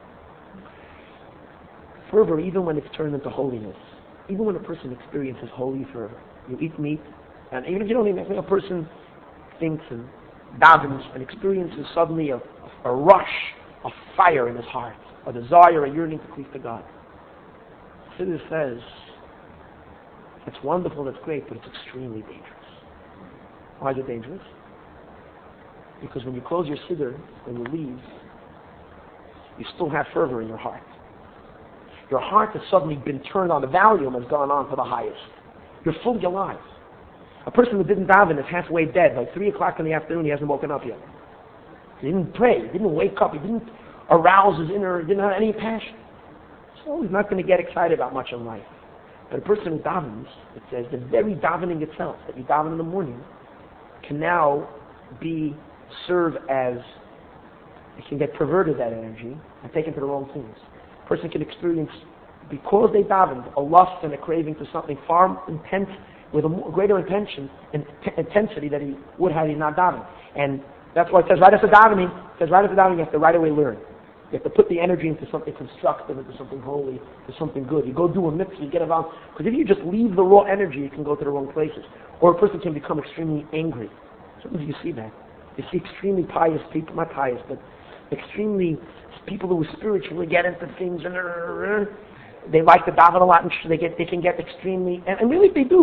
Fervor, even when it's turned into holiness, even when a person experiences holy fervor, you eat meat, and even if you don't eat meat, a person thinks and davens and experiences suddenly a, a rush of fire in his heart, a desire, a yearning to cleave to God. Siddur says, it's wonderful, it's great, but it's extremely dangerous. Why is it dangerous? Because when you close your Siddur, when you leave, you still have fervor in your heart. Your heart has suddenly been turned on, the volume has gone on to the highest. You're fully alive. A person who didn't daven is halfway dead. By three o'clock in the afternoon, he hasn't woken up yet. He didn't pray, he didn't wake up, he didn't arouse his inner, he didn't have any passion. So he's not going to get excited about much in life. But a person who davens, it says, the very davening itself, that you daven in the morning, can now be, serve as, it can get perverted, that energy, and taken to the wrong things. A person can experience, because they davened, a lust and a craving to something far intense, with a more, greater intention and t- intensity that he would have he not davened. And that's why it says right after davening, it says right after davening you have to right away learn. You have to put the energy into something constructive, into something holy, into something good. You go do a mitzvah, you get around. Because if you just leave the raw energy, it can go to the wrong places. Or a person can become extremely angry. Sometimes you see that. You see extremely pious people, not pious, but extremely people who spiritually get into things and they like to daven a lot and they get they can get extremely, and, and really they do.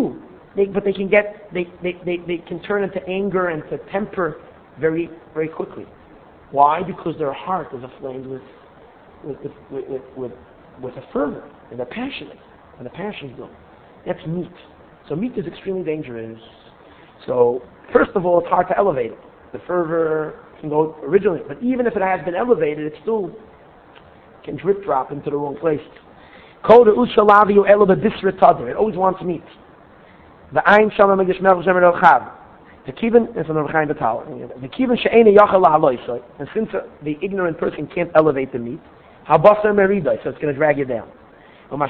they, but they can get, they, they, they, they can turn into anger and to temper very, very quickly. Why? Because their heart is aflame with, with, with, with, with, with a fervor, and they're passionate, and the passion is low. That's meat. So meat is extremely dangerous. So, first of all, it's hard to elevate it. The fervor can go originally, but even if it has been elevated, it still can drip drop into the wrong place. It always wants meat. The ein shama megishmel zemer chav. The kiven is from the Rechaim Betal. The kiven she'ene yachal lahaloisoi. And since the ignorant person can't elevate the meat, habasar meridoi, so it's going to drag you down. As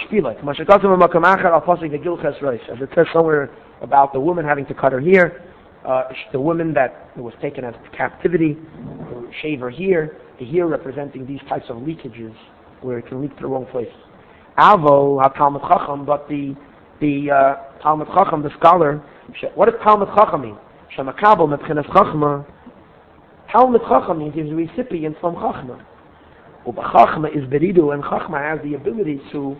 it says somewhere about the woman having to cut her hair, uh, the woman that was taken as captivity, to shave her hair, the hair representing these types of leakages where it can leak to the wrong place. Avo ha-Talmud Chacham, but the the uh, Talmud Chacham, the scholar, what does Talmud Chacham mean? Shemakabel mebchenas Chachma. Talmud Chacham means he's a recipient from Chachma. Uba Chachma is beridu, and Chachma has the ability to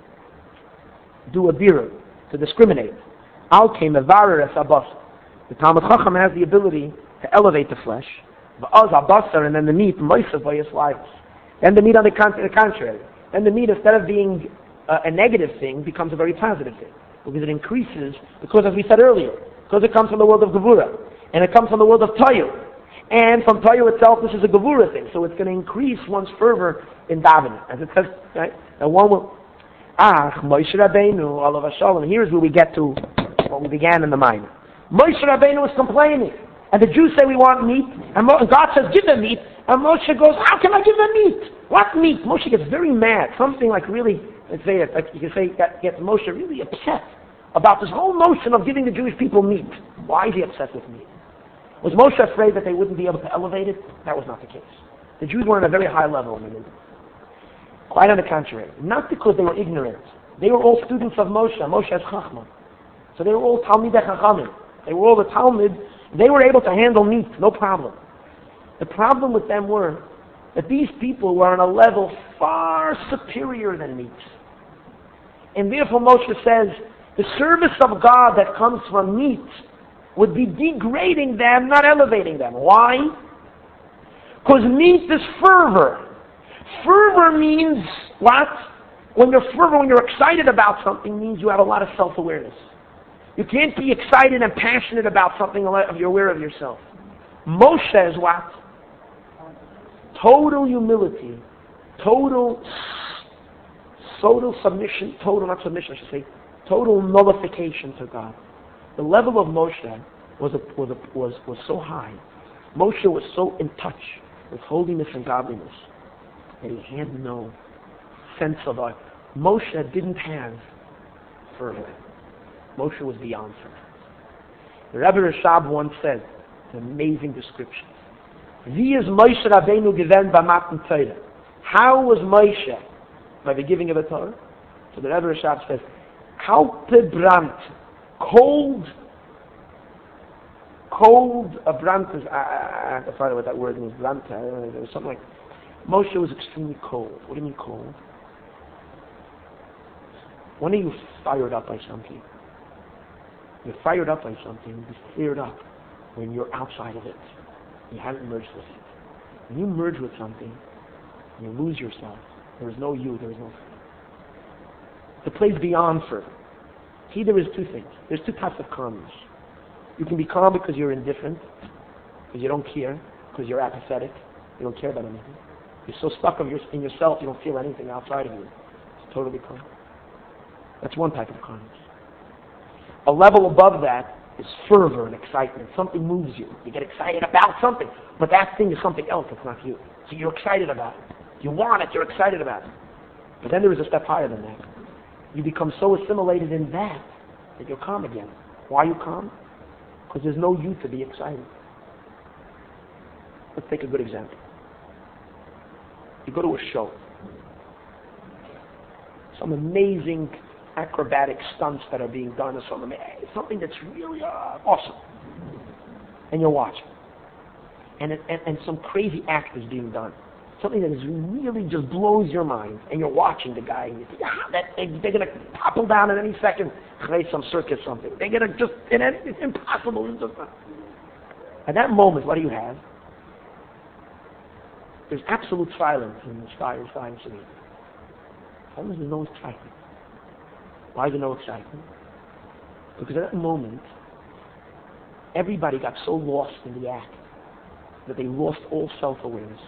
do a birur, to discriminate. Al came mevarer es abas. The Talmud Chacham has the ability to elevate the flesh. Va'az abasar, and then the meat moisav by his lives. Then the meat on the, con- the contrary. Then the meat, instead of being uh, a negative thing, becomes a very positive thing. Because it increases, because as we said earlier, because it comes from the world of Gevura, and it comes from the world of Toyu. And from Toyu itself, this is a Gevura thing, so it's going to increase one's fervor in davening. As it says, right? Now one will, Ah, Moshe Rabbeinu, Olav Hashalom, here's where we get to what we began in the mind. Moshe Rabbeinu was complaining, and the Jews say we want meat, and, Mo- and God says give them meat, and Moshe goes, how can I give them meat? What meat? Moshe gets very mad, something like really, let's say it, like you can say that gets Moshe really upset about this whole notion of giving the Jewish people meat. Why is he upset with meat? Was Moshe afraid that they wouldn't be able to elevate it? That was not the case. The Jews were on a very high level in the Middle. Quite on the contrary. Not because they were ignorant. They were all students of Moshe. Moshe has Chachma. So they were all Talmidei Chachamim. They were all the Talmud. They were able to handle meat, no problem. The problem with them were that these people were on a level far superior than meat. And therefore Moshe says, the service of God that comes from meat would be degrading them, not elevating them. Why? Because meat is fervor. Fervor means what? When you're fervor, when you're excited about something, means you have a lot of self-awareness. You can't be excited and passionate about something unless you're aware of yourself. Moshe is what? Total humility, total, total submission, total, not submission, I should say, total nullification to God. The level of Moshe was, a, was, a, was, was so high. Moshe was so in touch with holiness and godliness that he had no sense of it. Moshe didn't have fervor. Moshe was beyond fervor. The Rebbe Rashab once said, an amazing description. Wie is Moshe Rabbeinu given by Matan Torah? How was Moshe by the giving of the Torah? So the Rebbe Rashab says, Kalte Brand, cold, cold, a Brand is, I, I have to find out what that word means, Brand, I don't know, there was something like, Moshe was extremely cold. What do you mean cold? When are you fired up by something? You're fired up by something, you be cleared up when you're outside of it. You haven't merged with it. When you merge with something, you lose yourself. There is no you, there is no fervor. The place beyond fervor. See, there is two things. There's two types of calmness. You can be calm because you're indifferent, because you don't care, because you're apathetic, you don't care about anything. You're so stuck of your, in yourself, you don't feel anything outside of you. It's totally calm. That's one type of calmness. A level above that is fervor and excitement. Something moves you. You get excited about something, but that thing is something else. It's not you. So you're excited about it. You want it. You're excited about it. But then there is a step higher than that. You become so assimilated in that that you're calm again. Why are you calm? Because there's no you to be excited. Let's take a good example. You go to a show. Some amazing acrobatic stunts that are being done, or something, something that's really uh, awesome. And you're watching. And, it, and and some crazy act is being done. something that is really just blows your mind, and you're watching the guy, and you think, ah, that, they, they're going to topple down in any second, create some circus, something. They're going to just, it's impossible. It's just not. At that moment, what do you have? There's absolute silence in the sky or science to me. There's no excitement. Why is there no excitement? Because at that moment, everybody got so lost in the act that they lost all self-awareness.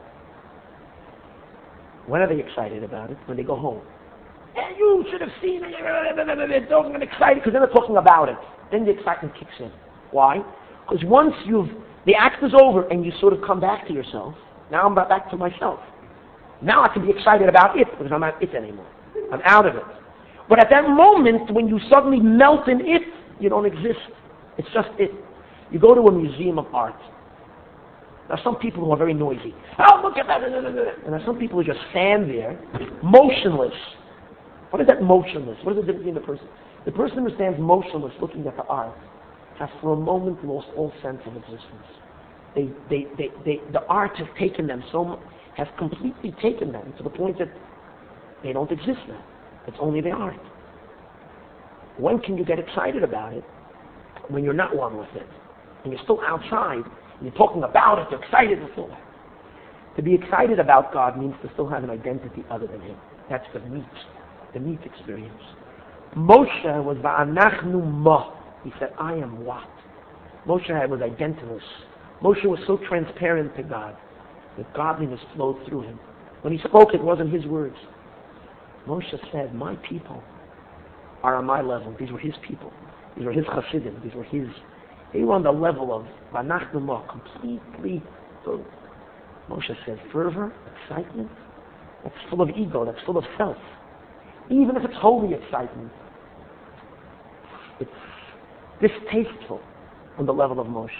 When are they excited about it? When they go home. And you should have seen it. They're talking and excited because then they're talking about it. Then the excitement kicks in. Why? Because once you've, the act is over and you sort of come back to yourself, now I'm back to myself. Now I can be excited about it because I'm not it anymore. I'm out of it. But at that moment, when you suddenly melt in it, you don't exist. It's just it. You go to a museum of art. There are some people who are very noisy. Oh, look at that. And there are some people who just stand there, motionless. What is that motionless? What is the difference between the person? The person who stands motionless looking at the art has for a moment lost all sense of existence. They, they, they, they, the art has taken them so much, has completely taken them to the point that they don't exist now. It's only the art. When can you get excited about it? When you're not one with it. And you're still outside, and you're talking about it, you're excited to still. To be excited about God means to still have an identity other than Him. That's the meat, the meat experience. Moshe was va'anachnu ma. He said, I am what? Moshe was identityless. Moshe was so transparent to God that godliness flowed through him. When he spoke, it wasn't his words. Moshe said, my people are on my level. These were his people. These were his chassidim. These were his. They were on the level of va'anachnu ma, completely. So Moshe said, fervor, excitement, that's full of ego, that's full of self. Even if it's holy excitement, it's distasteful on the level of Moshe.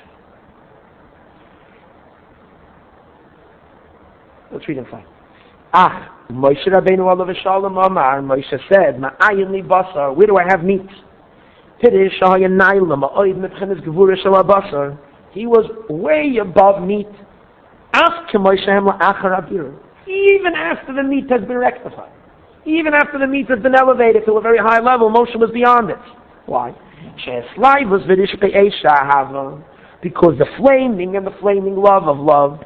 Let's read inside. Ah, Moshe Rabbeinu alav v'shalom amar, Moshe said, Ma'ayin li basar, where do I have meat? Pidish shahaya naila, ma'oid mitchenes gevura shal basar. He was way above meat. Ask Moshe hem la'achar abir. Even after the meat has been rectified, even after the meat has been elevated to a very high level, Moshe was beyond it. Why? Because the flaming and the flaming love of love,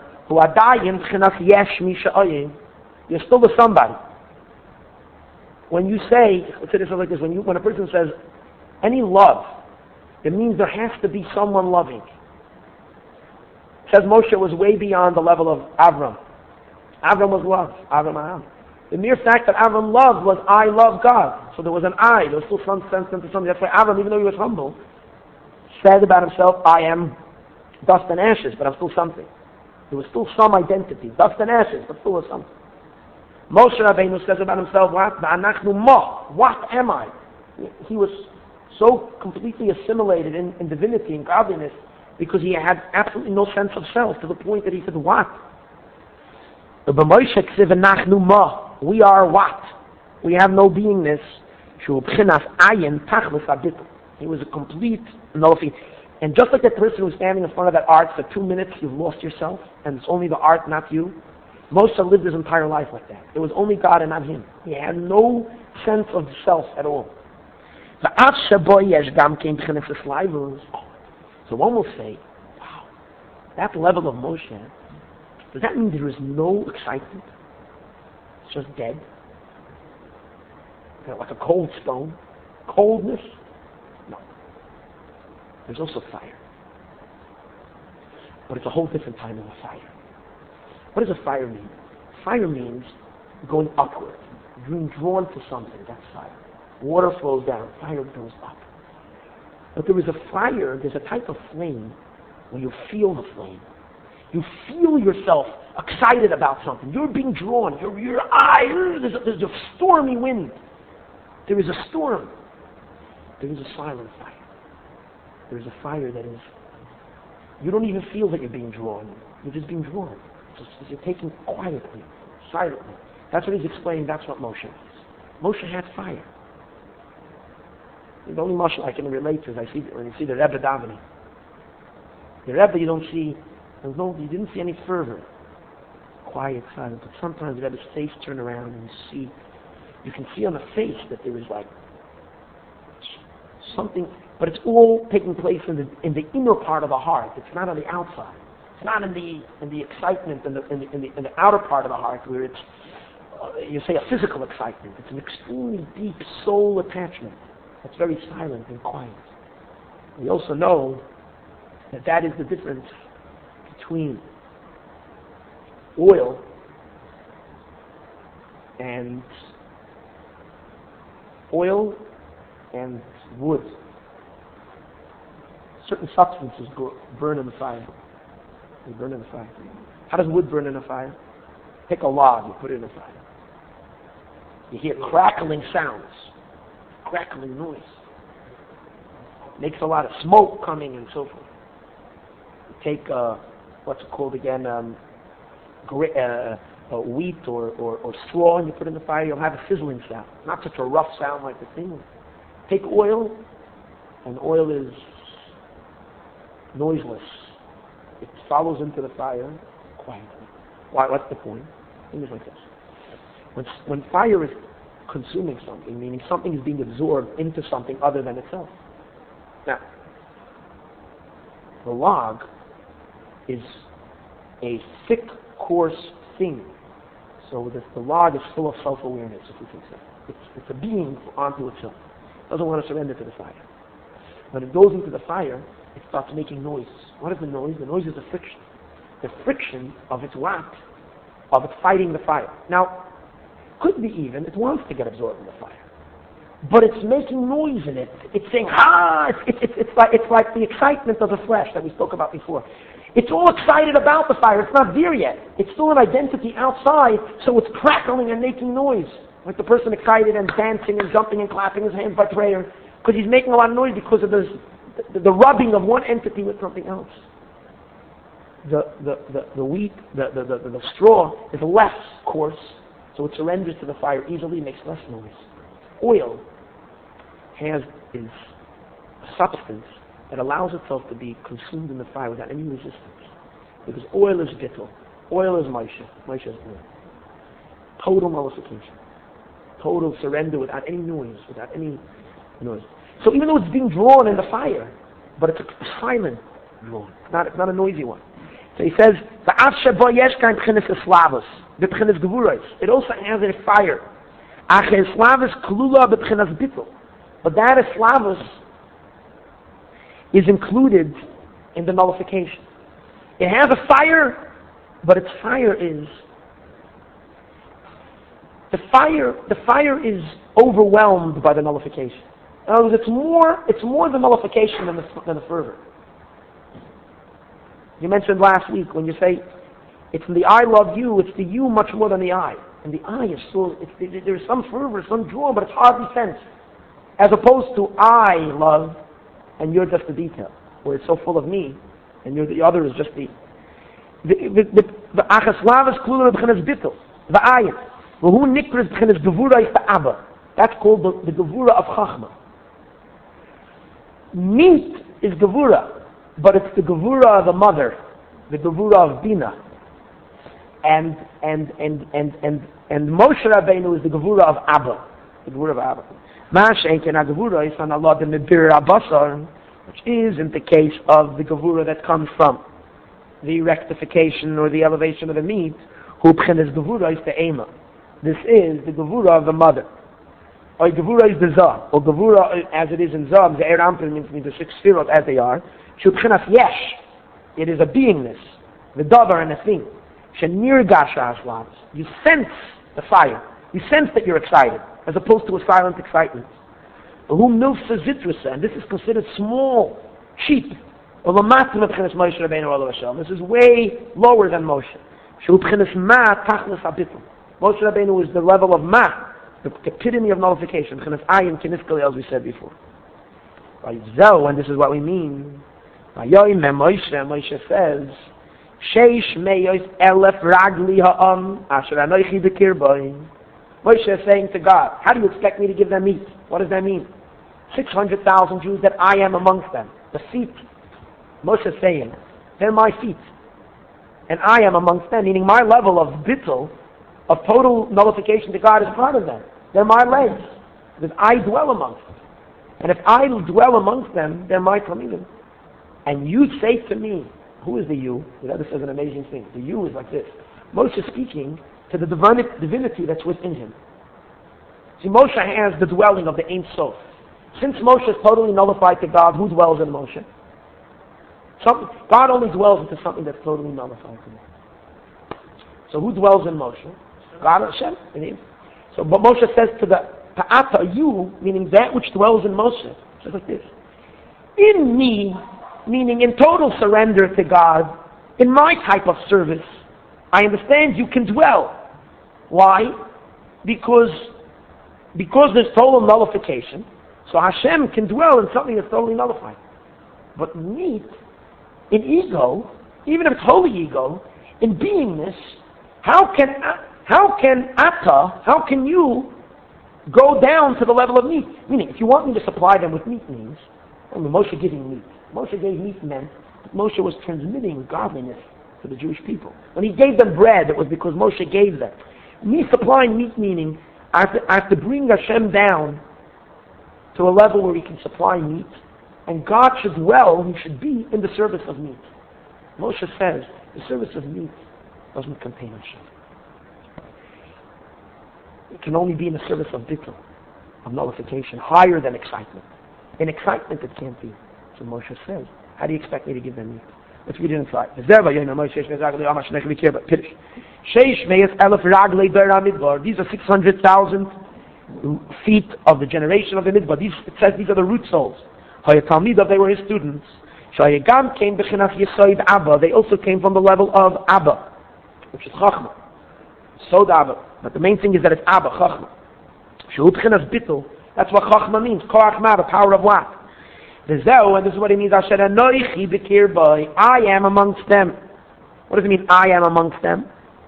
you're still with somebody. When you say, let's say this like this, when you when a person says any love, it means there has to be someone loving. It says Moshe was way beyond the level of Avram. Avram was love. Avram Aham. The mere fact that Avram loved was I love God. So there was an I. There was still some sense into something. That's why Avram, even though he was humble, said about himself, I am dust and ashes, but I'm still something. There was still some identity. Dust and ashes, but still was something. Moshe Rabbeinu says about himself, what? What am I? He was so completely assimilated in, in divinity and godliness because he had absolutely no sense of self to the point that he said, what? We are what? We have no beingness. He was a complete nullity. And just like that person who's standing in front of that art for two minutes, you've lost yourself, and it's only the art, not you. Moshe lived his entire life like that. It was only God and not him. He had no sense of self at all. So one will say, wow, that level of Moshe, does that mean there is no excitement? It's just dead? You know, like a cold stone? Coldness? No. There's also fire. But it's a whole different kind of a fire. What does a fire mean? Fire means going upward, being drawn to something. That's fire. Water flows down, fire goes up. But there is a fire, there's a type of flame where you feel the flame. You feel yourself excited about something. You're being drawn. Your your eye, there's a, there's a stormy wind. There is a storm. There is a silent fire. There is a fire that is, you don't even feel that you're being drawn. You're just being drawn. It's just, you're taken quietly, silently. That's what he's explaining. That's what Moshe is. Moshe had fire. The only Moshe I can relate to is I see when you see the Rebbe davening. The Rebbe you don't see, there's no, you didn't see any fervor. quiet, silent. But sometimes you have his face turn around and you see, you can see on the face that there is like something, but it's all taking place in the in the inner part of the heart. It's not on the outside. It's not in the in the excitement in the in the, in the, in the outer part of the heart where it's uh, you say a physical excitement. It's an extremely deep soul attachment that's very silent and quiet. We also know that that is the difference between oil and oil and wood. Certain substances go, burn in the fire. They burn in the fire. How does wood burn in a fire? Take a log, you put it in a fire. You hear crackling sounds, crackling noise. Makes a lot of smoke coming and so forth. You take, uh, what's it called again, um, gra- uh, uh, wheat or, or, or straw, and you put it in the fire, you'll have a sizzling sound. Not such a rough sound like the thing. Take oil, and oil is noiseless. It follows into the fire quietly. Why? What's the point? Things like this. When, when fire is consuming something, meaning something is being absorbed into something other than itself. Now, the log is a thick, coarse thing. So the, the log is full of self-awareness, if we can say. It's, it's a being onto itself. It doesn't want to surrender to the fire. When it goes into the fire, it starts making noise. What is the noise? The noise is the friction. The friction of its wax, of it fighting the fire. Now, could be even, it wants to get absorbed in the fire. But it's making noise in it. It's saying, ah, it's, it's, it's, like, it's like the excitement of the flesh that we spoke about before. It's all excited about the fire. It's not there yet. It's still an identity outside, so it's crackling and making noise. Like the person excited and dancing and jumping and clapping his hands by prayer, because he's making a lot of noise because of this, the, the rubbing of one entity with something else. The, the, the, the wheat, the, the, the, the straw is less coarse, so it surrenders to the fire easily, makes less noise. Oil has is a substance that allows itself to be consumed in the fire without any resistance. Because oil is bittul. Oil is Moshe. Moshe is oil. Total nullification. Total surrender without any noise, without any noise. So even though it's being drawn in the fire, but it's a silent drawn. It's not, it's not a noisy one. So he says, it also has a fire. But that eslavus is included in the nullification. It has a fire, but its fire is the fire. The fire is overwhelmed by the nullification. In other words, it's more. It's more the nullification than the, than the fervor. You mentioned last week when you say it's in the I love you. It's the you much more than the I. And the I is still. It's, there's some fervor, some draw, but it's hardly sensed. As opposed to I love, and you're just the detail, where it's so full of me, and you're the other is just the the the achaslavas klula b'chenas bittul the ayin v'hu nikras b'chenas gevura is the abba. That's called the, the gevura of chachma. Meat is gevura, but it's the gevura of the mother, the gevura of bina, and and and and and and Moshe Rabbeinu is the gevura of abba, the gevura of abba. Ma'ashenken gevura is on Allah the mebir abasar, which isn't the case of the gevura that comes from the rectification or the elevation of the meat. Who b'chenas gevura is the ema. This is the gevura of the mother. Or gevura is the zah, or gevura as it is in zah. The eir ampel means the six sefirot as they are. Shu b'chenas yesh. It is a beingness, the davar and a thing. Shenirgash aslavs. You sense the fire. You sense that you're excited, as opposed to a silent excitement. Whom milsa zitrusa, and this is considered small, cheap. This is way lower than Moshe. Moshe Rabbeinu is the level of ma, the epitome of nullification. As we said before. And this is what we mean. Moshe says, Sheish meyos elef ragli ha'am asher anoichi b'kirboim. Moshe is saying to God, how do you expect me to give them meat? What does that mean? six hundred thousand Jews that I am amongst them. The feet. Moshe is saying, they're my feet. and I am amongst them, meaning my level of bittul, of total nullification to God is part of them. They're my legs, because I dwell amongst them. And if I dwell amongst them, they're my talmidim. And you say to me, who is the you? You know, this is an amazing thing. The you is like this. Moshe is speaking to the divine, divinity that's within him. See, Moshe has the dwelling of the Ein Sof. Since Moshe is totally nullified to God, who dwells in Moshe? Something, God only dwells into something that's totally nullified to him. So who dwells in Moshe? God and Hashem. In him. So but Moshe says to the Ta'ata, you, meaning that which dwells in Moshe, says like this. In me, meaning in total surrender to God, in my type of service, I understand you can dwell. Why? Because, because there's total nullification, so Hashem can dwell in something that's totally nullified. But me, in ego, even if it's holy ego, in beingness, how can how can Ata, how can you go down to the level of meat? Meaning, if you want me to supply them with meat means, I mean, Moshe giving meat. Moshe gave meat meant that Moshe was transmitting godliness to the Jewish people. When he gave them bread, it was because Moshe gave them. Me supplying meat meaning, I have to, I have to bring Hashem down to a level where he can supply meat, and God should dwell, he should be in the service of meat. Moshe says, the service of meat doesn't contain Hashem. It can only be in the service of bittul, of nullification, higher than excitement. In excitement it can't be. So Moshe says, how do you expect me to give them meat? Let's read it inside. These are six hundred thousand feet of the generation of the Midbar. These, it says these are the root souls. They were his students. They also came from the level of Abba, which is Chachma. Sod Abba. But the main thing is that it's Abba, Chachma. That's what Chachma means. Koach Ma, the power of what? And this is what it means. I am amongst them. What does it mean, I am amongst them?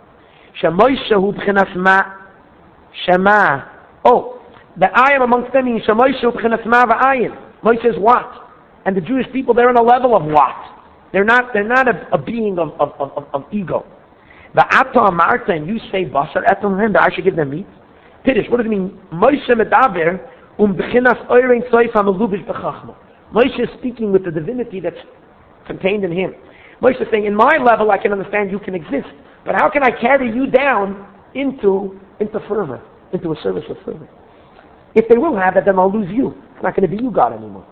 Oh, that I am amongst them means Moshe is what? And the Jewish people, they're on a level of what? They're not, they're not a, a being of, of, of, of ego. The Ata Amarta, and you say Basar Etam Hem, that I should give them meat. Piddish, what does it mean? Moshe Medaber, um Bechinas Oirein Soif HaMelubish B'Chachma. Moshe is speaking with the divinity that's contained in him. Moshe is saying, in my level I can understand you can exist, but how can I carry you down into, into fervor, into a service of fervor? If they will have that, then I'll lose you. It's not going to be you, God, anymore.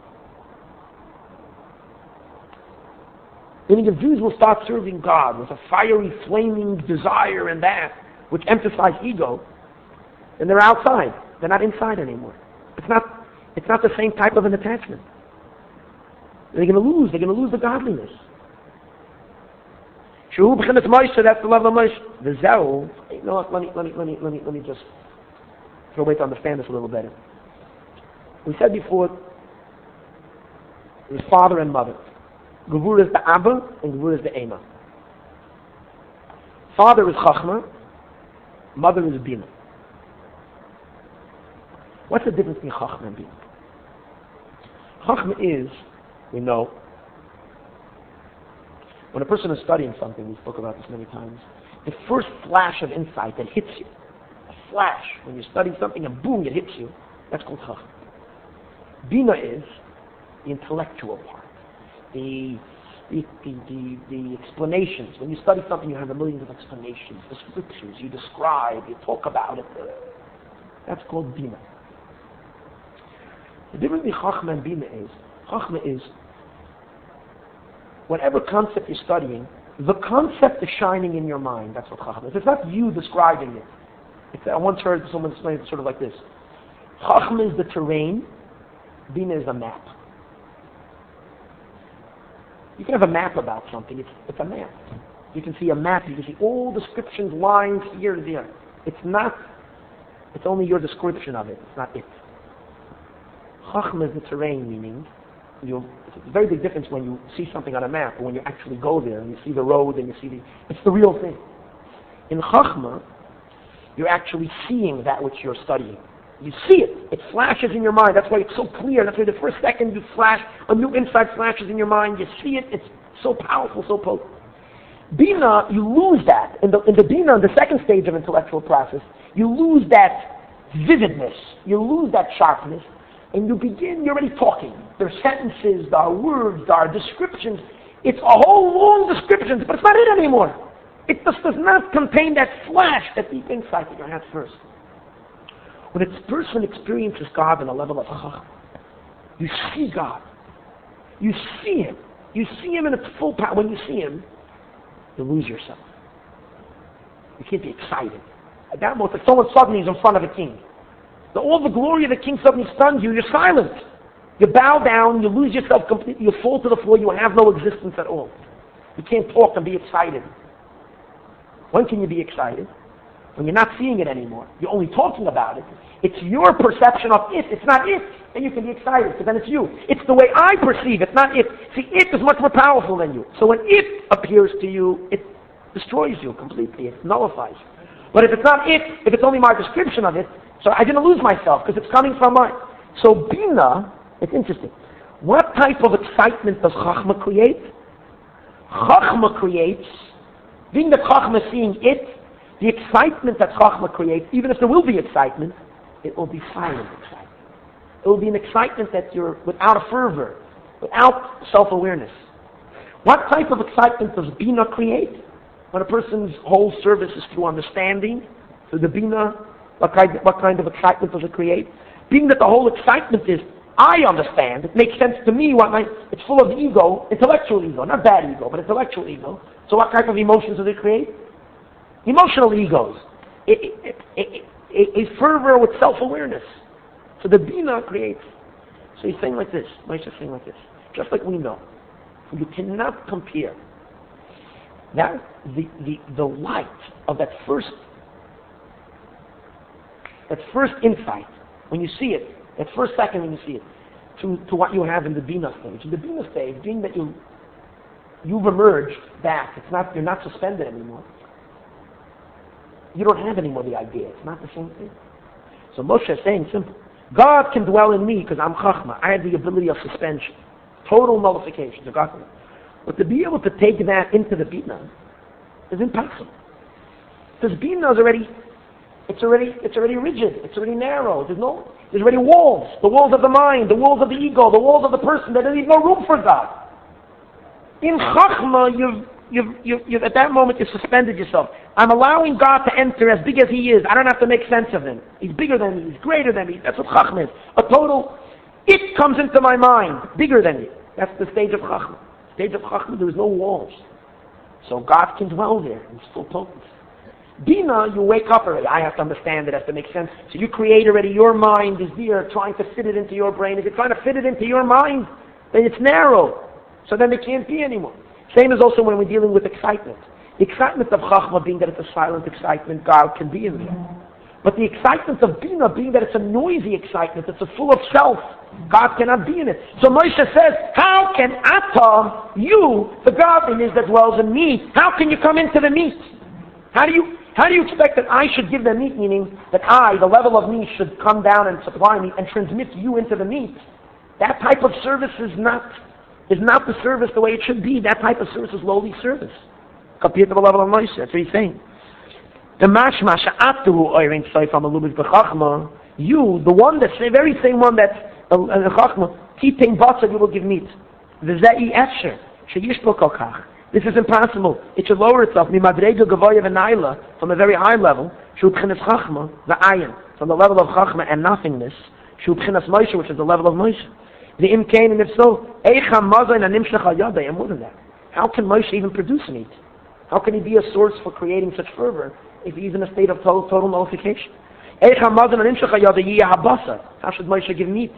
Meaning if Jews will start serving God with a fiery, flaming desire and that, which emphasize ego, then they're outside. They're not inside anymore. It's not, it's not the same type of an attachment. They're going to lose. They're going to lose the godliness. Shehu b'chinas Moshe, that's the level of Moshe. The Zeru, you know what, let me, let me, let me, let me, let me just, for a way to understand this a little better. We said before, his father and mother. Gevur is the Abba, and Gevur is the Ema. Father is Chachma, mother is Bina. What's the difference between Chachma and Bina? Chachma is, we know, when a person is studying something, we spoke about this many times, the first flash of insight that hits you, a flash, when you're studying something and boom, it hits you, that's called Chachma. Bina is the intellectual part, the, the, the, the, the explanations. When you study something, you have a million of explanations, the scriptures, you describe, you talk about it. That's called Bina. The difference between Chachma and Bina is, Chachma is, whatever concept you're studying, the concept is shining in your mind. That's what Chachma is. It's not you describing it. It's, I once heard someone explain it sort of like this. Chachma is the terrain, Bina is a map. You can have a map about something. It's, it's a map. You can see a map. You can see all descriptions, lines here and there. It's not, it's only your description of it. It's not it. Chachma is the terrain, meaning, you, it's a very big difference when you see something on a map or when you actually go there and you see the road and you see the, it's the real thing. In Chachma, you're actually seeing that which you're studying. You see it. It flashes in your mind. That's why it's so clear. That's why the first second you flash, a new insight flashes in your mind. You see it. It's so powerful, so potent. Bina, you lose that. In the, in the Bina, in the second stage of intellectual process, you lose that vividness, you lose that sharpness, and you begin, you're already talking. There are sentences, there are words, there are descriptions. It's a whole long description, but it's not it anymore. It just does not contain that flash, that deep insight that you had first. When a person experiences God on a level of chachma, you see God. You see Him. You see Him in its full power. When you see Him, you lose yourself. You can't be excited. At that moment, if someone suddenly is in front of a king, the, all the glory of the king suddenly stuns you, you're silent. You bow down, you lose yourself completely, you fall to the floor, you have no existence at all. You can't talk and be excited. When can you be excited? When you're not seeing it anymore. You're only talking about it. It's your perception of it. It's not it. And you can be excited, because then it's you. It's the way I perceive it, not it. See, it is much more powerful than you. So when it appears to you, it destroys you completely. It nullifies you. But if it's not it, if it's only my description of it, so I didn't lose myself, because it's coming from mine. So Bina, it's interesting. What type of excitement does Chachma create? Chachma creates, being that Chachma is seeing it, the excitement that Chachma creates, even if there will be excitement, it will be silent excitement. It will be an excitement that you're without a fervor, without self-awareness. What type of excitement does Bina create? When a person's whole service is through understanding, through the Bina, what kind, what kind of excitement does it create? Being that the whole excitement is, I understand, it makes sense to me, what my, it's full of ego, intellectual ego, not bad ego, but intellectual ego. So what type of emotions does it create? Emotional egos. A, a, a, a fervor with self-awareness. So the Bina creates. So he's saying like this, Moshe is saying like this, just like we know, you cannot compare that the, the, the light of that first that first insight, when you see it, that first second when you see it, to, to what you have in the Bina stage. In the Bina stage, being that you you've emerged back, it's not you're not suspended anymore. You don't have anymore the idea. It's not the same thing. So Moshe is saying simple. God can dwell in me because I'm Chachma. I have the ability of suspension. Total nullification. So God can. But to be able to take that into the Bina is impossible. Because Bina is already, it's already, it's already rigid. It's already narrow. There's no, there's already walls. The walls of the mind, the walls of the ego, the walls of the person. There's no room for God. In Chachma, you've, you've, you've, you've, at that moment, you've suspended yourself. I'm allowing God to enter as big as He is. I don't have to make sense of Him. He's bigger than me. He's greater than me. That's what Chachma is. A total, it comes into my mind, bigger than me. That's the stage of Chachma. Stage of Chachma, there is no walls. So God can dwell there in full potency. Bina, you wake up already. I have to understand it, I have to make sense. So you create already, your mind is there, trying to fit it into your brain. If you're trying to fit it into your mind, then it's narrow. So then it can't be anymore. Same as also when we're dealing with excitement. The excitement of Chachma being that it's a silent excitement, God can be in there. But the excitement of Bina being that it's a noisy excitement, it's a full of self, God cannot be in it. So Moshe says, how can Ata, you, the godliness that dwells in me, how can you come into the meat? How do you how do you expect that I should give the meat, meaning that I, the level of me, should come down and supply me and transmit you into the meat? That type of service is not is not the service the way it should be. That type of service is lowly service compared to the level of Moshe. That's what he's saying. The mashma sha'atu oirin soif amalubis b'chachma, you, the one that's the very same one that's the chachma, keeping basar, you will give meat. V'zei efsher sheyishbo kokach. This is impossible. It should lower itself. Mimadrega gavoya v'naila, from a very high level. Shu b'chinas chachma v'ayin, from the level of chachma and nothingness. Shu b'chinas Moshe, which is the level of Moshe. The imkain, and if so, eicha mazayin animshlecha yadai, and more than that. How can Moshe even produce meat? How can he be a source for creating such fervor if he's in a state of total, total nullification? How should Moshe give meat?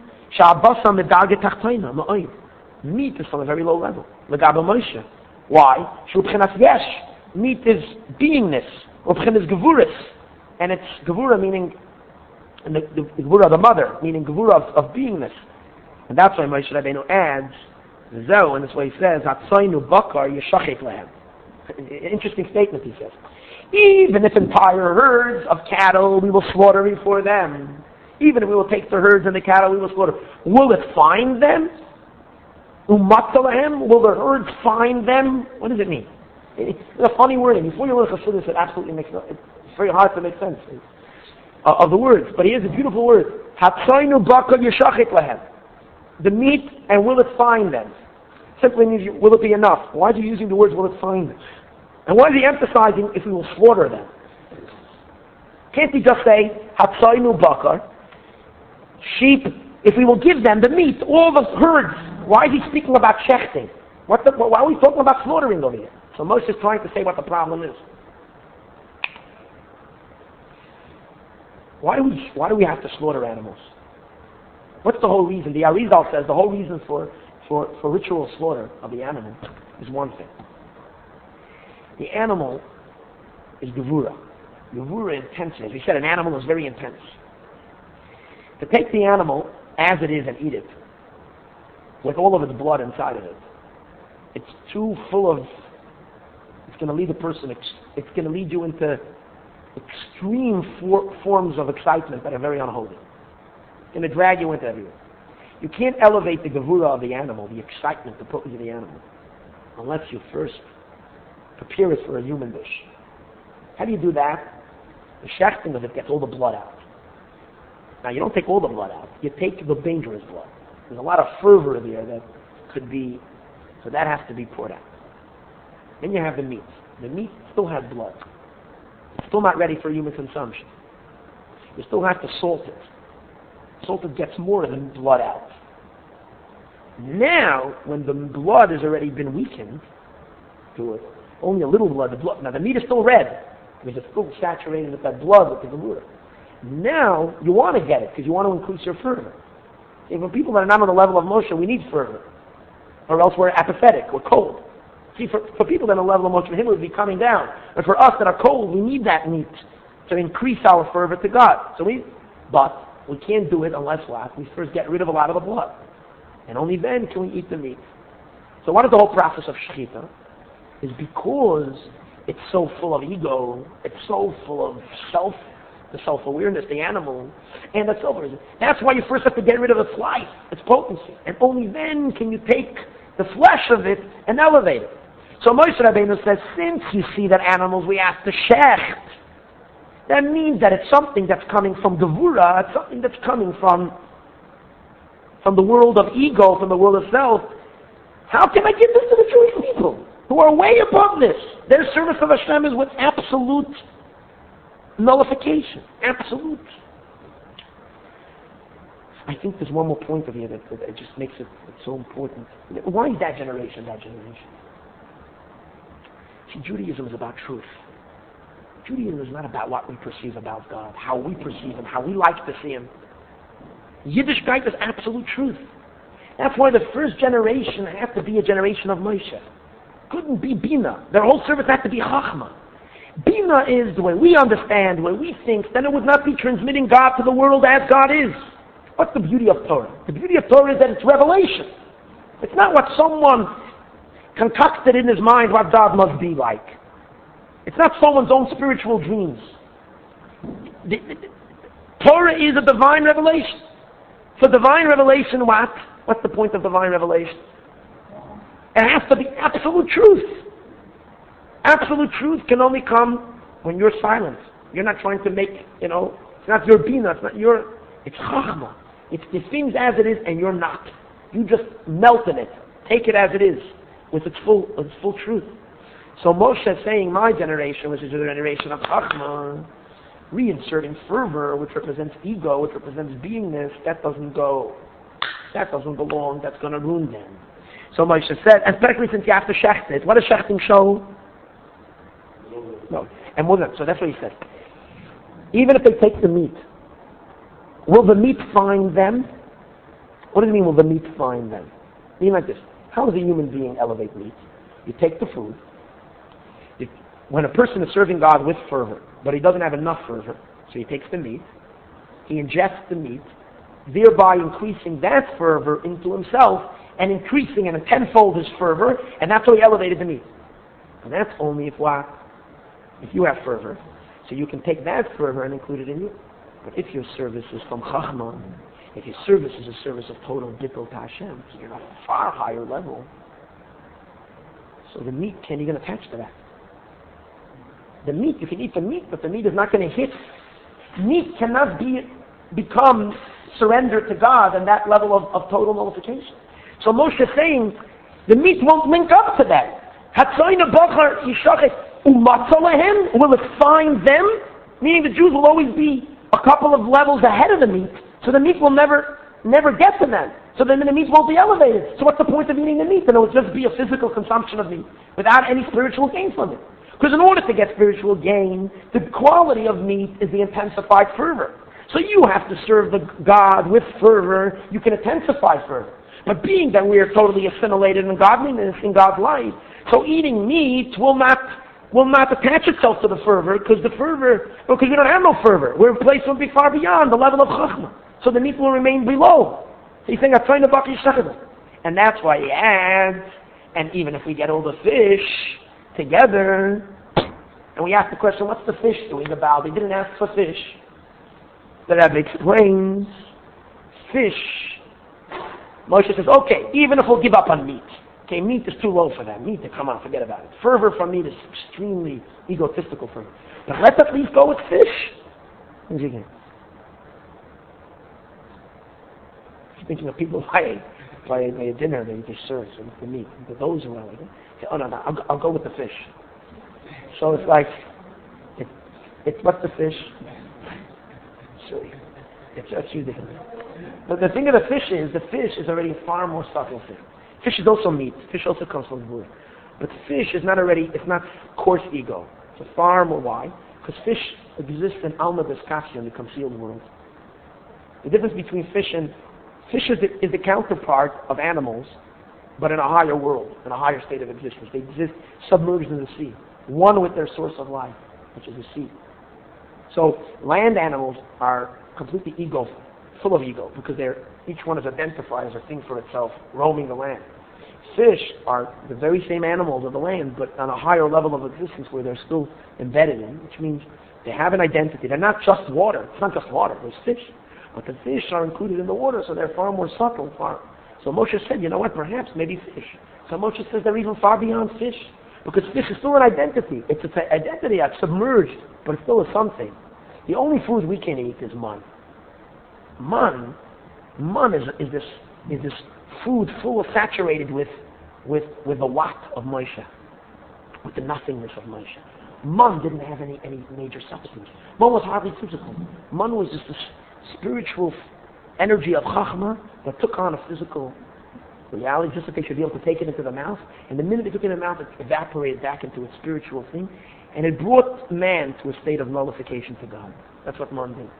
Meat is from a very low level. Why? Meat is beingness. And it's gevura meaning, and the, the, the gevura of the mother, meaning gevura of, of beingness. And that's why Moshe Rabbeinu adds, Zeh, and this way he says, Hatzoinu bakar yeshachik lehem. Interesting statement, he says. Even if entire herds of cattle we will slaughter before them, even if we will take the herds and the cattle we will slaughter, will it find them? Umatzalahem? Will the herds find them? What does it mean? It, it's a funny wording. Before you learn Chassidus, it absolutely makes no, it's very hard to make sense uh, of the words. But here's a beautiful word. Hatzoinu baka yeshachit lahem. The meat, and will it find them? Simply means, you, will it be enough? Why is he using the words, will it find them? And why is he emphasizing, if we will slaughter them? Can't he just say, Hatzoinu bakar, sheep, if we will give them the meat, all the herds? Why is he speaking about shechting? What the, why are we talking about slaughtering over here? So Moshe is trying to say what the problem is. Why do we, why do we have to slaughter animals? What's the whole reason? The Arizal says the whole reason for, for, for ritual slaughter of the animal is one thing. The animal is gevura. Gevura intensity. As we said, an animal is very intense. To take the animal as it is and eat it, with all of its blood inside of it, it's too full of, it's going to lead a person, it's going to lead you into extreme for, forms of excitement that are very unholy. It's going to drag you into everywhere. You can't elevate the gevura of the animal, the excitement, the potency of the animal, unless you first prepare it for a human dish. How do you do that? The shechting of it gets all the blood out. Now, you don't take all the blood out. You take the dangerous blood. There's a lot of fervor there that could be, so that has to be poured out. Then you have the meat. The meat still has blood. It's still not ready for human consumption. You still have to salt it. Salt it gets more than blood out. Now, when the blood has already been weakened to it, only a little blood, the blood, now the meat is still red, because it's still saturated with that blood, with the gevura. Now, you want to get it, because you want to increase your fervor. See, for people that are not on the level of Moshe, we need fervor. Or else we're apathetic, we're cold. See, for, for people that are on the level of Moshe, for him it would be coming down. But for us that are cold, we need that meat to increase our fervor to God. So we, but we can't do it unless what? We first get rid of a lot of the blood. And only then can we eat the meat. So what is the whole process of shechita? Is because it's so full of ego, it's so full of self, the self-awareness, the animal, and the self-awareness. That's why you first have to get rid of its life, its potency. And only then can you take the flesh of it and elevate it. So Moshe Rabbeinu says, since you see that animals we have to shecht, that means that it's something that's coming from gevura, it's something that's coming from, from the world of ego, from the world of self. How can I give this to the Jewish people who are way above this? Their service of Hashem is with absolute nullification. Absolute. I think there's one more point of here that, that it just makes it so important. Why is that generation that generation? See, Judaism is about truth. Judaism is not about what we perceive about God, how we perceive Him, how we like to see Him. Yiddishkeit is absolute truth. That's why the first generation had to be a generation of Moshe. Couldn't be Bina. Their whole service had to be Chachma. Bina is the way we understand, the way we think, then it would not be transmitting God to the world as God is. What's the beauty of Torah? The beauty of Torah is that it's revelation. It's not what someone concocted in his mind what God must be like. It's not someone's own spiritual dreams. The, the, the, Torah is a divine revelation. So divine revelation, what? What's the point of divine revelation? It has to be absolute truth. Absolute truth can only come when you're silent. You're not trying to make, you know, it's not your bina, it's not your, it's chachma. It's the things as it is and you're not. You just melt in it. Take it as it is, with its full, its full truth. So Moshe is saying, my generation, which is the generation of chachma, reinserting fervor, which represents ego, which represents beingness, that doesn't go. That doesn't belong. That's going to ruin them. So Moshe said, and especially since you have to shecht it. What does shechting show? No. And more than so that's what he said. Even if they take the meat, will the meat find them? What does it mean, will the meat find them? I mean like this. How does a human being elevate meat? You take the food. You, when a person is serving God with fervor, but he doesn't have enough fervor, so he takes the meat, he ingests the meat, thereby increasing that fervor into himself, and increasing in a tenfold his fervor, and that's how he elevated the meat. And that's only if what? If you have fervor. So you can take that fervor and include it in you. But if your service is from Chachma, if your service is a service of total bittul to Hashem, so you're on a far higher level, so the meat can't even attach to that. the meat, you can eat the meat, but the meat is not going to hit. Meat cannot be become surrendered to God and that level of, of total nullification. So Moshe is saying, the meat won't link up to that. Will it find them? Meaning the Jews will always be a couple of levels ahead of the meat, so the meat will never, never get to them. So then the meat won't be elevated. So what's the point of eating the meat? Then it will just be a physical consumption of meat without any spiritual gain from it. Because in order to get spiritual gain, the quality of meat is the intensified fervor. So you have to serve the God with fervor. You can intensify fervor. But being that we are totally assimilated in godliness, in God's light, so eating meat will not will not attach itself to the fervor, because the fervor, because we don't have no fervor. We're in a place will be far beyond the level of chachma. So the meat will remain below. So he's saying, and that's why he adds, and even if we get all the fish together, and we ask the question, what's the fish doing about? They didn't ask for fish. The Rebbe explains, fish. Moshe says, okay, even if we'll give up on meat. Okay, meat is too low for them. Meat, come on, forget about it. Fervor from meat is extremely egotistical fervor. But let's at least go with fish. I'm thinking of people by by a dinner they just serve so the meat. But those who are like, say, oh no, no, I'll, I'll go with the fish. So it's like, it, it's what's the fish? Silly. It's a few different. But the thing of the fish is, the fish is already a far more subtle thing. Fish is also meat. Fish also comes from the wood. But fish is not already, it's not coarse ego. It's a far more why? Because fish exists in alma beskasya, in the concealed world. The difference between fish and, fish is the, is the counterpart of animals, but in a higher world, in a higher state of existence. They exist submerged in the sea, one with their source of life, which is the sea. So land animals are completely ego, full of ego, because they're, each one is identified as a thing for itself, roaming the land. Fish are the very same animals of the land, but on a higher level of existence where they're still embedded in, which means they have an identity. They're not just water. It's not just water. There's fish. But the fish are included in the water, so they're far more subtle. Far. So Moshe said, you know what, perhaps, maybe fish. So Moshe says they're even far beyond fish, because fish is still an identity. It's an identity that's submerged, but it's still a something. The only food we can eat is man. Man, man is, is this is this food full of saturated with with with the what of Moshe, with the nothingness of Moshe. Man didn't have any, any major substance. Man was hardly physical. Man was just this spiritual energy of Chachma that took on a physical reality, just that they should be able to take it into the mouth. And the minute they took it in the mouth, it evaporated back into its spiritual thing. And it brought man to a state of nullification to God. That's what man did.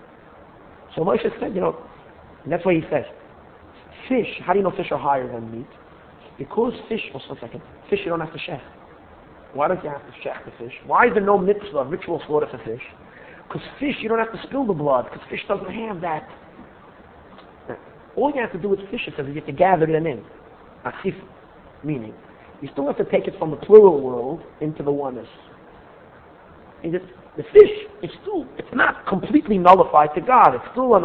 So Moshe said, you know, and that's why he says, fish, how do you know fish are higher than meat? Because fish, well, one second, fish you don't have to shech. Why don't you have to shech the fish? Why is there no mitzvah, ritual slaughter for fish? Because fish, you don't have to spill the blood, because fish doesn't have that. All you have to do with fish is you have to gather them in. Asif, meaning, you still have to take it from the plural world into the oneness. And just, the fish, it's still, it's not completely nullified to God. It's still an